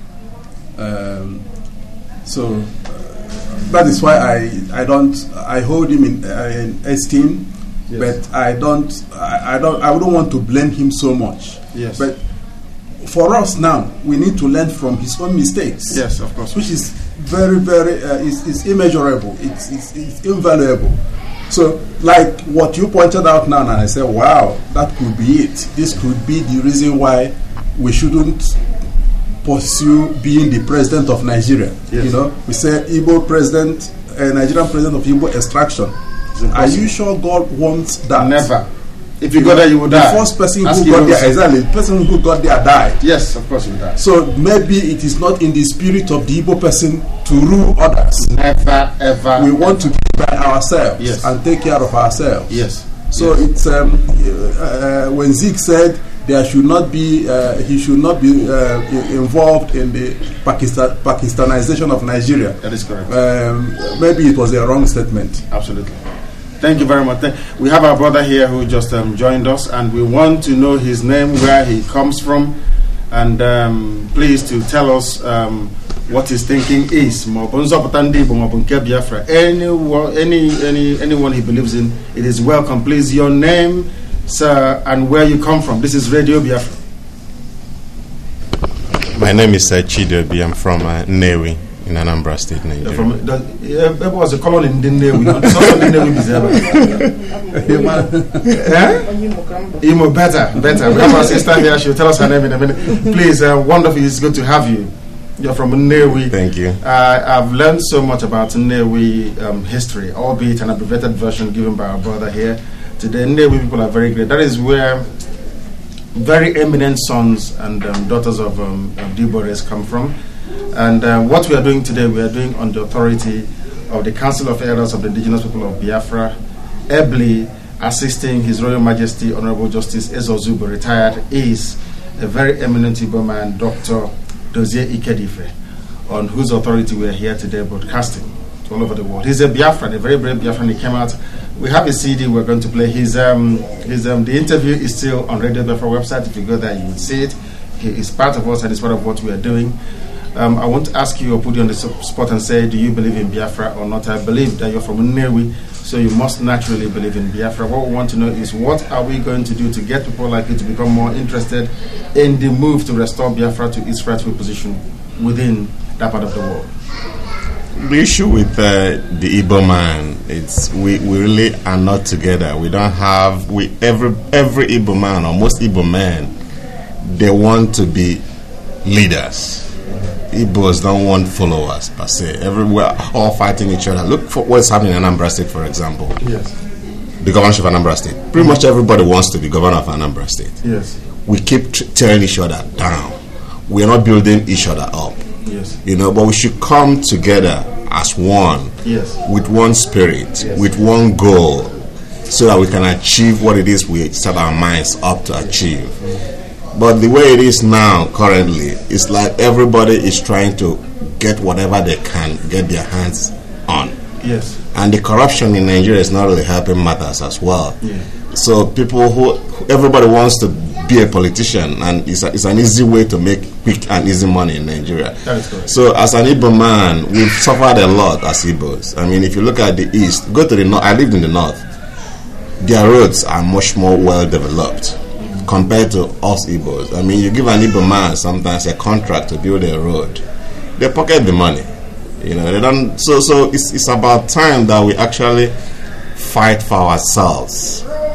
That is why I hold him in esteem. Yes. But I wouldn't want to blame him so much. Yes. But for us now, we need to learn from his own mistakes. Yes, of course. Which is very, very, it's immeasurable. It's invaluable. So, like what you pointed out now, and I said, wow, that could be it. This could be the reason why we shouldn't pursue being the president of Nigeria. Yes. You know, we say Igbo president, Nigerian president of Igbo extraction. Are you sure God wants that? Never. If you go there, you will die. The first person who got there, exactly, the person who got there died. Yes, of course you die. So maybe it is not in the spirit of the Igbo person to rule others. Never, ever. We want to be by ourselves, yes, and take care of ourselves. Yes. So yes, it's when Zeke said there should not be, he should not be involved in the Pakistanization of Nigeria. That is correct. Maybe it was a wrong statement. Absolutely. Thank you very much. We have our brother here who just joined us, and we want to know his name, where he comes from, and please to tell us what his thinking is. Anyone he believes in, it is welcome. Please, your name, sir, and where you come from. This is Radio Biafra. My name is Chidobi. I'm from Nnewi in Anambra State, Nigeria. There was a colony in Nnewi. Imo, better. We have our sister here. She'll tell us her name in a minute. Please, wonderful. It's good to have you. You're from Nnewi. Thank you. I've learned so much about Nnewi history, albeit an abbreviated version given by our brother here. Today, Nnewi people are very great. That is where very eminent sons and daughters of Dibores come from. And what we are doing today, we are doing on the authority of the Council of Elders of the Indigenous People of Biafra, ably assisting His Royal Majesty Honorable Justice Ezozubo, retired, is a very eminent Igbo man, Dr. Dozie Ikedife, on whose authority we are here today broadcasting to all over the world. He's a Biafran, a very brave Biafran. He came out. We have a CD we're going to play. The interview is still on Radio Biafra website. If you go there, you will see it. He is part of us and is part of what we are doing. I want to ask you or put you on the spot and say, do you believe in Biafra or not? I believe that you're from Nnewi, so you must naturally believe in Biafra. What we want to know is, what are we going to do to get people like you to become more interested in the move to restore Biafra to its rightful position within that part of the world? The issue with the Igbo man, it's we really are not together. We don't have every Igbo man or most Igbo men, they want to be leaders. Igbos don't want followers per se. Everywhere, all fighting each other. Look for what's happening in Anambra State, for example. Yes. The governorship of Anambra State. Pretty much everybody wants to be governor of Anambra State. Yes. We keep tearing each other down. We are not building each other up. Yes. You know, but we should come together as one. Yes. With one spirit, yes, with one goal, so that we can achieve what it is we set our minds up to achieve. But the way it is now, currently, it's like everybody is trying to get whatever they can get their hands on. Yes. And the corruption in Nigeria is not really helping matters as well. Yeah. So everybody wants to be a politician, and it's an easy way to make quick and easy money in Nigeria. That is correct. So as an Igbo man, we've suffered a lot as Igbos. I mean, if you look at the east, go to the north. I lived in the north. Their roads are much more well developed compared to us Igbos. I mean, you give an Igbo man sometimes a contract to build a road, they pocket the money. You know, they don't. So it's about time that we actually fight for ourselves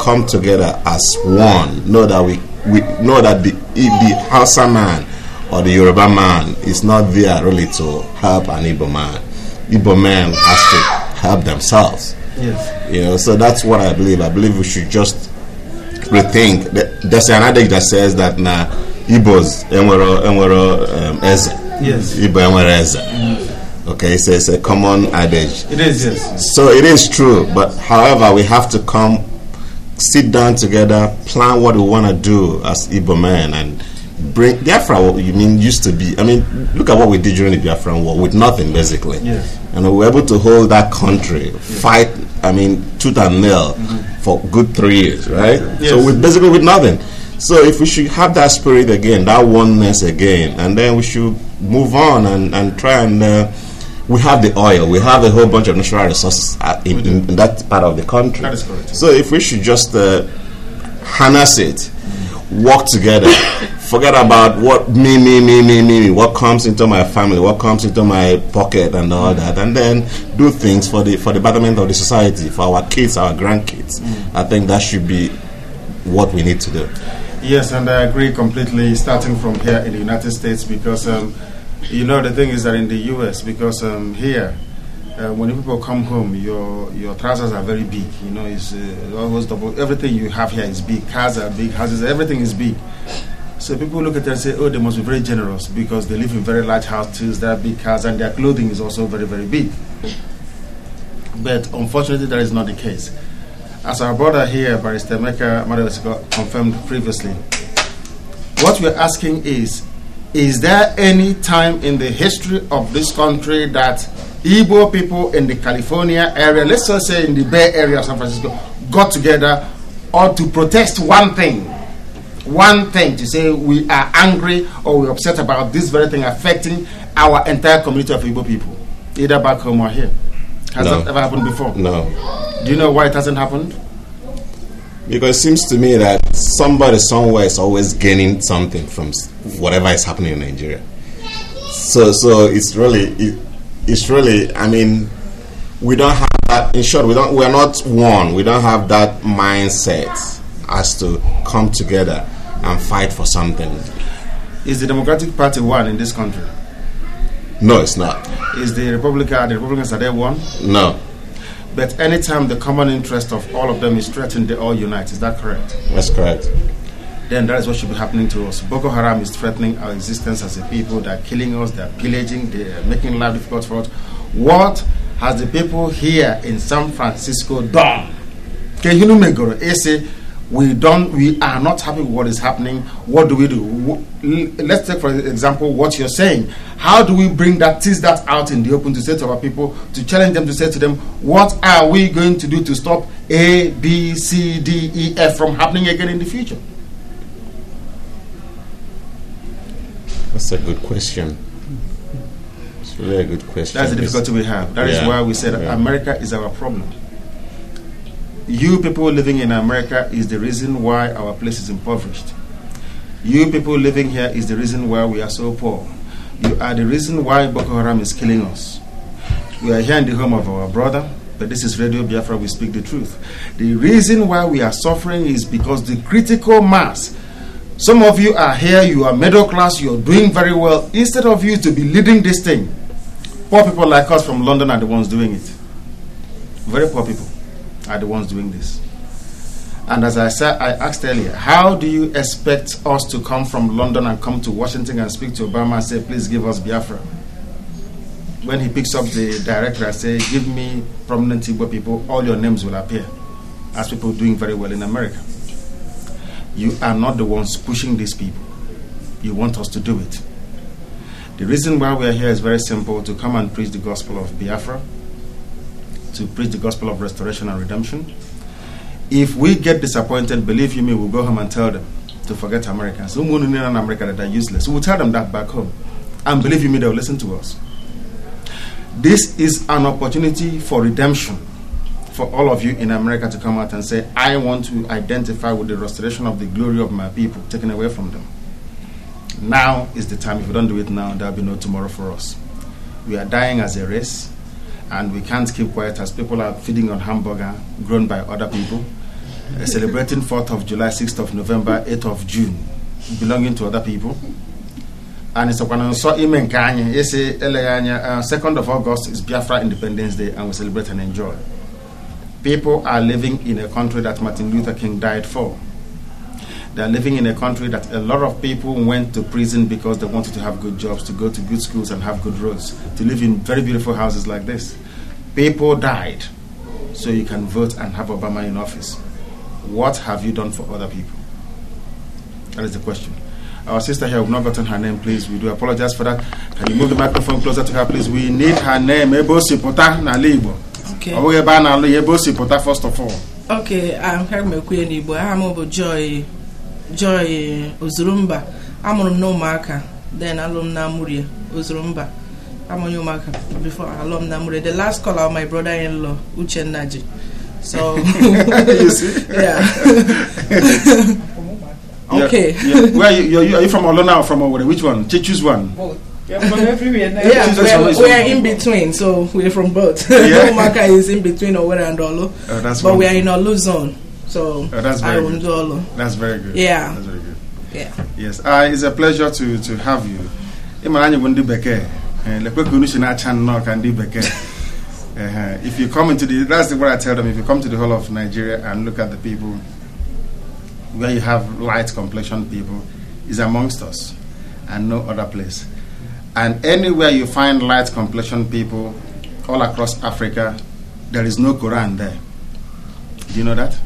come together as one. Know that we know that the Hausa man or the Yoruba man is not there really to help an Igbo man. Igbo men has to help themselves. Yes. So that's what I believe. I believe we should just rethink. There's an adage that says that now Igbos enwero eze. Yes. Igbo enwero eze. Okay, so it's a common adage. It is, yes. So it is true, but however, we have to sit down together, plan what we want to do as Igbo men, and bring Biafra. What you mean used to be? I mean, look at what we did during the Biafran War with nothing, basically. Yes. And we were able to hold that country, fight. I mean, tooth and nail for good 3 years, right? Yes. So we basically with nothing. So if we should have that spirit again, that oneness again, and then we should move on and try and. We have the oil. We have a whole bunch of natural resources in that part of the country. That is correct. So if we should just harness it, work together, forget about what me, what comes into my family, what comes into my pocket and all that, and then do things for the betterment of the society, for our kids, our grandkids. I think that should be what we need to do. Yes, and I agree completely, starting from here in the United States, because the thing is that in the U.S., because here, when people come home, your trousers are very big. It's almost double. Everything you have here is big. Cars are big. Houses, everything is big. So people look at it and say, oh, they must be very generous because they live in very large houses, they have big cars, and their clothing is also very, very big. But unfortunately, that is not the case. As our brother here, Barrister Emeka Madawesi, confirmed previously, what we're asking is there any time in the history of this country that Igbo people in the California area, let's just say in the Bay Area of San Francisco, got together or to protest one thing, to say we are angry or we're upset about this very thing affecting our entire community of Igbo people, either back home or here? Has that ever happened before? No. Do you know why it hasn't happened? Because it seems to me that somebody somewhere is always gaining something from whatever is happening in Nigeria. So it's really. I mean, we don't have that. In short, we are not one. We don't have that mindset as to come together and fight for something. Is the Democratic Party one in this country? No, it's not. Is the Republicans, are they one? No. But anytime the common interest of all of them is threatened, they all unite. Is that correct? That's correct. Then that is what should be happening to us. Boko Haram is threatening our existence as a people. They're killing us, they're pillaging, they're making life difficult for us. What has the people here in San Francisco done? We are not happy with what is happening. What do we do? Let's take, for example, what you're saying. How do we tease that out in the open to say to our people, to challenge them, to say to them, what are we going to do to stop A, B, C, D, E, F from happening again in the future? That's a good question. It's really a good question. That's the difficulty we have. That is why we said America is our problem. You people living in America is the reason why our place is impoverished. You people living here is the reason why we are so poor. You are the reason why Boko Haram is killing us. We are here in the home of our brother, but this is Radio Biafra, we speak the truth. The reason why we are suffering is because the critical mass. Some of you are here, you are middle class, you are doing very well. Instead of you to be leading this thing, poor people like us from London are the ones doing it. Very poor people are the ones doing this. And as I asked earlier, how do you expect us to come from London and come to Washington and speak to Obama and say, please give us Biafra? When he picks up the director and says, give me prominent Igbo people, all your names will appear as people doing very well in America. You are not the ones pushing these people. You want us to do it. The reason why we are here is very simple, to come and preach the gospel of Biafra, to preach the gospel of restoration and redemption. If we get disappointed, believe you me, we'll go home and tell them to forget Americans. America that are useless. We'll tell them that back home. And believe you me, they'll listen to us. This is an opportunity for redemption for all of you in America to come out and say, I want to identify with the restoration of the glory of my people taken away from them. Now is the time. If we don't do it now, there will be no tomorrow for us. We are dying as a race, and we can't keep quiet as people are feeding on hamburger grown by other people. celebrating 4th of July, 6th of November, 8th of June, belonging to other people. And it's when I saw him in Kanye, 2nd of August is Biafra Independence Day, and we celebrate and enjoy. People are living in a country that Martin Luther King died for. They are living in a country that a lot of people went to prison because they wanted to have good jobs, to go to good schools and have good roads, to live in very beautiful houses like this. People died so you can vote and have Obama in office. What have you done for other people? That is the question. Our sister here, we've not gotten her name, please. We do apologize for that. Can you move the microphone closer to her, please? We need her name. Ebo Sipota Nalibo. Okay. Ebo Sipota, first of all. Okay, I'm Hermekuye Nibo. I'm over Joy Uzurumba. I'm on no marker. Then alumna Muria Uzurumba. I'm on your marker before alumna Muria. The last caller of my brother-in-law, Uche Naji. So, you see? Yeah. Okay. Yeah. Where are you from Olona or from Owerri? Which one? Choose one. Both. You're from everywhere now. Yeah, we're in between, so we're from both. Yeah. Omaka is in between Owerri and Olo. Oh, that's but wonderful. we are in Olu zone, so that's I very will good. do Olo. That's very good. Yeah. That's very good. Yeah. Yes. It's a pleasure to have you. If you come into that's what I tell them. If you come to the whole of Nigeria and look at the people where you have light complexion people, is amongst us and no other place. And anywhere you find light complexion people all across Africa, there is no Quran there. Do you know that?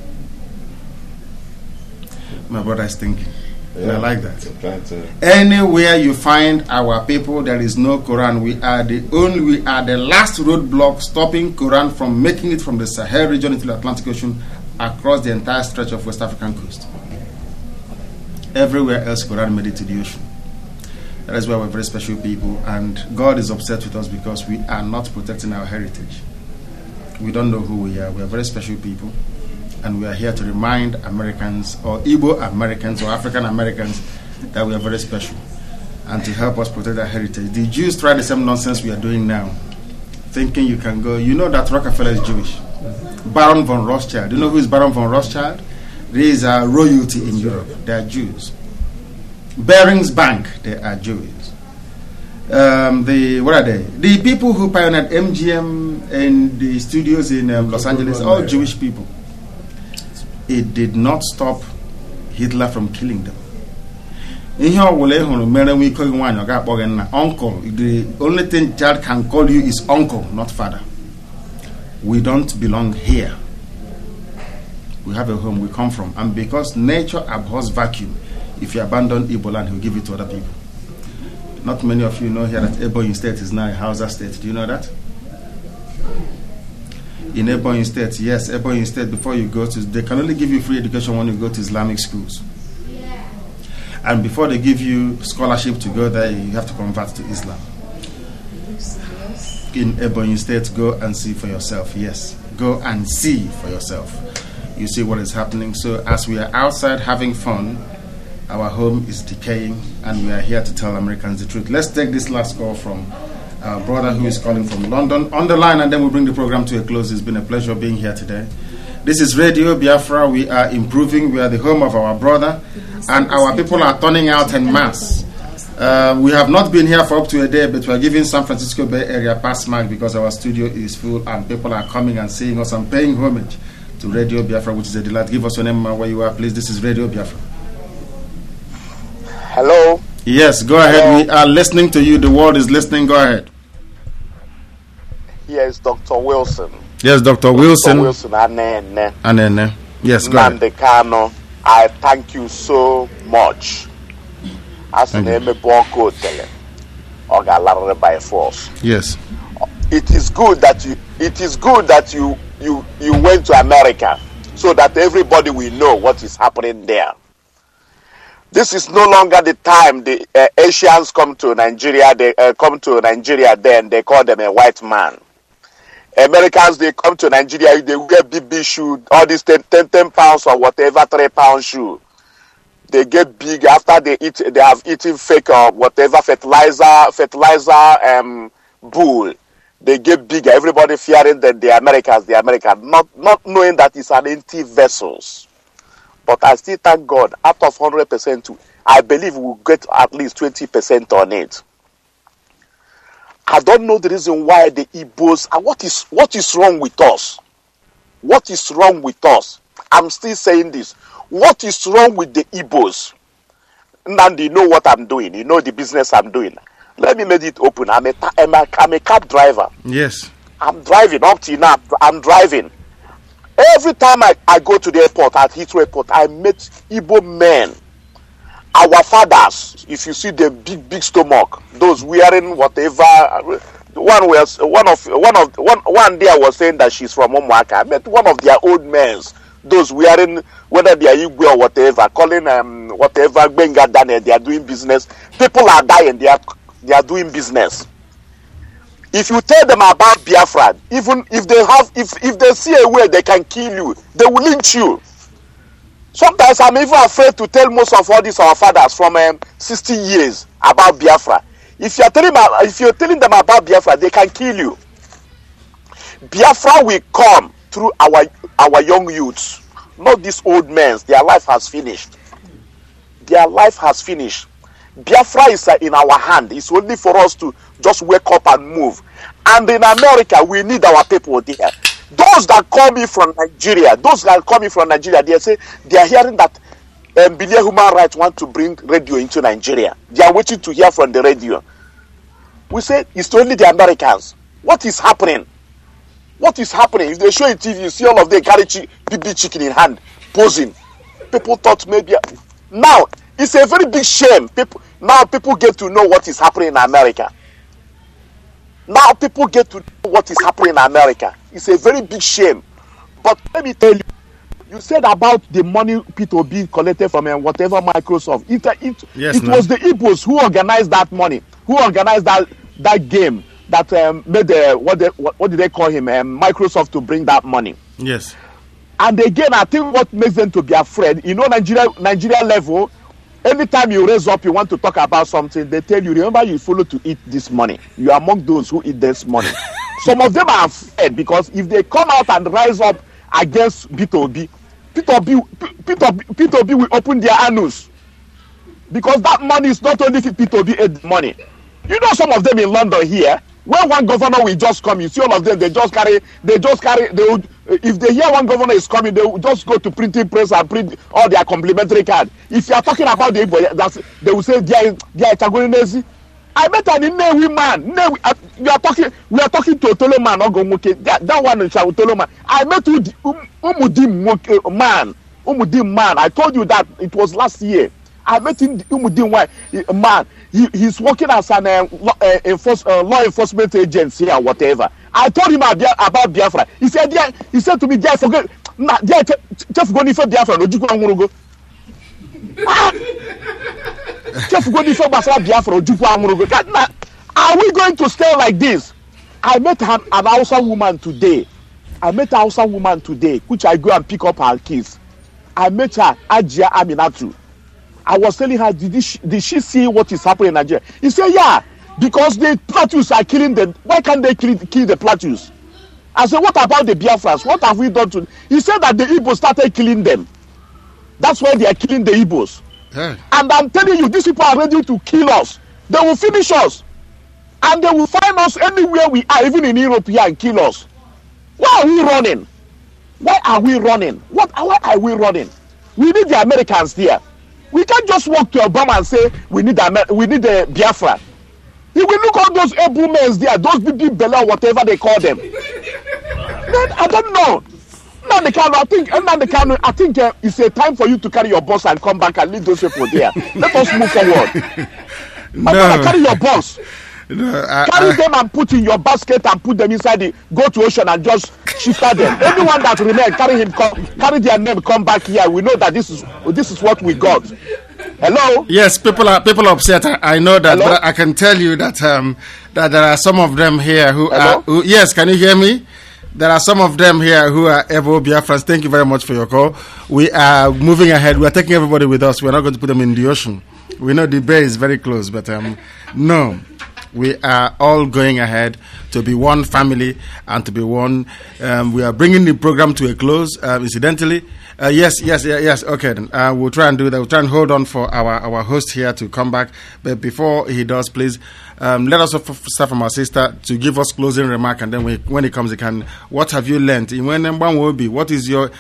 My brother is thinking. Yeah, I like that. Anywhere you find our people, there is no Quran. We are the last roadblock stopping Quran from making it from the Sahel region into the Atlantic Ocean across the entire stretch of West African coast. Everywhere else, Quran made it to the ocean. That is why we're very special people, and God is upset with us because we are not protecting our heritage. We don't know who we are. We are very special people, and we are here to remind Americans, or Igbo Americans, or African Americans, that we are very special, and to help us protect our heritage. The Jews try the same nonsense we are doing now, thinking you can go. You know that Rockefeller is Jewish. Baron von Rothschild. Do you know who is Baron von Rothschild? These are royalty in Europe. They are Jews. Barings Bank, they are Jews. What are they? The people who pioneered MGM and the studios in Los Angeles, all Jewish people. It did not stop Hitler from killing them. Uncle, the only thing child can call you is uncle, not father. We don't belong here. We have a home we come from. And because nature abhors vacuum, if you abandon Igbo land, he'll give it to other people. Not many of you know here that Ebonyi State is now a Hausa state. Do you know that? In Ebonyi State, yes, Ebonyi State, before you go to, they can only give you free education when you go to Islamic schools. And before they give you scholarship to go there, you have to convert to Islam. In Ebonyi State, go and see for yourself. Yes, go and see for yourself. You see what is happening. So as we are outside having fun, our home is decaying, and we are here to tell Americans the truth. Let's take this last call from our brother who is calling from London on the line, and then we'll bring the program to a close. It's been a pleasure being here today. This is Radio Biafra. We are improving. We are the home of our brother, and our people are turning out en masse. We have not been here for up to a day, but we are giving San Francisco Bay Area pass mark because our studio is full and people are coming and seeing us and paying homage to Radio Biafra, which is a delight. Give us your name and where you are, please. This is Radio Biafra. Hello? Yes, go ahead. Hello? We are listening to you. The world is listening. Go ahead. Here is Dr. Wilson. Yes, Dr. Wilson. Dr. Wilson, Anene. Anene. Yes, go ahead. Nandekano, I thank you so much. As an Boko tele, or by force. Yes. It is good that you went to America so that everybody will know what is happening there. This is no longer the time the Asians come to Nigeria. They come to Nigeria, then they call them a white man. Americans, they come to Nigeria, they wear big shoe, all these 10 pounds or whatever, 3-pound shoe. They get big after they eat. They have eaten fake or whatever fertilizer bull. they get bigger. Everybody fearing that the Americans, not knowing that it's an empty vessels. But I still thank God, out of 100%, I believe we'll get at least 20% on it. I don't know the reason why the Igbos, and what is wrong with us? What is wrong with us? I'm still saying this. What is wrong with the Igbos? Nandi, you know what I'm doing. You know the business I'm doing. Let me make it open. I'm a cab driver. Yes. I'm driving up to now. I'm driving. Every time I go to the airport, at Heathrow Airport, I meet Igbo men. Our fathers, if you see the big stomach, those wearing whatever. One day I was saying that she's from Umuaka. I met one of their old men, those wearing, whether they are Igbo or whatever, calling whatever Benga Daniel. They are doing business. People are dying. They are doing business. If you tell them about Biafra, even if they see a way they can kill you, they will lynch you. Sometimes I'm even afraid to tell most of all these our fathers from 60 years about Biafra. If you're telling them about Biafra, they can kill you. Biafra will come through our young youths, not these old men. Their life has finished. Their life has finished. Biafra is in our hand. It's only for us to just wake up and move. And in America, we need our people there. Those that call me from Nigeria, they say they are hearing that Bilia Human Rights want to bring radio into Nigeria. They are waiting to hear from the radio. We say it's only the Americans. What is happening? What is happening? If they show it TV, you see all of them carry big chicken in hand, posing. People thought maybe now it's a very big shame. People get to know what is happening in America. Now people get to know what is happening in America. It's a very big shame. But let me tell you, you said about the money P2B collected from whatever Microsoft. It was the Igbos who organized that money, who organized that game that made what did they call him? Microsoft to bring that money. Yes. And again, I think what makes them to be afraid, Nigeria level, anytime you raise up, you want to talk about something, they tell you, remember you follow to eat this money. You are among those who eat this money. Some of them are afraid because if they come out and rise up against P2B will open their anus. Because that money is not only P2B ate money. You know some of them in London here, when one governor will just come, you see all of them, if they hear one governor is coming, they will just go to printing press and print all their complimentary card. If you are talking about the Igbo, they will say, they are Chagorinesi. I met an Inewi man. We are talking to Otolo man, Ogomuke. That one is Otolo man. I met Umudim man. I told you that it was last year. I met Umudim man. He's working as an law enforcement agency or whatever. I told him about Biafra. He said to me, "Jeff, forget. Jeff, go for Biafra. No, you go. Jeff, go for Biafra. Are we going to stay like this?" I met an Hausa woman today. Which I go and pick up her kids. I met her, Ajia Aminatu. I was telling her, did she see what is happening in Nigeria? He said, yeah, because the plateaus are killing them. Why can't they kill the plateaus? I said, what about the Biafrans? What have we done to them? He said that the Igbos started killing them. That's why they are killing the Igbos. Hey. And I'm telling you, these people are ready to kill us. They will finish us. And they will find us anywhere we are, even in Europe here, and kill us. Why are we running? Why are we running? Why are we running? We need the Americans there. We can't just walk to Obama and say we need the Biafra. He will look at those able men there, those big Bella, whatever they call them. Then I don't know. I think it's a time for you to carry your boss and come back and leave those people there. Let us move forward. No. Carry your boss. No, carry them and put in your basket and put them inside go to ocean and just shift them. Anyone that remain, carry their name, come back here. We know that this is what we got. Hello. Yes, people are upset. I know that, but I can tell you that that there are some of them here who are. Yes, can you hear me? There are some of them here who are Evo Biafrans. Thank you very much for your call. We are moving ahead. We are taking everybody with us. We are not going to put them in the ocean. We know the bay is very close, but no. We are all going ahead to be one family and to be one. We are bringing the program to a close. Incidentally, yes. Okay, then we'll try and do that. We'll try and hold on for our host here to come back. But before he does, please let us start from our sister to give us closing remark, and then when he comes, he can. What have you learned? What is your?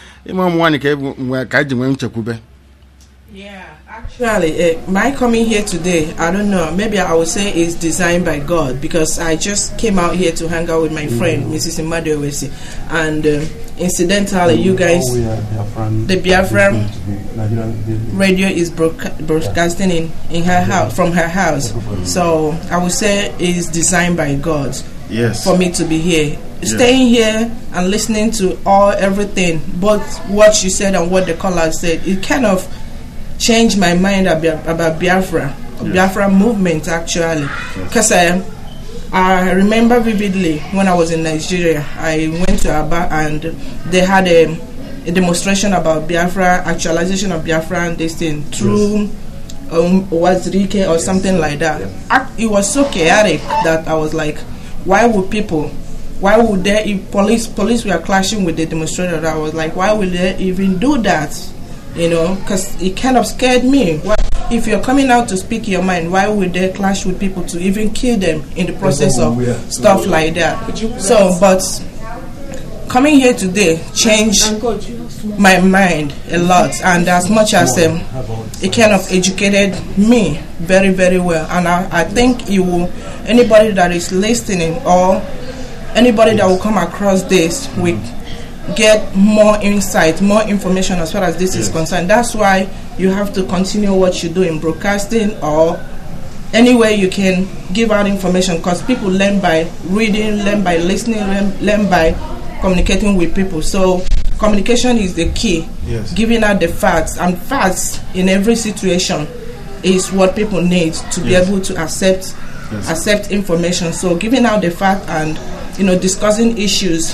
Yeah, actually, my coming here today, I don't know, maybe I would say is designed by God, because I just came out here to hang out with my friend, Mrs. Imadewesi, and incidentally, you guys, the Biafran radio is broadcasting in her house, from her house, so I would say is designed by God. Yes. For me to be here. Yes. Staying here and listening to everything, both what you said and what the caller said, it kind of changed my mind about Biafra, Biafra movement actually. Because I remember vividly when I was in Nigeria, I went to Aba and they had a demonstration about Biafra, actualization of Biafra and this thing through Wazirike or something like that. It was so chaotic that I was like, why would they, if police were clashing with the demonstrators, I was like, why would they even do that? Because it kind of scared me. If you're coming out to speak your mind, why would they clash with people to even kill them in the process of stuff like that? So, but coming here today changed my mind a lot, and as much as it kind of educated me very, very well. And I think anybody that is listening or anybody that will come across this will get more insight, more information as far as this is concerned. That's why you have to continue what you do in broadcasting or any way you can give out information, because people learn by reading, learn by listening, learn by communicating with people. So communication is the key. Yes. Giving out the facts, and facts in every situation is what people need to be able to accept information. So giving out the fact and discussing issues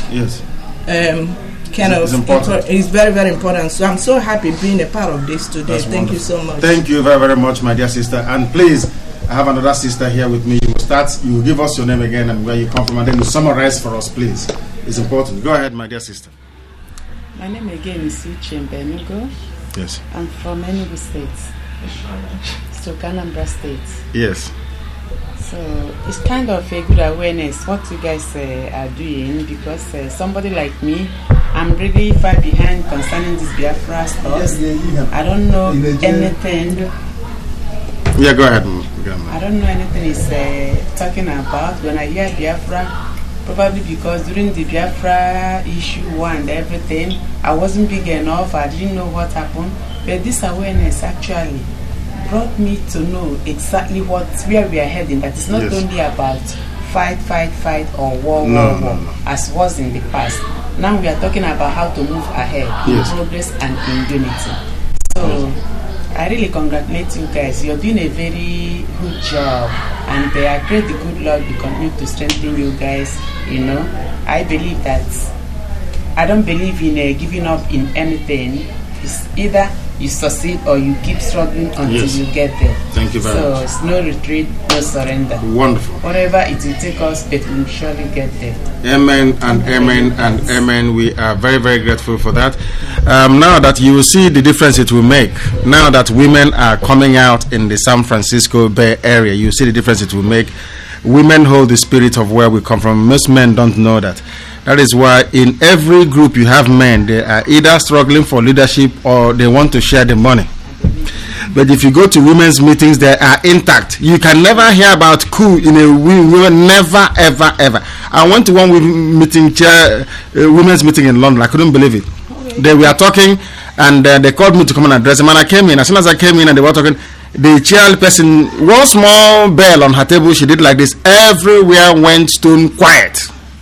is very, very important. So I'm so happy being a part of this today. Thank you so much. Thank you very, very much, my dear sister. And please, I have another sister here with me. You will give us your name again and where you come from, and then you summarize for us, please. It's important. Go ahead, my dear sister. My name again is Uche Benugo. Yes. I'm from Enugu State, so Anambra State. Yes. So it's kind of a good awareness what you guys are doing, because somebody like me, I'm really far behind concerning this Biafra stuff. I don't know anything. Yeah, go ahead. I don't know anything he's talking about. When I hear Biafra, probably because during the Biafra issue and everything, I wasn't big enough. I didn't know what happened. But this awareness actually brought me to know exactly where we are heading. That it's not only about fight or war, as was in the past. Now we are talking about how to move ahead in progress and in unity. So I really congratulate you guys. You're doing a very good job, and I pray the good Lord will continue to strengthen you guys. I believe that I don't believe in giving up in anything. It's either you succeed or you keep struggling until you get there. Thank you very much. So it's no retreat, no surrender. Wonderful. Whatever it will take us, it will surely get there. Amen and amen and amen. We are very, very grateful for that. Now that you will see the difference it will make, now that women are coming out in the San Francisco Bay Area, you see the difference it will make. Women hold the spirit of where we come from. Most men don't know that. That is why in every group you have men. They are either struggling for leadership or they want to share the money. But if you go to women's meetings, they are intact. You can never hear about coup in a women. Never, ever, ever. I went to one women's meeting in London. I couldn't believe it. They were talking, and they called me to come and address them. And I came in. As soon as I came in, and they were talking, the chairperson, one small bell on her table, she did like this. Everywhere went stone quiet.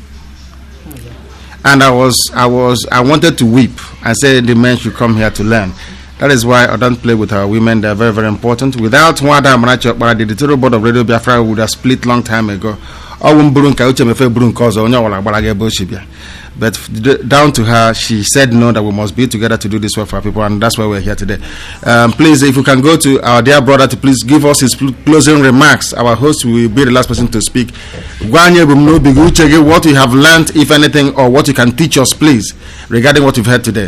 And I wanted to weep. I said the men should come here to learn. That is why I don't play with our women. They are very, very important. Without Mwada Amarachi Okpara, the editorial board of Radio Biafra would have split long time ago. But down to her, she said no, that we must be together to do this work for our people, and that's why we're here today. Please, if you can go to our dear brother to please give us his closing remarks. Our host will be the last person to speak. What you have learned, if anything, or what you can teach us, please, regarding what you've heard today.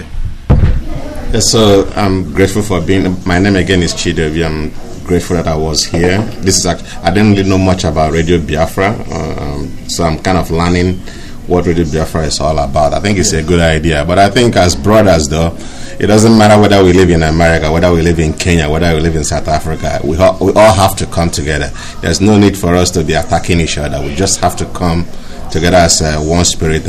Yes, so I'm grateful for being. My name again is Chidovi. I'm grateful that I was here. I didn't really know much about Radio Biafra, so I'm kind of learning what Radio Biafra is all about. I think it's a good idea, but I think as brothers, though, it doesn't matter whether we live in America, whether we live in Kenya, whether we live in South Africa. We all have to come together. There's no need for us to be attacking each other. We just have to come together as one spirit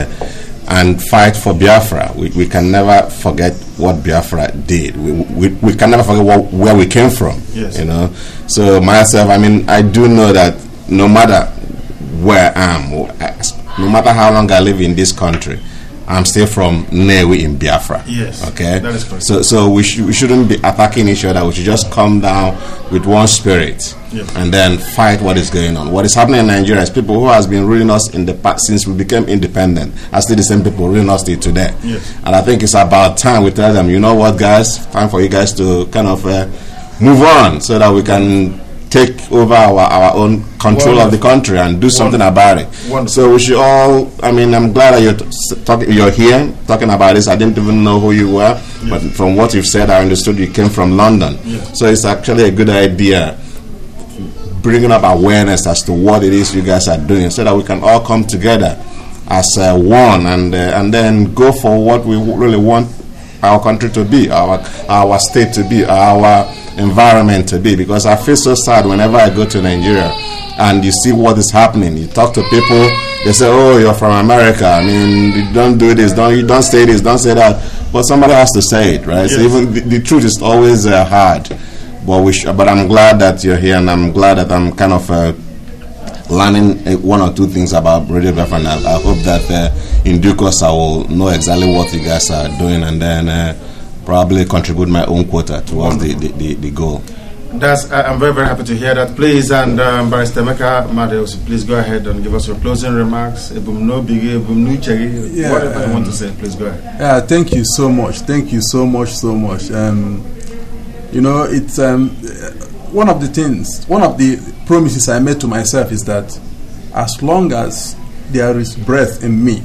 and fight for Biafra. We can never forget what Biafra did. We can never forget where we came from. Yes. You know. So myself, I do know that no matter where I am, no matter how long I live in this country, I'm still from Newi in Biafra. Yes. Okay. That is correct. So we shouldn't be attacking each other. We should just come down with one spirit, yes, and then fight what is going on. What is happening in Nigeria is people who has been ruling us in the past since we became independent are still the same people ruling us till today. Yes. And I think it's about time we tell them, you know what, guys, time for you guys to kind of move on so that we can take over our own control of the country and do something about it. So we should all, I'm glad that you're here talking about this. I didn't even know who you were, yes, but from what you've said, I understood you came from London. Yes. So it's actually a good idea bringing up awareness as to what it is you guys are doing so that we can all come together as one and then go for what we really want our country to be, our state to be, our environment to be. Because I feel so sad whenever I go to Nigeria and you see what is happening. You talk to people, they say, oh, you're from America, you don't do this, you don't say this, don't say that, but somebody has to say it, right? Yes. So even the truth is always hard, but I'm glad that you're here, and I'm glad that I'm kind of learning one or two things about Radio Biafra, and I hope that in due course I will know exactly what you guys are doing, and then probably contribute my own quota towards the goal. I'm very, very happy to hear that. Please, and Barrister Emeka Madeosi, please go ahead and give us your closing remarks. Whatever you want to say, please go ahead. Yeah, thank you so much. Thank you so much. It's one of the promises I made to myself is that as long as there is breath in me,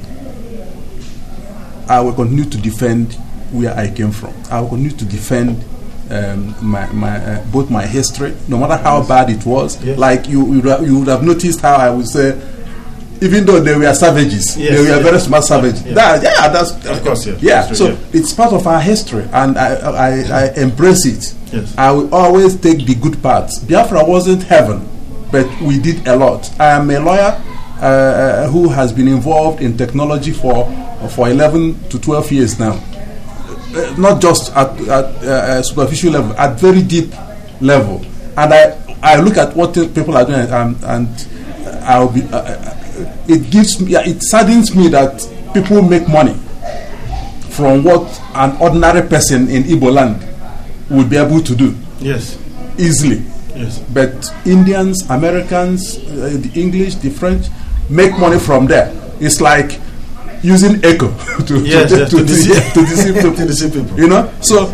I will continue to defend where I came from. I will continue to defend both my history, no matter how bad it was. Yes. Like you would have noticed how I would say, even though they were savages, yes, they were very smart savages. Yes. That's of course, yes. Yeah. So it's part of our history, and I embrace it. Yes. I will always take the good parts. Biafra wasn't heaven, but we did a lot. I am a lawyer who has been involved in technology for 11 to 12 years now. Not just at superficial level, at very deep level. And I look at what people are doing, and I'll be. It saddens me that people make money from what an ordinary person in Igbo land would be able to do. Yes. Easily. Yes. But Indians, Americans, the English, the French make money from there. It's like using echo to deceive people. You know? So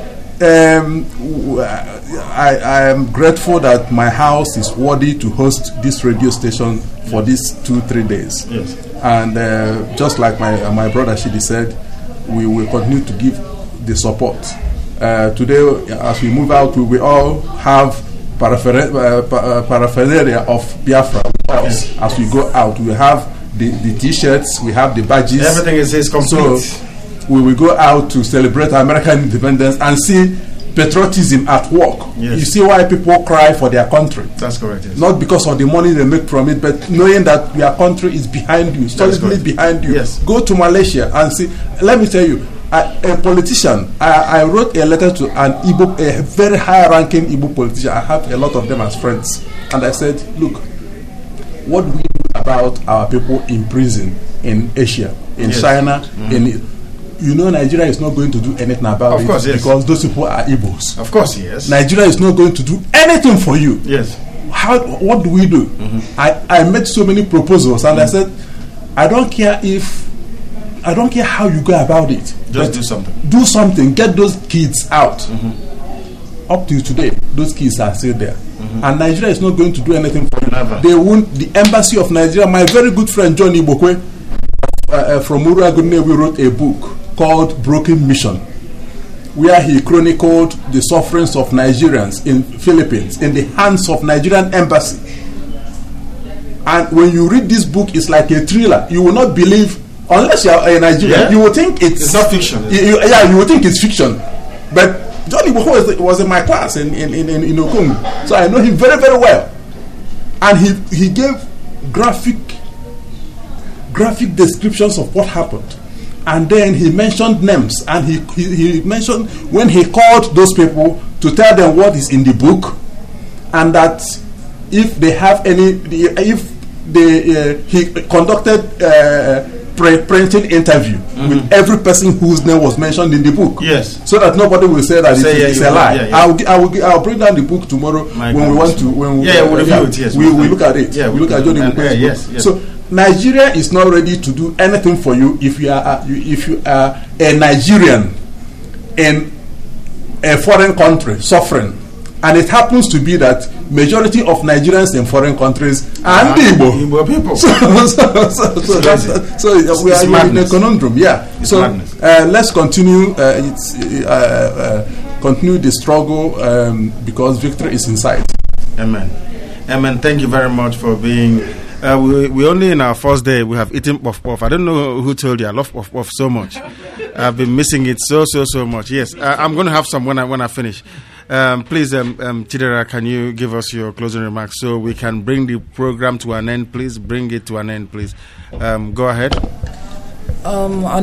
I am grateful that my house is worthy to host this radio station for these 2-3 days. Yes. And just like my brother Shidi said, we will continue to give the support. Today, as we move out, we will all have paraphernalia of Biafra with us. Yes. As we go out, we have the T-shirts, we have the badges. Everything is complete. So we will go out to celebrate American independence and see patriotism at work. Yes. You see why people cry for their country. That's correct. Yes. Not because of the money they make from it, but knowing that your country is behind you, solidly behind you. Yes. Go to Malaysia and see. Let me tell you, a politician, I wrote a letter to a very high-ranking Igbo politician. I have a lot of them as friends. And I said, look, what do we do about our people in prison in Asia, in China, Nigeria is not going to do anything about it because those people are Igbos. Of course, yes. Nigeria is not going to do anything for you. Yes. what do we do? I made so many proposals, and I said, I don't care how you go about it. Just do something. Do something. Get those kids out. Up to today, those kids are still there. And Nigeria is not going to do anything for them. Never. They won't. The embassy of Nigeria, my very good friend John Ibokwe from Uragunne, we wrote a book called Broken Mission, where he chronicled the sufferings of Nigerians in Philippines in the hands of Nigerian embassy. And when you read this book, it's like a thriller. You will not believe, unless you are a Nigerian, you will think it's not fiction. You will think it's fiction. But Johnny Boko was in my class in Okung, so I know him very, very well. And he gave graphic descriptions of what happened. And then he mentioned names, and he mentioned when he called those people to tell them what is in the book, and that if they have he conducted pre-printed interview with every person whose name was mentioned in the book. Yes. So that nobody will say that it's a lie. I'll bring down the book tomorrow we look at it. Yeah, we look at Johnny Bukwe's book. Yes. So Nigeria is not ready to do anything for you if you are a Nigerian in a foreign country suffering. And it happens to be that majority of Nigerians in foreign countries are Igbo people. So we are in a conundrum. Let's continue. Continue the struggle because victory is in sight. Amen. Thank you very much for being. We only in our first day we have eaten puff puff. I don't know who told you I love puff puff so much. I've been missing it so much. Yes, I'm going to have some when I finish. Please, Chidera, can you give us your closing remarks so we can bring the program to an end? Please bring it to an end, please. Go ahead. On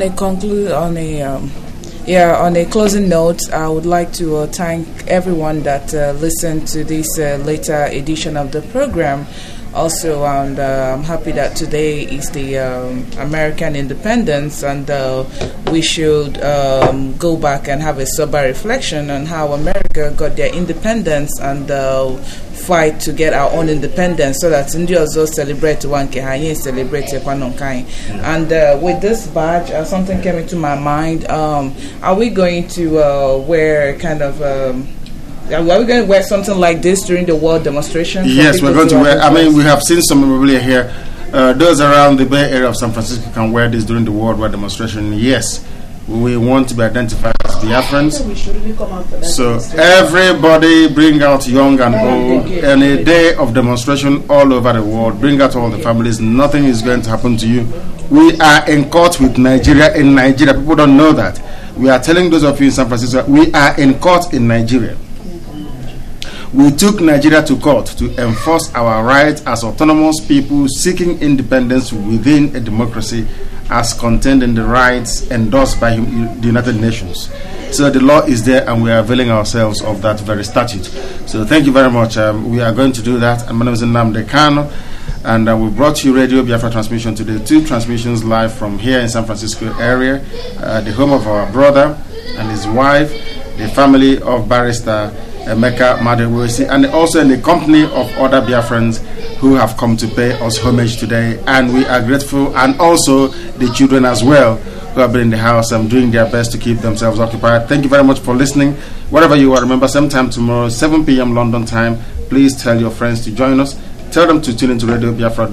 a closing note, I would like to thank everyone that listened to this later edition of the program. Also, and I'm happy that today is the American independence, and we should go back and have a sober reflection on how America got their independence and fight to get our own independence, so that India also celebrate one Kehanye celebrate Kwanonkai. And with this badge, something came into my mind. Are we going to wear kind of? Are we going to wear something like this during the world demonstration? Yes, we're going to wear. I mean, we have seen some memorabilia here. Those around the Bay Area of San Francisco can wear this during the worldwide demonstration. Yes, we want to be identified as Biafrans. So everybody, bring out young and old, and a day of demonstration all over the world. Bring out all the families. Nothing is going to happen to you. We are in court with Nigeria in Nigeria. People don't know that. We are telling those of you in San Francisco, we are in court in Nigeria. We took Nigeria to court to enforce our rights as autonomous people seeking independence within a democracy as contained in the rights endorsed by the United Nations. So the law is there, and we are availing ourselves of that very statute. So thank you very much. We are going to do that. And my name is Nnamdi Kanu, and we brought you Radio Biafra transmission today. 2 transmissions live from here in San Francisco area, the home of our brother and his wife, the family of Barrister Emeka Madewesi, and also in the company of other Biafrans who have come to pay us homage today, and we are grateful, and also the children as well who have been in the house and doing their best to keep themselves occupied. Thank you very much for listening. Wherever you are, remember, same time tomorrow, 7 p.m. London time. Please tell your friends to join us. Tell them to tune into Radio Biafra,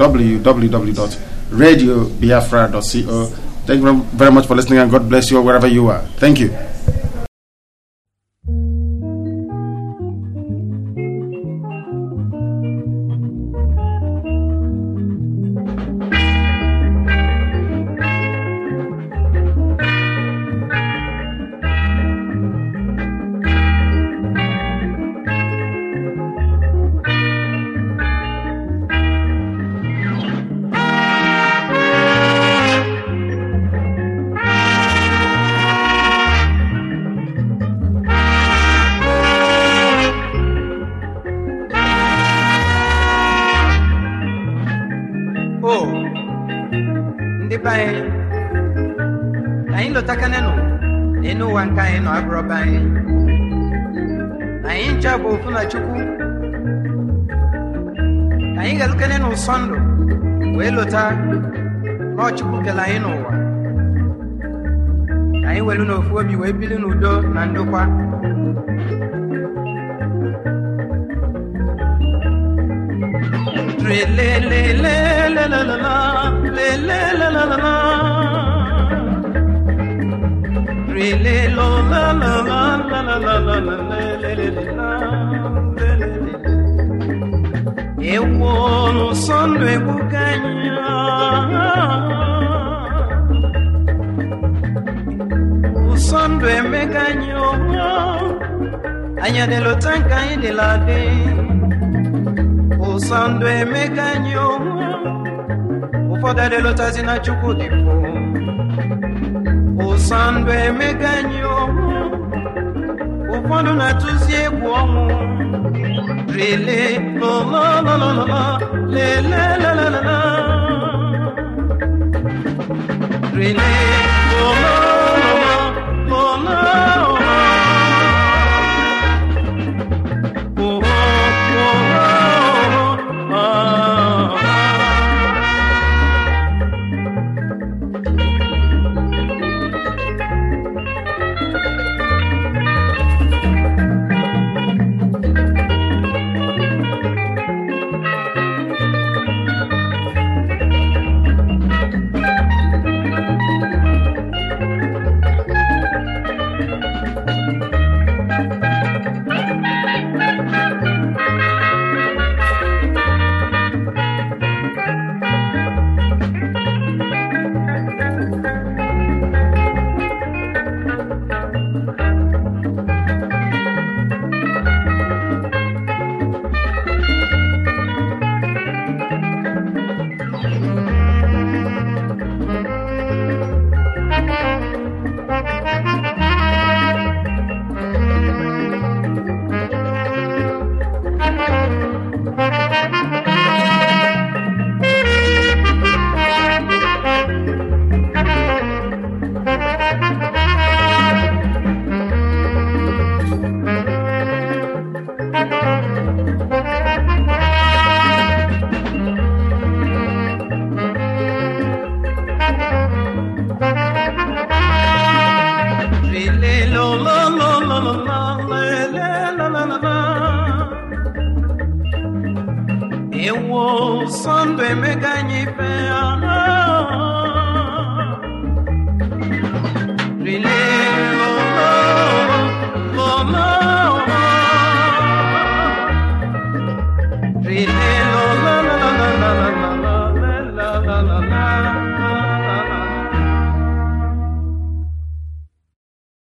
www.radiobiafra.co. Thank you very much for listening, and God bless you wherever you are. Thank you. anyị ga-elukene n'ụsọ ndụ wee lota n'ọchukwu kele anyị n'ụwa anyị welu n'ofu obi wee bili n'udo na ndokwa ewo n'ụsọ ndụ egbuka anyị ụsọ ndụ emeka anyị onwe anyị adịlụta nke anyị dịla adị ụsọ ndụ emeka anyị onwe ụfọdụ adịlụtazi na chukwu dịpụ ụsọ ndụ emeka anyị onwe ụfọdụ na-atụzi egwu ọnwụ Rele, lo la la la la la, le la la la la la. Rele, lo la la la, lo la la. Oh oh oh oh ah. Ewo Sunday meganyi pe ana Rile lo Rile lo la la la la la la la la la la la